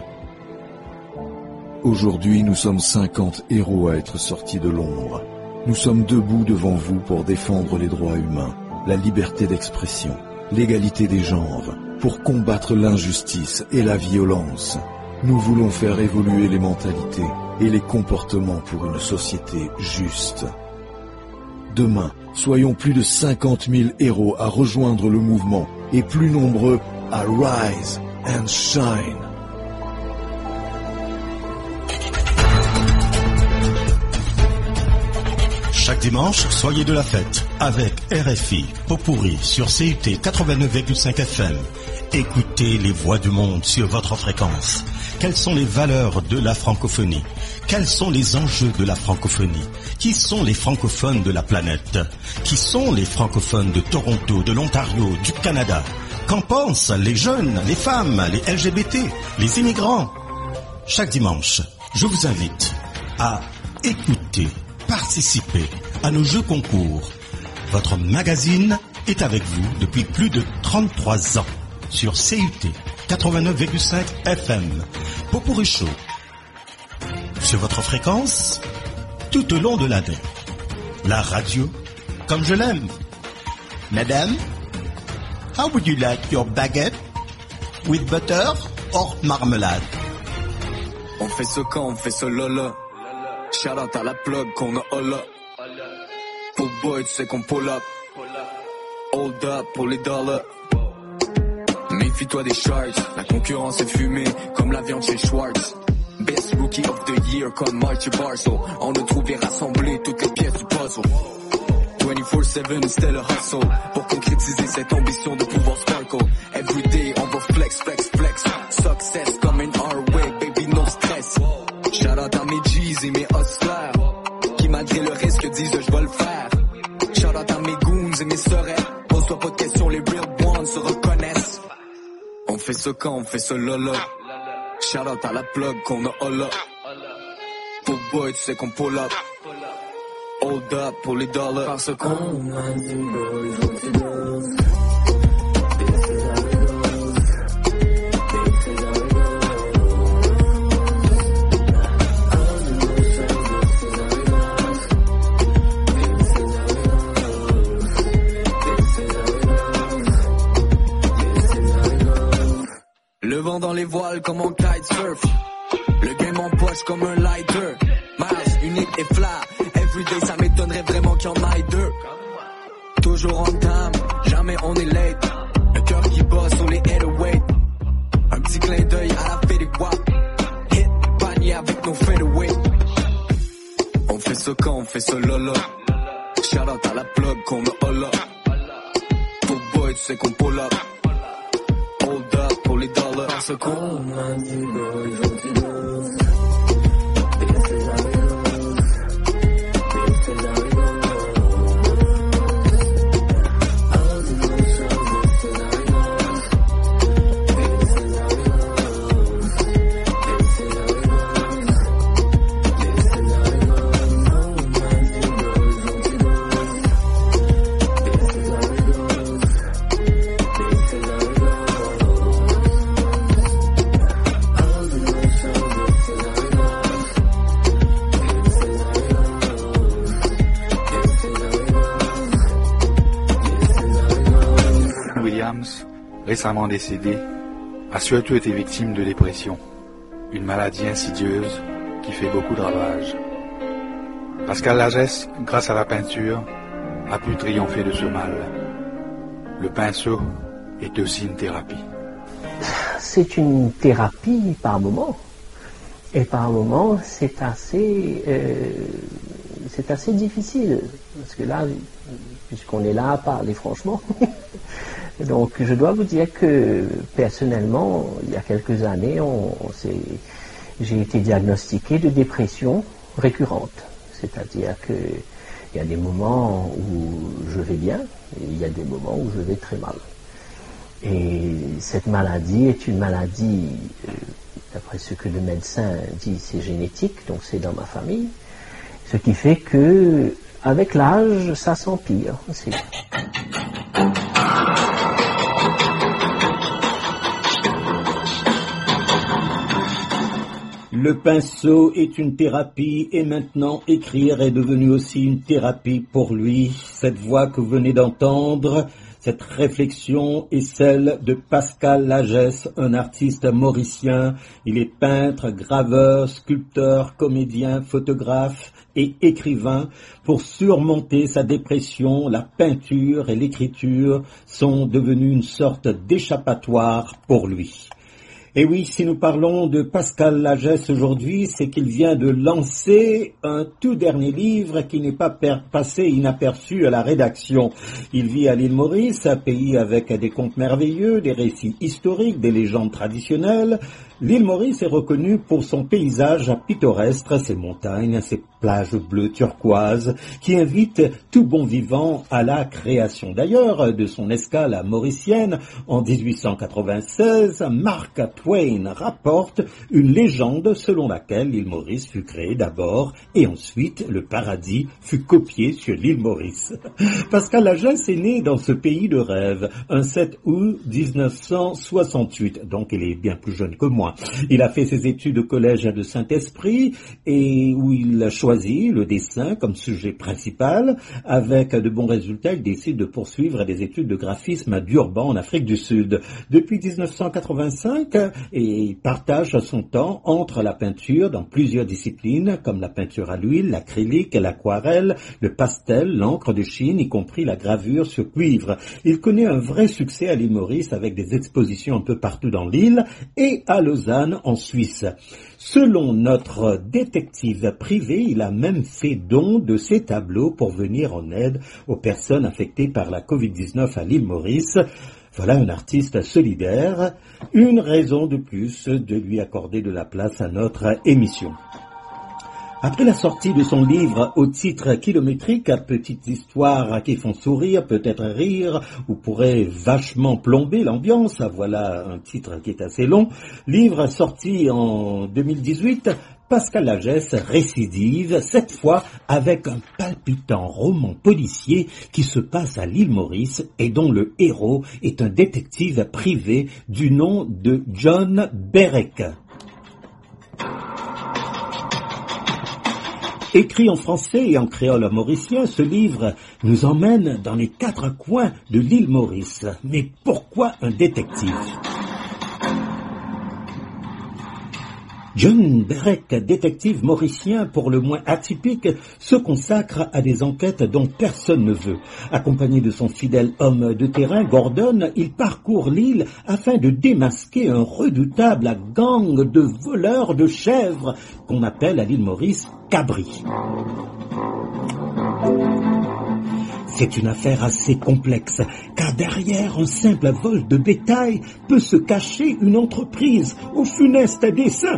Aujourd'hui, nous sommes cinquante héros à être sortis de l'ombre. Nous sommes debout devant vous pour défendre les droits humains, la liberté d'expression, l'égalité des genres, pour combattre l'injustice et la violence. Nous voulons faire évoluer les mentalités et les comportements pour une société juste. Demain, soyons plus de cinquante mille héros à rejoindre le mouvement et plus nombreux à rise and shine. Chaque dimanche, soyez de la fête avec R F I, Popurri sur C U T quatre-vingt-neuf virgule cinq F M. Écoutez les voix du monde sur votre fréquence. Quelles sont les valeurs de la francophonie? Quels sont les enjeux de la francophonie? Qui sont les francophones de la planète? Qui sont les francophones de Toronto, de l'Ontario, du Canada? Qu'en pensent les jeunes, les femmes, les L G B T, les immigrants? Chaque dimanche, je vous invite à écouter, participer à nos jeux concours. Votre magazine est avec vous depuis plus de trente-trois ans sur C U T quatre-vingt-neuf virgule cinq F M. Popuricho. Sur votre fréquence, tout au long de l'année. La radio, comme je l'aime. Madame, how would you like your baguette? With butter or marmelade? On fait ce camp, on fait ce lolo. Shout out à la plug qu'on a all up. Pour boy, tu sais qu'on pull up. Hold up pour les dollars. Méfie-toi des sharks, la concurrence est fumée comme la viande chez Schwartz. Best rookie of the year comme Marty Barso. On a trouvé rassemblé toutes les pièces du puzzle. vingt-quatre sept c'était le hustle. Pour concrétiser cette ambition de pouvoir sparkle. Everyday on va flex, flex, flex. Success coming our way, baby no stress. Shout out à mes G's et mes hustlers qui malgré le risque disent je vais le faire. Shout out à mes goons et mes sœurs. Pose-toi pas de questions, les real ones se reconnaissent. On fait ce camp, on fait ce lolo. Shout out à la plug qu'on a all up. Pour boy, tu sais qu'on pull up. Hold up pour les dollars. Parce qu'on a du boys, what it does. Le vent dans les voiles comme en kitesurf. Le game en poche comme un lighter. Miles, unique et flat. Everyday, ça m'étonnerait vraiment qu'il y en ait deux. Toujours on time, jamais on est late. Le cœur qui bat sur les heavyweight. Un petit clin d'œil à la fée des wap. Hit, panier avec nos featherweight. On fait ce quand on fait ce lolo. Shout out à la plug qu'on a all up. Pour boy, tu sais qu'on pull up. Hold up pour les dollars. Parce qu'on a du boy, gentil boy. Récemment décédé, a surtout été victime de dépression, une maladie insidieuse qui fait beaucoup de ravages. Pascal Lagesse, grâce à la peinture, a pu triompher de ce mal. Le pinceau est aussi une thérapie. C'est une thérapie par moment, et par moment c'est assez, euh, c'est assez difficile, parce que là, puisqu'on est là à parler franchement, donc je dois vous dire que personnellement, il y a quelques années, on, on s'est, j'ai été diagnostiqué de dépression récurrente. C'est-à-dire qu'il y a des moments où je vais bien et il y a des moments où je vais très mal. Et cette maladie est une maladie, euh, d'après ce que le médecin dit, c'est génétique, donc c'est dans ma famille. Ce qui fait que avec l'âge, ça s'empire. C'est... Le pinceau est une thérapie et maintenant écrire est devenu aussi une thérapie pour lui. Cette voix que vous venez d'entendre, cette réflexion est celle de Pascal Lagesse, un artiste mauricien. Il est peintre, graveur, sculpteur, comédien, photographe et écrivain. Pour surmonter sa dépression, la peinture et l'écriture sont devenus une sorte d'échappatoire pour lui. Et oui, si nous parlons de Pascal Lagesse aujourd'hui, c'est qu'il vient de lancer un tout dernier livre qui n'est pas passé inaperçu à la rédaction. Il vit à l'île Maurice, un pays avec des contes merveilleux, des récits historiques, des légendes traditionnelles. L'île Maurice est reconnue pour son paysage pittoresque, ses montagnes, ses plages bleues turquoises, qui invitent tout bon vivant à la création. D'ailleurs, de son escale mauricienne en dix-huit cent quatre-vingt-seize, Mark Twain rapporte une légende selon laquelle l'île Maurice fut créée d'abord et ensuite le paradis fut copié sur l'île Maurice. Pascal Lagesse est né dans ce pays de rêve un sept août dix-neuf cent soixante-huit, donc il est bien plus jeune que moi. Il a fait ses études au collège de Saint-Esprit et où il a choisi le dessin comme sujet principal. Avec de bons résultats, il décide de poursuivre des études de graphisme à Durban en Afrique du Sud. Depuis dix-neuf cent quatre-vingt-cinq, et il partage son temps entre la peinture dans plusieurs disciplines comme la peinture à l'huile, l'acrylique, l'aquarelle, le pastel, l'encre de Chine, y compris la gravure sur cuivre. Il connaît un vrai succès à l'île Maurice avec des expositions un peu partout dans l'île et à Lausanne en Suisse. Selon notre détective privé, il a même fait don de ses tableaux pour venir en aide aux personnes affectées par la covid dix-neuf à l'île Maurice. Voilà un artiste solidaire, une raison de plus de lui accorder de la place à notre émission. Après la sortie de son livre au titre kilométrique, petites histoires qui font sourire, peut-être rire, ou pourraient vachement plomber l'ambiance, voilà un titre qui est assez long, livre sorti en deux mille dix-huit, Pascal Lagesse récidive, cette fois avec un palpitant roman policier qui se passe à l'île Maurice et dont le héros est un détective privé du nom de John Berek. Écrit en français et en créole mauricien, ce livre nous emmène dans les quatre coins de l'île Maurice. Mais pourquoi un détective ? John Berek, détective mauricien pour le moins atypique, se consacre à des enquêtes dont personne ne veut. Accompagné de son fidèle homme de terrain, Gordon, il parcourt l'île afin de démasquer un redoutable gang de voleurs de chèvres qu'on appelle à l'île Maurice Cabri. C'est une affaire assez complexe, car derrière un simple vol de bétail peut se cacher une entreprise au funeste dessein.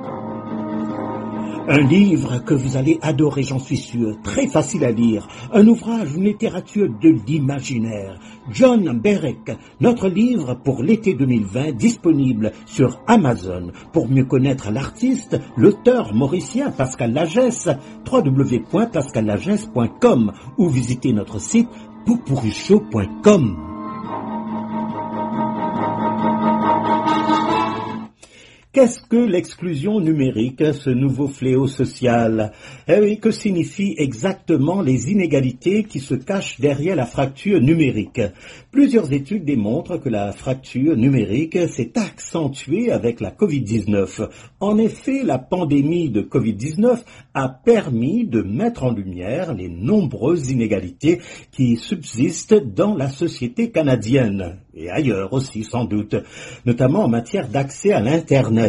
Un livre que vous allez adorer, j'en suis sûr, très facile à lire, un ouvrage, une littérature de l'imaginaire. John Berek, notre livre pour l'été deux mille vingt, disponible sur Amazon. Pour mieux connaître l'artiste, l'auteur mauricien Pascal Lagesse, w w w point pascal lagesse point com ou visitez notre site popurichaud point com. Qu'est-ce que l'exclusion numérique, ce nouveau fléau social ? Eh oui, que signifient exactement les inégalités qui se cachent derrière la fracture numérique ? Plusieurs études démontrent que la fracture numérique s'est accentuée avec la covid dix-neuf. En effet, la pandémie de covid dix-neuf a permis de mettre en lumière les nombreuses inégalités qui subsistent dans la société canadienne, et ailleurs aussi sans doute, notamment en matière d'accès à l'Internet.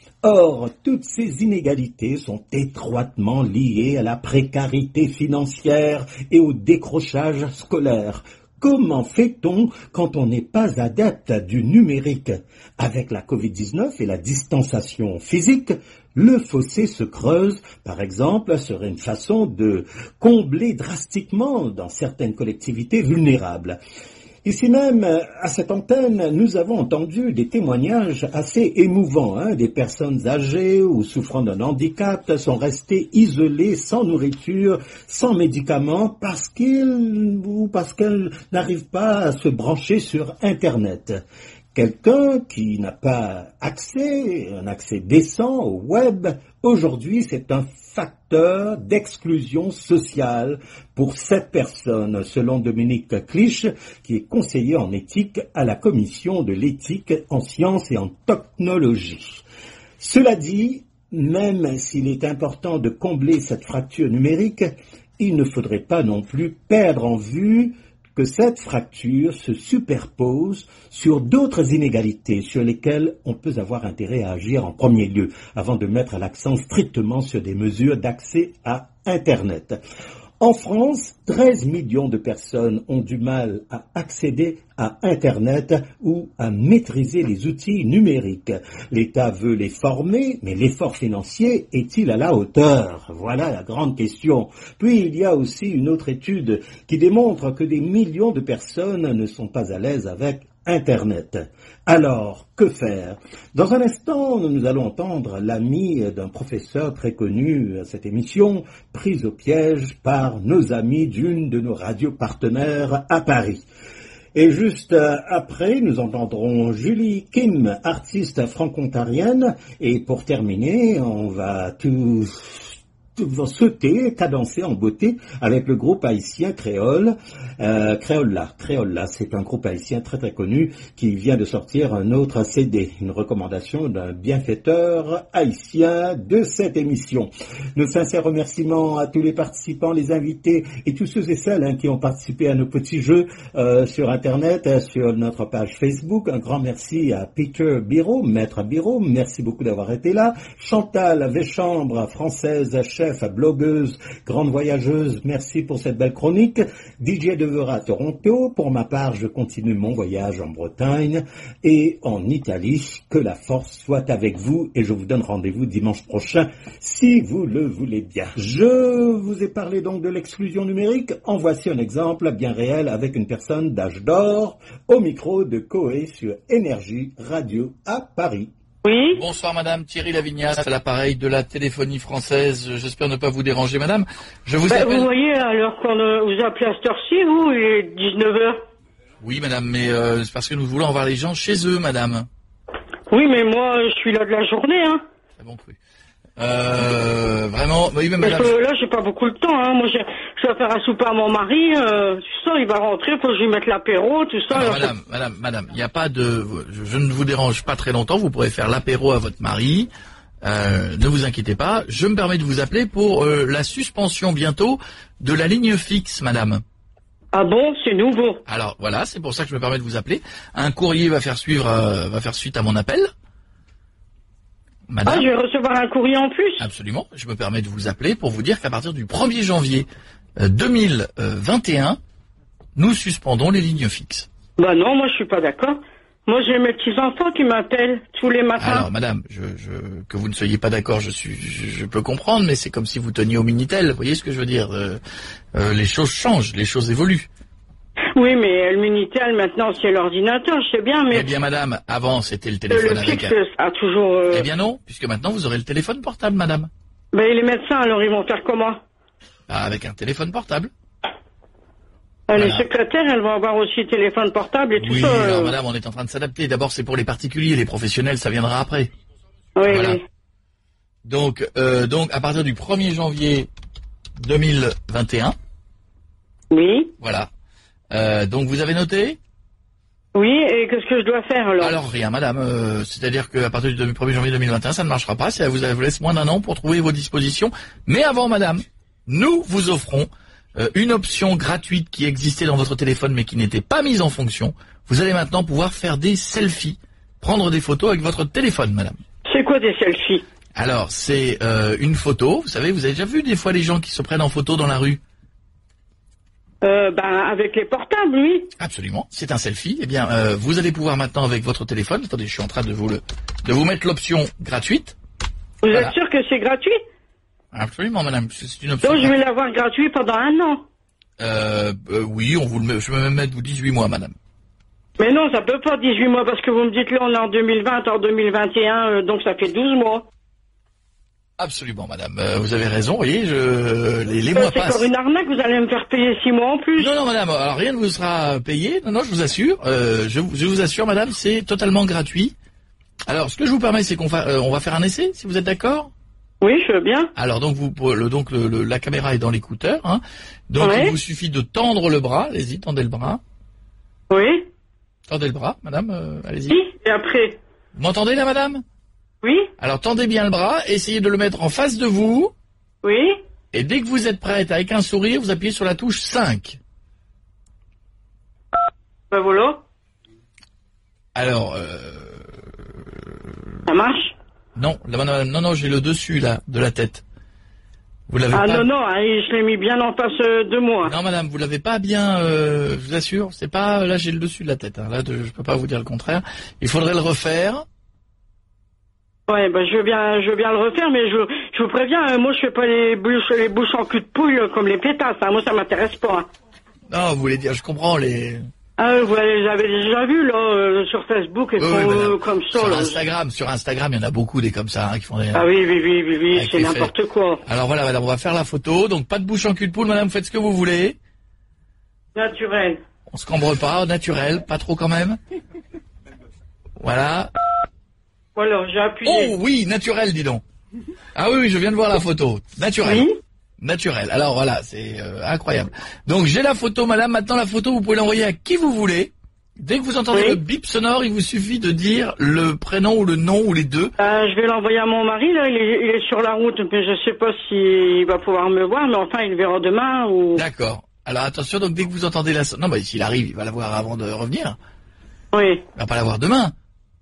Or, toutes ces inégalités sont étroitement liées à la précarité financière et au décrochage scolaire. Comment fait-on quand on n'est pas adepte du numérique ? Avec la covid dix-neuf et la distanciation physique, le fossé se creuse, par exemple, serait une façon de combler drastiquement dans certaines collectivités vulnérables. Ici même, à cette antenne, nous avons entendu des témoignages assez émouvants. Hein. Des personnes âgées ou souffrant d'un handicap sont restées isolées, sans nourriture, sans médicaments, parce qu'ils ou parce qu'elles n'arrivent pas à se brancher sur Internet. Quelqu'un qui n'a pas accès, un accès décent au web, aujourd'hui c'est un facteur d'exclusion sociale pour cette personne, selon Dominique Clich, qui est conseiller en éthique à la commission de l'éthique en sciences et en technologie. Cela dit, même s'il est important de combler cette fracture numérique, il ne faudrait pas non plus perdre en vue que cette fracture se superpose sur d'autres inégalités sur lesquelles on peut avoir intérêt à agir en premier lieu, avant de mettre l'accent strictement sur des mesures d'accès à Internet. En France, treize millions de personnes ont du mal à accéder à Internet ou à maîtriser les outils numériques. L'État veut les former, mais l'effort financier est-il à la hauteur ? Voilà la grande question. Puis il y a aussi une autre étude qui démontre que des millions de personnes ne sont pas à l'aise avec Internet. Alors, que faire ? Dans un instant, nous allons entendre l'ami d'un professeur très connu à cette émission, prise au piège par nos amis d'une de nos radios partenaires à Paris. Et juste après, nous entendrons Julie Kim, artiste franco-ontarienne. Et pour terminer, on va tout... vont sauter, cadencer en beauté avec le groupe haïtien Créole, euh, Créola. Créola, c'est un groupe haïtien très très connu qui vient de sortir un autre C D, une recommandation d'un bienfaiteur haïtien de cette émission. Nos sincères remerciements à tous les participants, les invités et tous ceux et celles hein, qui ont participé à nos petits jeux euh, sur Internet, sur notre page Facebook. Un grand merci à Peter Biro, maître Biro, merci beaucoup d'avoir été là. Chantal Véchambre, française, chef, blogueuse, grande voyageuse, merci pour cette belle chronique. D J Devera à Toronto, pour ma part, je continue mon voyage en Bretagne et en Italie. Que la force soit avec vous et je vous donne rendez-vous dimanche prochain, si vous le voulez bien. Je vous ai parlé donc de l'exclusion numérique. En voici un exemple bien réel avec une personne d'âge d'or au micro de Coé sur Énergie Radio à Paris. Oui. Bonsoir madame, Thierry Lavignac, à l'appareil de la téléphonie française. J'espère ne pas vous déranger madame. Je vous bah, appelle... Vous voyez, alors qu'on euh, vous appelez à cette heure-ci, vous, il est dix-neuf heures. Oui madame, mais euh, c'est parce que nous voulons avoir les gens chez eux madame. Oui, mais moi, je suis là de la journée, hein. Très bon cru. Euh, vraiment, oui mais madame... Parce que là, j'ai pas beaucoup de temps, hein. Moi, je, je dois faire un souper à mon mari, euh, tout ça, il va rentrer, faut que je lui mette l'apéro, tout ça. Alors, alors, madame, madame, madame, il n'y a pas de... Je, je ne vous dérange pas très longtemps, vous pourrez faire l'apéro à votre mari. Euh, ne vous inquiétez pas. Je me permets de vous appeler pour euh, la suspension bientôt de la ligne fixe, madame. Ah bon, c'est nouveau. Alors voilà, c'est pour ça que je me permets de vous appeler. Un courrier va faire suivre, euh, va faire suite à mon appel. Madame. Ah, je vais recevoir un courrier en plus. Absolument. Je me permets de vous appeler pour vous dire qu'à partir du premier janvier euh, deux mille vingt et un, nous suspendons les lignes fixes. Bah non, moi je suis pas d'accord. Moi j'ai mes petits enfants qui m'appellent tous les matins. Alors madame, je, je, que vous ne soyez pas d'accord, je suis, je, je peux comprendre, mais c'est comme si vous teniez au Minitel. Vous voyez ce que je veux dire? euh, euh, Les choses changent, les choses évoluent. Oui, mais le Minitel maintenant c'est l'ordinateur, je sais bien, mais... Eh bien madame, avant c'était le téléphone le avec... fixe a toujours... Euh... Eh bien non, puisque maintenant vous aurez le téléphone portable madame. Ben les médecins alors ils vont faire comment? Ah, avec un téléphone portable. Euh, Voilà. Les secrétaires, elles vont avoir aussi téléphone portable et tout Oui, ça. euh. alors madame, on est en train de s'adapter. D'abord c'est pour les particuliers, les professionnels ça viendra après. Oui, Voilà. oui. Donc, euh, donc à partir du premier janvier deux mille vingt et un. Oui. Voilà. Euh, donc vous avez noté? Oui, et qu'est-ce que je dois faire alors? Alors rien madame, euh, c'est-à-dire qu'à partir du premier janvier deux mille vingt et un ça ne marchera pas, ça vous, vous laisse moins d'un an pour trouver vos dispositions. Mais avant madame, nous vous offrons euh, une option gratuite qui existait dans votre téléphone mais qui n'était pas mise en fonction. Vous allez maintenant pouvoir faire des selfies, prendre des photos avec votre téléphone madame. C'est quoi des selfies? Alors c'est euh, une photo, vous savez, vous avez déjà vu des fois les gens qui se prennent en photo dans la rue? Euh, ben, avec les portables, oui. Absolument, c'est un selfie. Eh bien, euh, vous allez pouvoir maintenant avec votre téléphone, attendez, je suis en train de vous le, de vous mettre l'option gratuite. Vous Voilà. êtes sûr que c'est gratuit? Absolument, madame, c'est une option. Donc je vais l'avoir gratuit pendant un an. Euh, euh, oui, on vous le met, je vais même mettre vous dix-huit mois, madame. Mais non, ça peut pas dix-huit mois parce que vous me dites là on est en deux mille vingt, en deux mille vingt et un, euh, donc ça fait douze mois. Absolument, madame, euh, vous avez raison, vous voyez, je, les, les Euh, mois c'est passent. encore une arnaque, vous allez me faire payer six mois en plus. Non, non, madame, alors rien ne vous sera payé, non, non, je vous assure, euh, je, vous- je vous assure, madame, c'est totalement gratuit. Alors, ce que je vous permets, c'est qu'on va, euh, on va faire un essai, si vous êtes d'accord? Oui, je veux bien. Alors donc vous le donc le, le- la caméra est dans l'écouteur, hein. Donc Ouais. il vous suffit de tendre le bras, allez-y, tendez le bras. Oui. Tendez le bras, madame, euh, allez-y. Oui, et après? Vous m'entendez là, madame? Oui. Alors tendez bien le bras, essayez de le mettre en face de vous. Oui. Et dès que vous êtes prête, avec un sourire, vous appuyez sur la touche cinq. Ben voilà. Alors, euh, Ça marche? non, là, non, non, non, j'ai le dessus là de la tête. Vous l'avez Ah pas. non, non, hein, je l'ai mis bien en face euh, de moi. Non, madame, vous l'avez pas bien, euh, je vous assure. C'est pas, là, j'ai le dessus de la tête. Hein. Là, de- je peux pas vous dire le contraire. Il faudrait le refaire. Ouais, ben je veux bien, je veux bien le refaire, mais je, je vous préviens, hein, moi je fais pas les bouches, les bouches en cul de pouille euh, comme les pétasses. Hein, moi ça m'intéresse pas. Hein. Non, vous voulez dire, je comprends les. Ah, vous les avez déjà vu là euh, sur Facebook, ils Oui, font oui, madame. euh, comme ça. Sur là. Instagram, sur Instagram, il y en a beaucoup des comme ça hein, qui font des. Ah oui, oui, oui, oui, oui, avec c'est les n'importe faits. quoi. Alors voilà, madame, on va faire la photo. Donc pas de bouche en cul de poule, madame, faites ce que vous voulez. Naturel. On se cambre pas, naturel, pas trop quand même. Voilà. Voilà, j'ai appuyé. Oh oui, naturel, dis donc. Ah oui, oui, je viens de voir la photo. Naturel. Oui. Naturel. Alors voilà, c'est euh, incroyable. Donc j'ai la photo, madame. Maintenant la photo, vous pouvez l'envoyer à qui vous voulez. Dès que vous entendez Oui. le bip sonore, il vous suffit de dire le prénom ou le nom ou les deux. Euh, je vais l'envoyer à mon mari, là, il est, il est sur la route, mais je sais pas s'il va pouvoir me voir, mais enfin il le verra demain ou... D'accord. Alors attention, donc dès que vous entendez la... son- Non, mais s'il arrive, il va la voir avant de revenir. Oui. Il va pas la voir demain.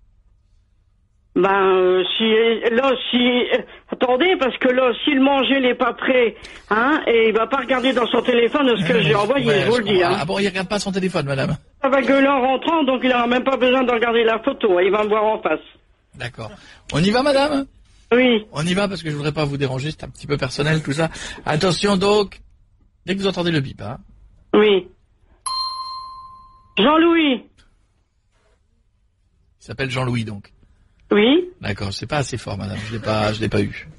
Ben, euh, si, là, si, euh, attendez, parce que là, si le manger n'est pas prêt, hein, et il va pas regarder dans son téléphone ce que j'ai envoyé, Ouais, je vous le dis, comprends. hein. Ah bon, il regarde pas son téléphone, madame. Ça va gueuler en rentrant, donc il n'aura même pas besoin de regarder la photo, il va me voir en face. D'accord. On y va, madame? Oui. On y va parce que je voudrais pas vous déranger, c'est un petit peu personnel tout ça. Attention donc, dès que vous entendez le bip, hein. Oui. Jean-Louis. Il s'appelle Jean-Louis donc. Oui. D'accord, c'est pas assez fort, madame. Je l'ai pas, je l'ai pas eu.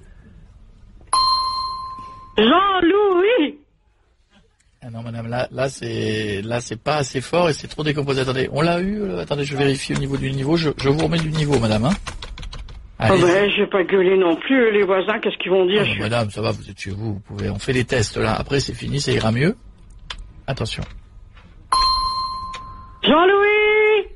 Jean-Louis. Ah non, madame, là, là, c'est, là, c'est pas assez fort et c'est trop décomposé. Attendez, on l'a eu. euh, Attendez, je vérifie au niveau du niveau. Je, je vous remets du niveau, madame. Hein. Ah Allez. ben, je vais pas gueuler non plus. Les voisins, qu'est-ce qu'ils vont dire? Ah, madame, ça va, vous êtes chez vous. Vous pouvez. On fait les tests là. Après, c'est fini, ça ira mieux. Attention. Jean-Louis.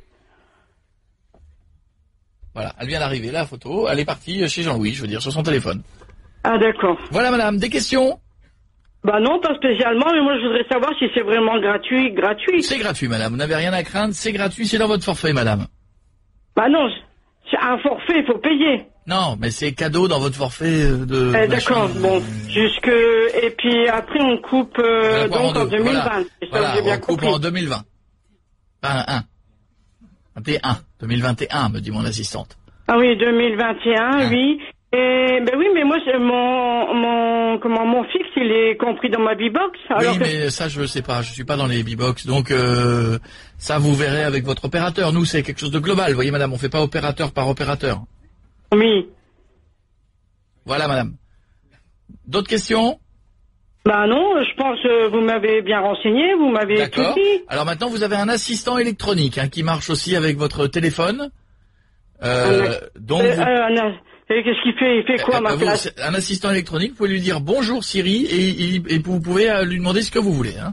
Voilà, elle vient d'arriver, la photo. Elle est partie chez Jean-Louis, je veux dire, sur son téléphone. Ah d'accord. Voilà, madame, des questions? Bah non, pas spécialement, mais moi je voudrais savoir si c'est vraiment gratuit, gratuit. C'est gratuit, madame. Vous n'avez rien à craindre, c'est gratuit, c'est dans votre forfait, madame. Bah non, c'est un forfait, il faut payer. Non, mais c'est cadeau dans votre forfait de... Eh, d'accord, bon, jusque... Et puis après on coupe euh, donc en, en deux mille vingt. Voilà, C'est ça voilà que j'ai bien on coupe compris. en deux mille vingt. Pas un, un. vingt et un. deux mille vingt et un, me dit mon assistante. Ah oui, deux mille vingt et un, Ah. oui. Et ben oui, mais moi c'est mon mon comment mon fixe, il est compris dans ma B-box. Alors Oui, que- mais ça, je sais pas. Je suis pas dans les B-box. Donc, euh, ça, vous verrez avec votre opérateur. Nous, c'est quelque chose de global. Vous voyez, madame, on fait pas opérateur par opérateur. Oui. Voilà, madame. D'autres questions? Bah non, je pense que vous m'avez bien renseigné, vous m'avez tout D'accord. dit. Alors maintenant, vous avez un assistant électronique hein, qui marche aussi avec votre téléphone. Euh, Euh, donc, euh, vous- euh, un- et qu'est-ce qu'il fait? Il fait quoi à ma Euh, vous- place? c'est un assistant électronique, vous pouvez lui dire bonjour Siri et, et- et vous pouvez euh, lui demander ce que vous voulez. Hein.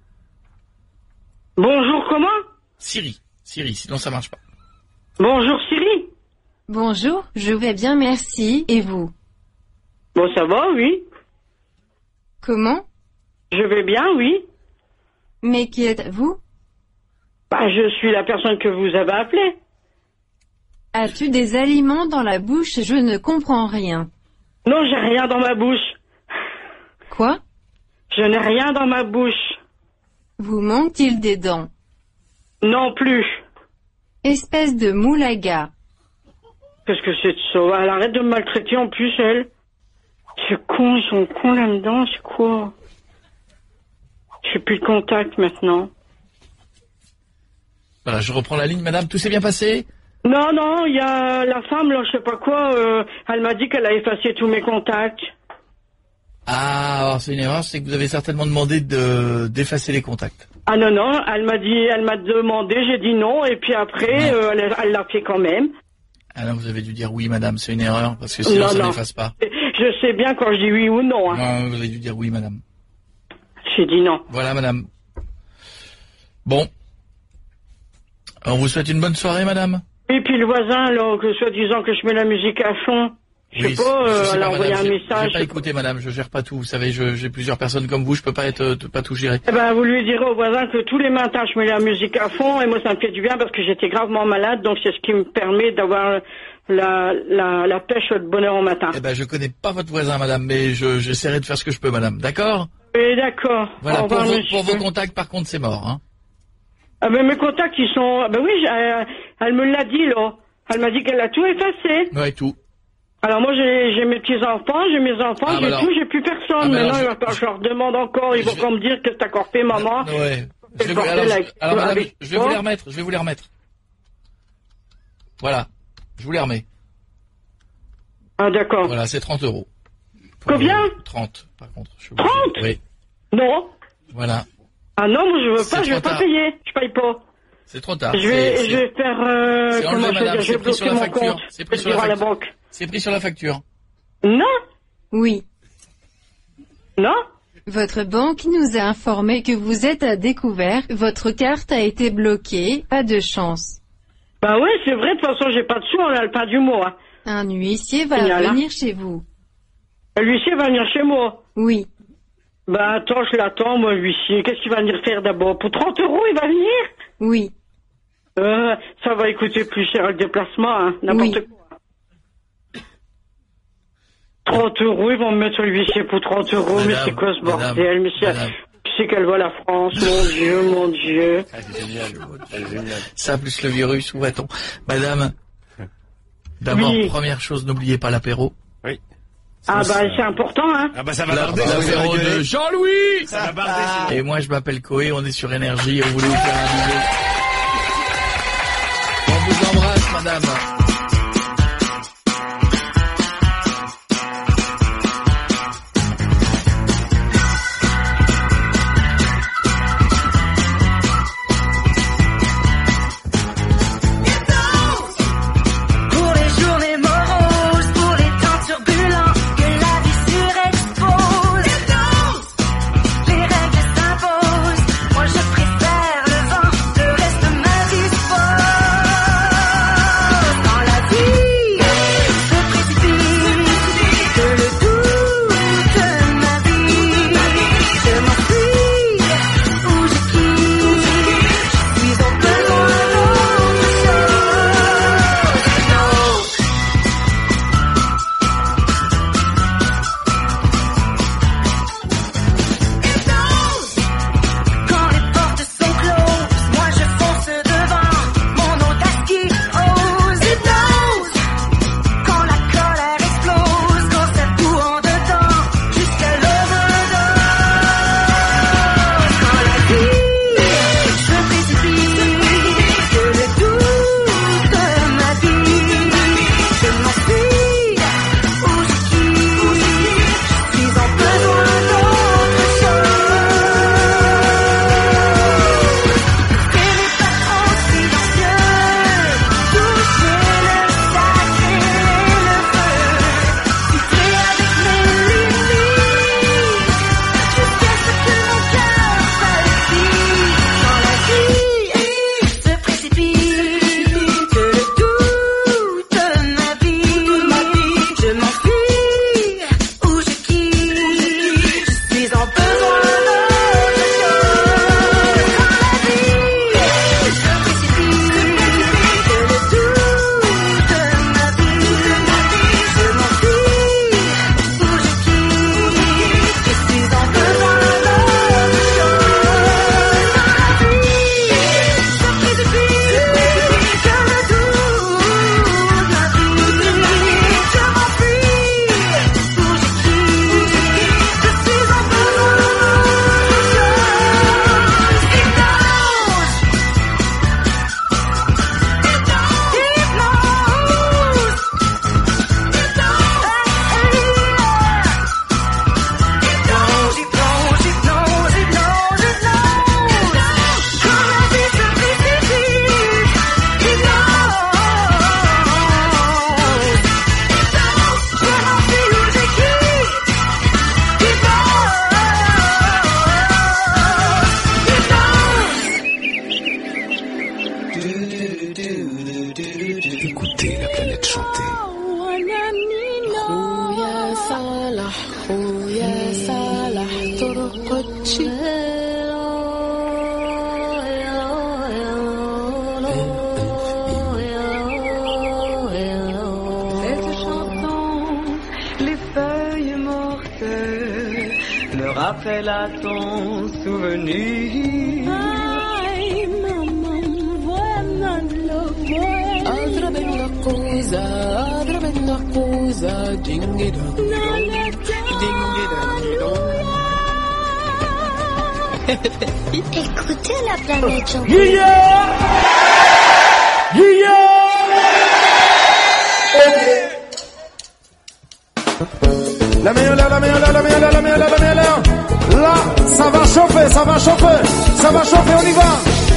Bonjour comment? Siri, Siri, sinon ça marche pas. Bonjour Siri. Bonjour, je vais bien, merci. Et vous? Bon, ça va, oui. Comment? Je vais bien, oui. Mais qui êtes-vous? Bah, je suis la personne que vous avez appelée. As-tu des aliments dans la bouche? Je ne comprends rien. Non, j'ai rien dans ma bouche. Quoi? Je n'ai rien dans ma bouche. Vous manque-t-il des dents? Non plus. Espèce de moulaga. Qu'est-ce que c'est de ça? Elle arrête de me maltraiter en plus, elle. C'est con, ils sont cons là-dedans, c'est quoi? J'ai plus de contact maintenant. Voilà, je reprends la ligne, madame, tout s'est bien passé? Non, non, il y a la femme, là, je sais pas quoi, euh, elle m'a dit qu'elle a effacé tous mes contacts. Ah, alors c'est une erreur, c'est que vous avez certainement demandé de d'effacer les contacts. Ah non, non, elle m'a dit, elle m'a demandé, j'ai dit non, et puis après, euh, elle elle l'a fait quand même. Ah non, vous avez dû dire oui, madame, c'est une erreur, parce que sinon Non, ça non. n'efface pas. Je sais bien quand je dis oui ou non. Hein. Non, vous avez dû dire oui, madame. J'ai dit non. Voilà, madame. Bon. On vous souhaite une bonne soirée, madame. Et puis le voisin, là, que soi-disant que je mets la musique à fond, je Oui, sais pas, euh, je sais elle a pas, envoyé madame, un j'ai- message. J'ai pas écouté, madame, je gère pas tout. Vous savez, je- j'ai plusieurs personnes comme vous, je peux pas être, euh, pas tout gérer. Eh ben, vous lui direz au voisin que tous les matins, je mets la musique à fond, et moi, ça me fait du bien parce que j'étais gravement malade, donc c'est ce qui me permet d'avoir la, la, la pêche de bonheur au matin. Eh ben, je connais pas votre voisin, madame, mais je, j'essaierai de faire ce que je peux, madame. D'accord? Oui, d'accord. Voilà, Au pour, revoir, vos, pour monsieur. vos contacts, par contre, c'est mort, hein. Ah ben, mes contacts, ils sont... Ah ben oui, j'ai- euh, elle me l'a dit, là. Elle m'a dit qu'elle a tout effacé. Ouais, tout. Alors moi, j'ai j'ai mes petits-enfants, j'ai mes enfants, Ah, j'ai bah alors- tout, j'ai plus personne. Ah, bah Maintenant, alors, il va falloir que je leur demande encore, ils vont encore me dire que t'as encore fait, maman. Ouais. Je C'est vais le vous, alors, bordel je- avec- alors, madame, avec je vais vous toi. les remettre, je vais vous les remettre. Voilà. Je vous les remets. Ah, d'accord. Voilà, c'est trente euros. Combien? trente, par contre. Je suis trente? obligé. Oui. Non. Voilà. Ah non, moi je veux C'est pas, je vais trop pas tard. payer. Je paye pas. C'est trop tard. Je vais, C'est- je vais faire, euh, c'est comment enlevé, je vais madame, dire, je c'est vais pris sur bloquer la mon facture. compte. C'est pris Je sur la vais dire à la facture. banque. C'est pris sur la facture. Non. Oui. Non. Votre banque nous a informé que vous êtes à découvert, votre carte a été bloquée, pas de chance. Bah ouais, c'est vrai, de toute façon, j'ai pas de sous, on a le pain du mois. Un huissier va Il y a là. venir chez vous. L'huissier va venir chez moi. Oui. Bah attends, je l'attends, moi, l'huissier. Qu'est-ce qu'il va venir faire d'abord? Pour trente euros, il va venir? Oui. Euh, ça va coûter plus cher le déplacement, hein, n'importe Oui. quoi. trente euros, ils vont me mettre l'huissier pour trente euros, mais Madame, c'est quoi ce madame, bordel? Mais c'est, madame. tu sais qu'elle voit la France, mon Dieu, mon Dieu. C'est génial. Ça plus le virus, où va-t-on? Madame, d'abord, Oui. première chose, n'oubliez pas l'apéro. Oui. Ah bah c'est important, hein. Ah bah ça va La- barder. L'apéro de Jean-Louis. Ça va barder. Et moi, je m'appelle Coé, on est sur Énergie, et on voulait vous faire un bisou. On vous embrasse, madame. rappelle à ton souvenir. Ay, mamma, buona lo Altra bella cosa, altra bella cosa, ding-dong, ding-dong. Écoutez la planète chanter. Yeah! Yeah! La meilleure, la meilleure, la meilleure, la meilleure, la meilleure. Là, ça va chauffer, ça va chauffer, ça va chauffer, on y va.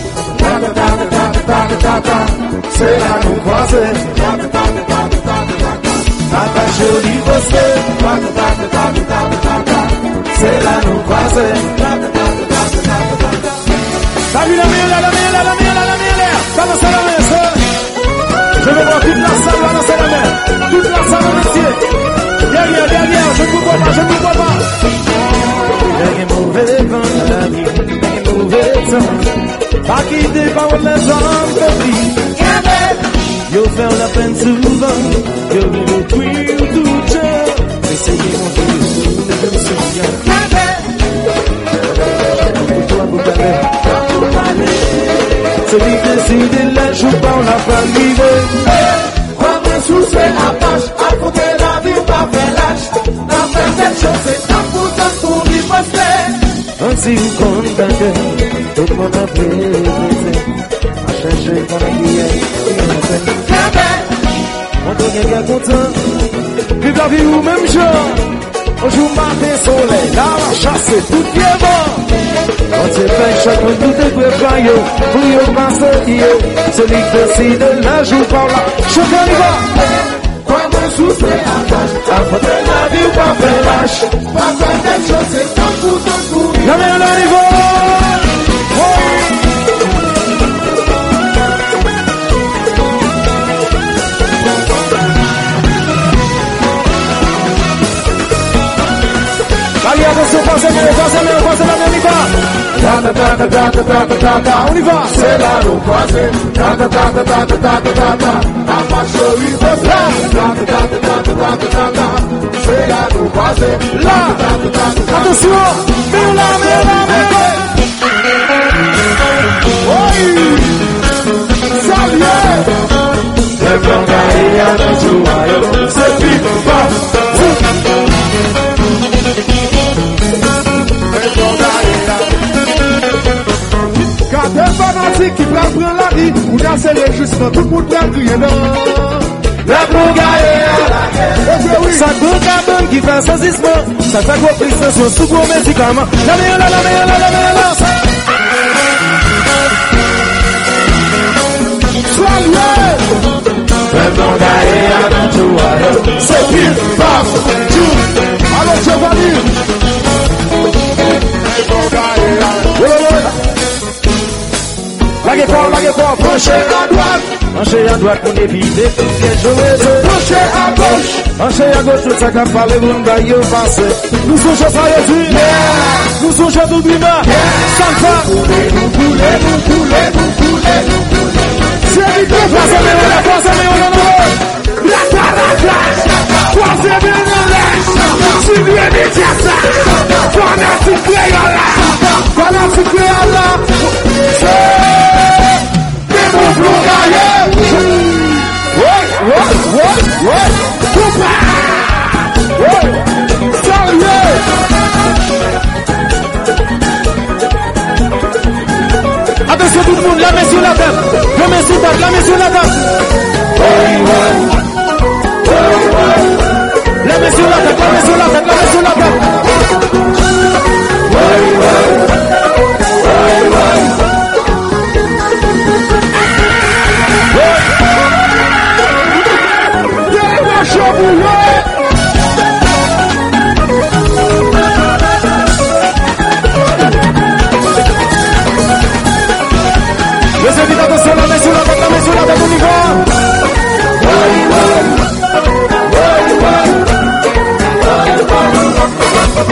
C'est là nous croiser. Attaché au lit posté. C'est là nous croiser. Salut la meilleure, la meilleure, la meilleure, la meilleure. Ça va, ça va, ça. Je vais voir toute la salle, là, dans la main. Toute la salle en entier. Derrière, derrière, je ne vous vois pas, je ne vous vois pas. Il y a mauvais vent dans la vie, il y a mauvais temps. Pas quitter par les hommes de vie. Yo faire la peine souvent, yo me détruire tout seul. Essayez mon Dieu, je me souviens. Pour toi, vous allez, vous allez. Celui qui décide de la joue par la famille. Crois-moi sous c'est la page, à côté de la vie, pas faire lâche. Pas faire cette chose, c'est tant pour tant pour riposter. Ainsi vous condamnez, tout le monde a plaisir. À chercher pour la guillette, on doit gagner content. Vive la vie ou même genre. On joue matin soleil, là on chasse tout qui est bon. On se fait chacun tout est préparé. Pour y passer, celui qui décide la joue par là. Chacun y va. Quand on souffle à tâche, à côté de la vie ou pas faire lâche. Pas faire quelque chose, c'est tant pour tant pour. La meilleure la niveau. Allez, attention, passez mieux, passez mieux, passez la même ta ta ta ta ta ta ta ta ta, on y va. C'est là nous croiser. Ta ta ta ta ta ta ta ta ta. Ta marche au rive là. Ta ta ta ta ta ta ta ta. C'est là nous croiser. Là. Attention, mais là, mais là, mais là. Oui. Salut. Le plan d'aller à la joie, c'est vite, pas. Quand t'es fanatique qui prend prendre la vie, ou danser les justes, tout le monde prend crier non. La brougaille à la guerre. Ça coûte la bonne qui fait saisissement. Ça fait quoi prestation sous gros médicaments. La meilleure, la meilleure, la meilleure. Soignez. Le brougaille à la joie, c'est pile, bam, tout. Alors Giovanni. Laguez fort, laguez fort, penchez à droite. Penchez à droite pour éviter tout ce que je veux. Penchez à gauche. Penchez à gauche, tout ça qu'a parlé, vous n'avez pas passé. Nous sommes à Jésus. Nous sommes à tout le monde. Ça me fait. Vous coulez, vous coulez, vous coulez, vous coulez. C'est vite, troisième et on a troisième et on a la caractère. Troisième et on a la. Si vous aimez dire ça. Fanatique et on a. Fanatique et on a. C'est. Mon brougaille. Ouais, ouais, ouais, ouais. Coupa. Ouais. Salut. Attention tout le monde, la main sur la table. La main sur la table, la main sur la table. Ouais, ouais. Ouais, ouais. La main sur la table, la main sur la table, la main sur la table. Ouais, ouais. Ouais, ouais. Les invités, attention, la main sur la tête, la main sur la tête, on y va. Ouais, ouais. Ouais, ouais.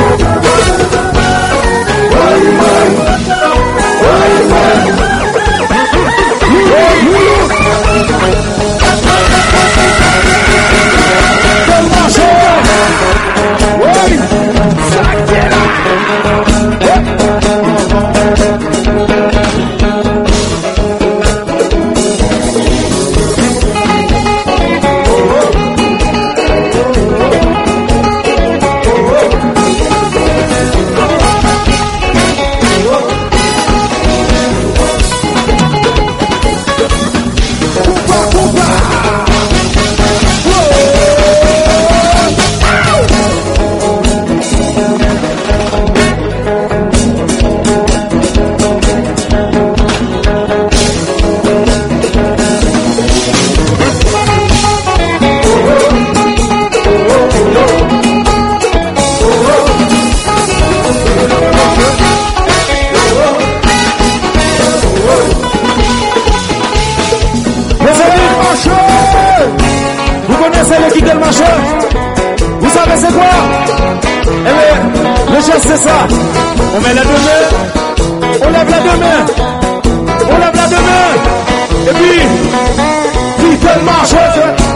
marché. Vous savez c'est quoi? Eh bien, le geste c'est ça. On met la deux mains, on lève la deux mains, on lève la deux mains, et puis, quitte le marché.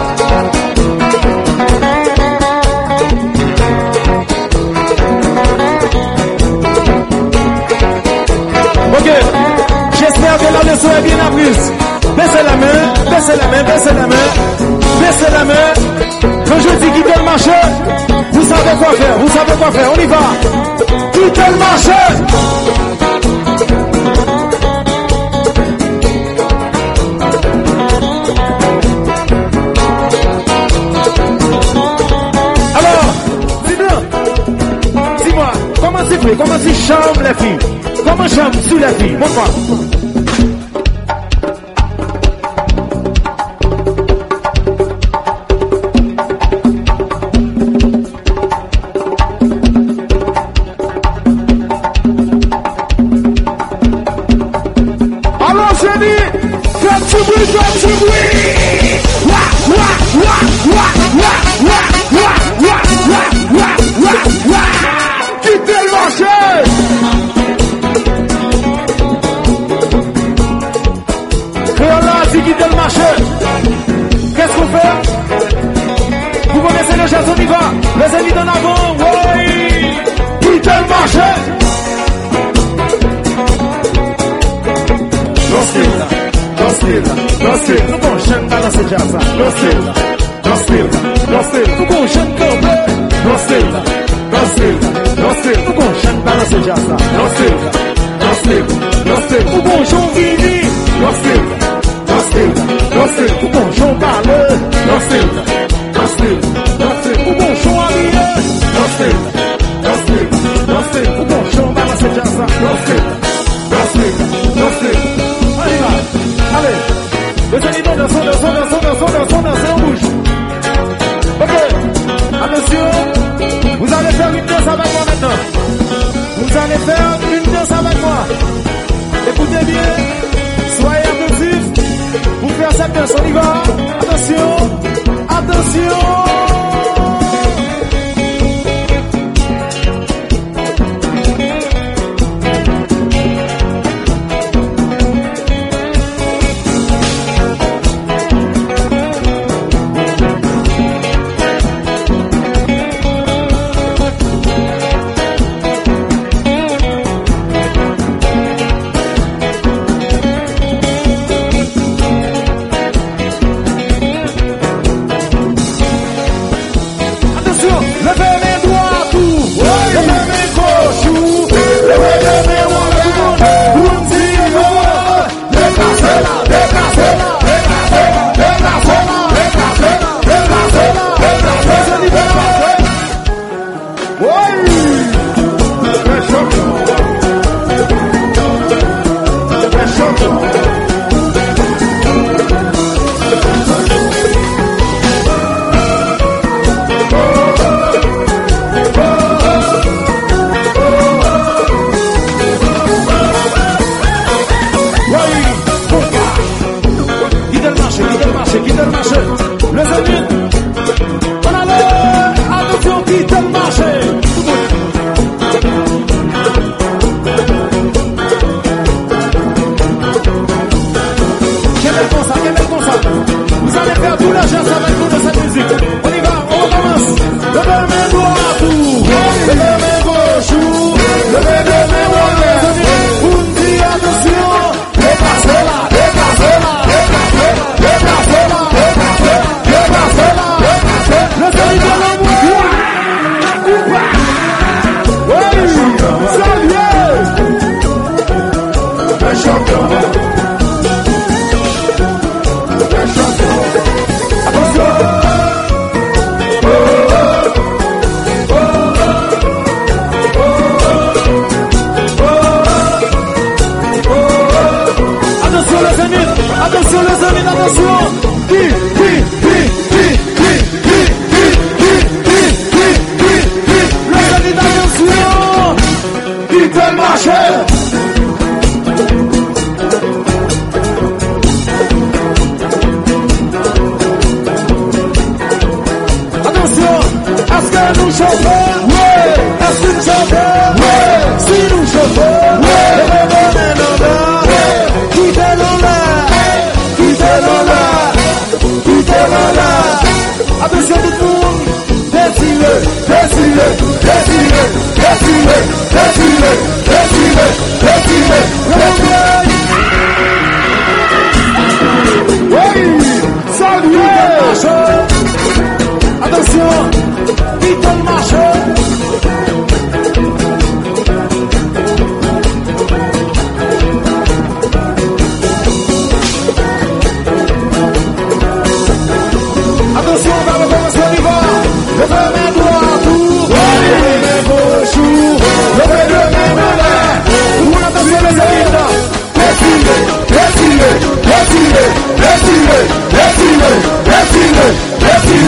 Ok, j'espère que la leçon est bien apprise. Baissez la main, baissez la main, baissez la main, baissez la main. Quand je dis quitter le marché, vous savez quoi faire, vous savez quoi faire, on y va. Quittez le marché. Alors, dis-moi, dis-moi, comment c'est fait, comment c'est chambre les filles, comment chambre sur les filles, montre-moi. Vous allez faire une danse avec moi. Écoutez bien, soyez un peu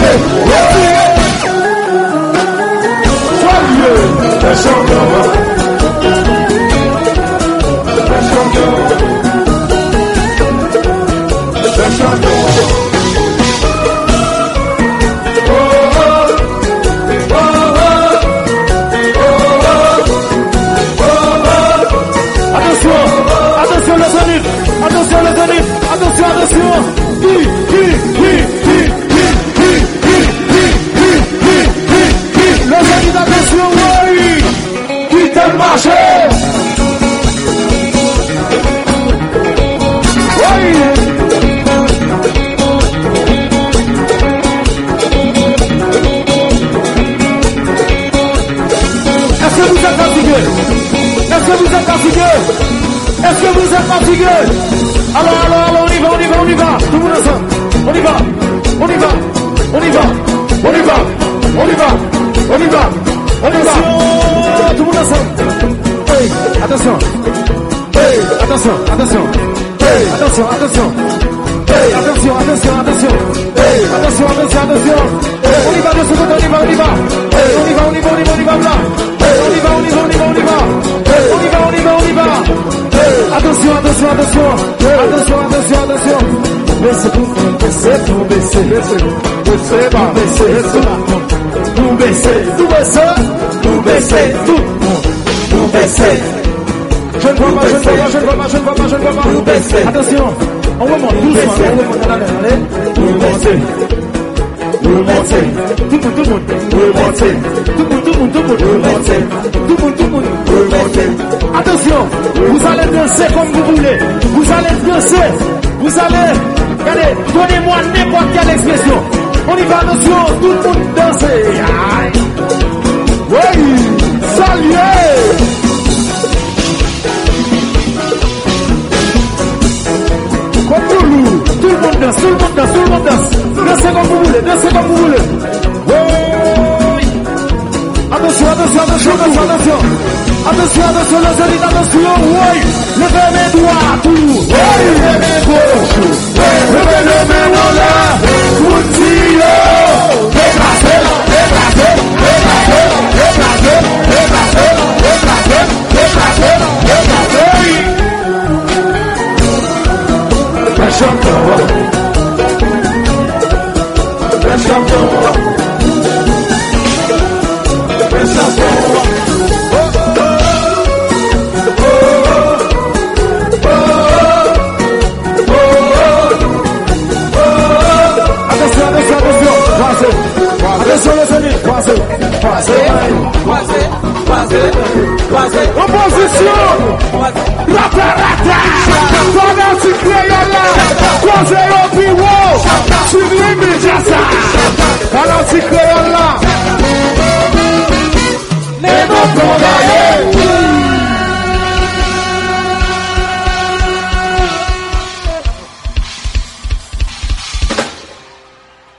Attention les amis, attention, attention. Hi, hi, hi, hi, hi, hi, hi, hi, hi, hi, hi, hi. Les amis, attention, oui. Quittez le marché. Oui. Est-ce que vous êtes fatigué? Est-ce que vous êtes fatigué? Est-ce que vous êtes fatigué? Alors, alors, alors, on y va, on y va, on y va. Tout le monde ensemble. On y va, on y va, on y va, on y va, on y va, on y va, on y va. Tout le monde ensemble. Hey, attention. Hey, attention, attention. Hey, attention, attention. Hey, attention, attention, attention. Hey, attention, attention, attention. Hey, on y va, deux secondes, on y va, on y va. Hey, on y va, on y va, on y va, on y va, là. Hey, on y va, on y va, on y va, on y va. Hey, on y va, on y va, on y va. Attention, attention, attention, attention, attention, attention. Baissez tout, baissez tout, baissez, baissez, baissez, baissez, tout baissez, tout baissez, tout baissez, tout, tout baissez. Je ne vois pas, je ne vois pas, je ne vois pas, je ne vois pas, je ne vois pas. Tout baissez. Attention, on remonte doucement, on remonte, allez, allez. Tout baissez. Tout le monde, tout le monde, tout le monde, tout le monde, tout le monde, tout le monde, tout le monde, tout le monde, tout le monde, tout le monde. Attention, vous allez danser comme vous voulez. Vous allez danser. Vous allez, regardez, donnez-moi n'importe quelle expression. On y va, attention, tout le monde danse. Oui, saluez. Comme tout le monde, tout le monde danse, tout le monde danse, tout le monde danse. Dansez comme vous voulez, dansez comme vous voulez. Oui. Attention, attention, attention, attention, attention. Attention, attention, les amis, attention, oui. Levez mes doigts, tout. Oui, levez mes gauches. Oui, levez les mains en l'air. Tout tire. Déplacez, déplacez, déplacez, déplacez, déplacez, déplacez, déplacez, déplacez. Le champion. Le champion. Le champion. Attention les amis, croisez, croisez, croisez, croisez, croisez. En position, rata, rata, pendant ce qu'il y a là, croisez au bureau,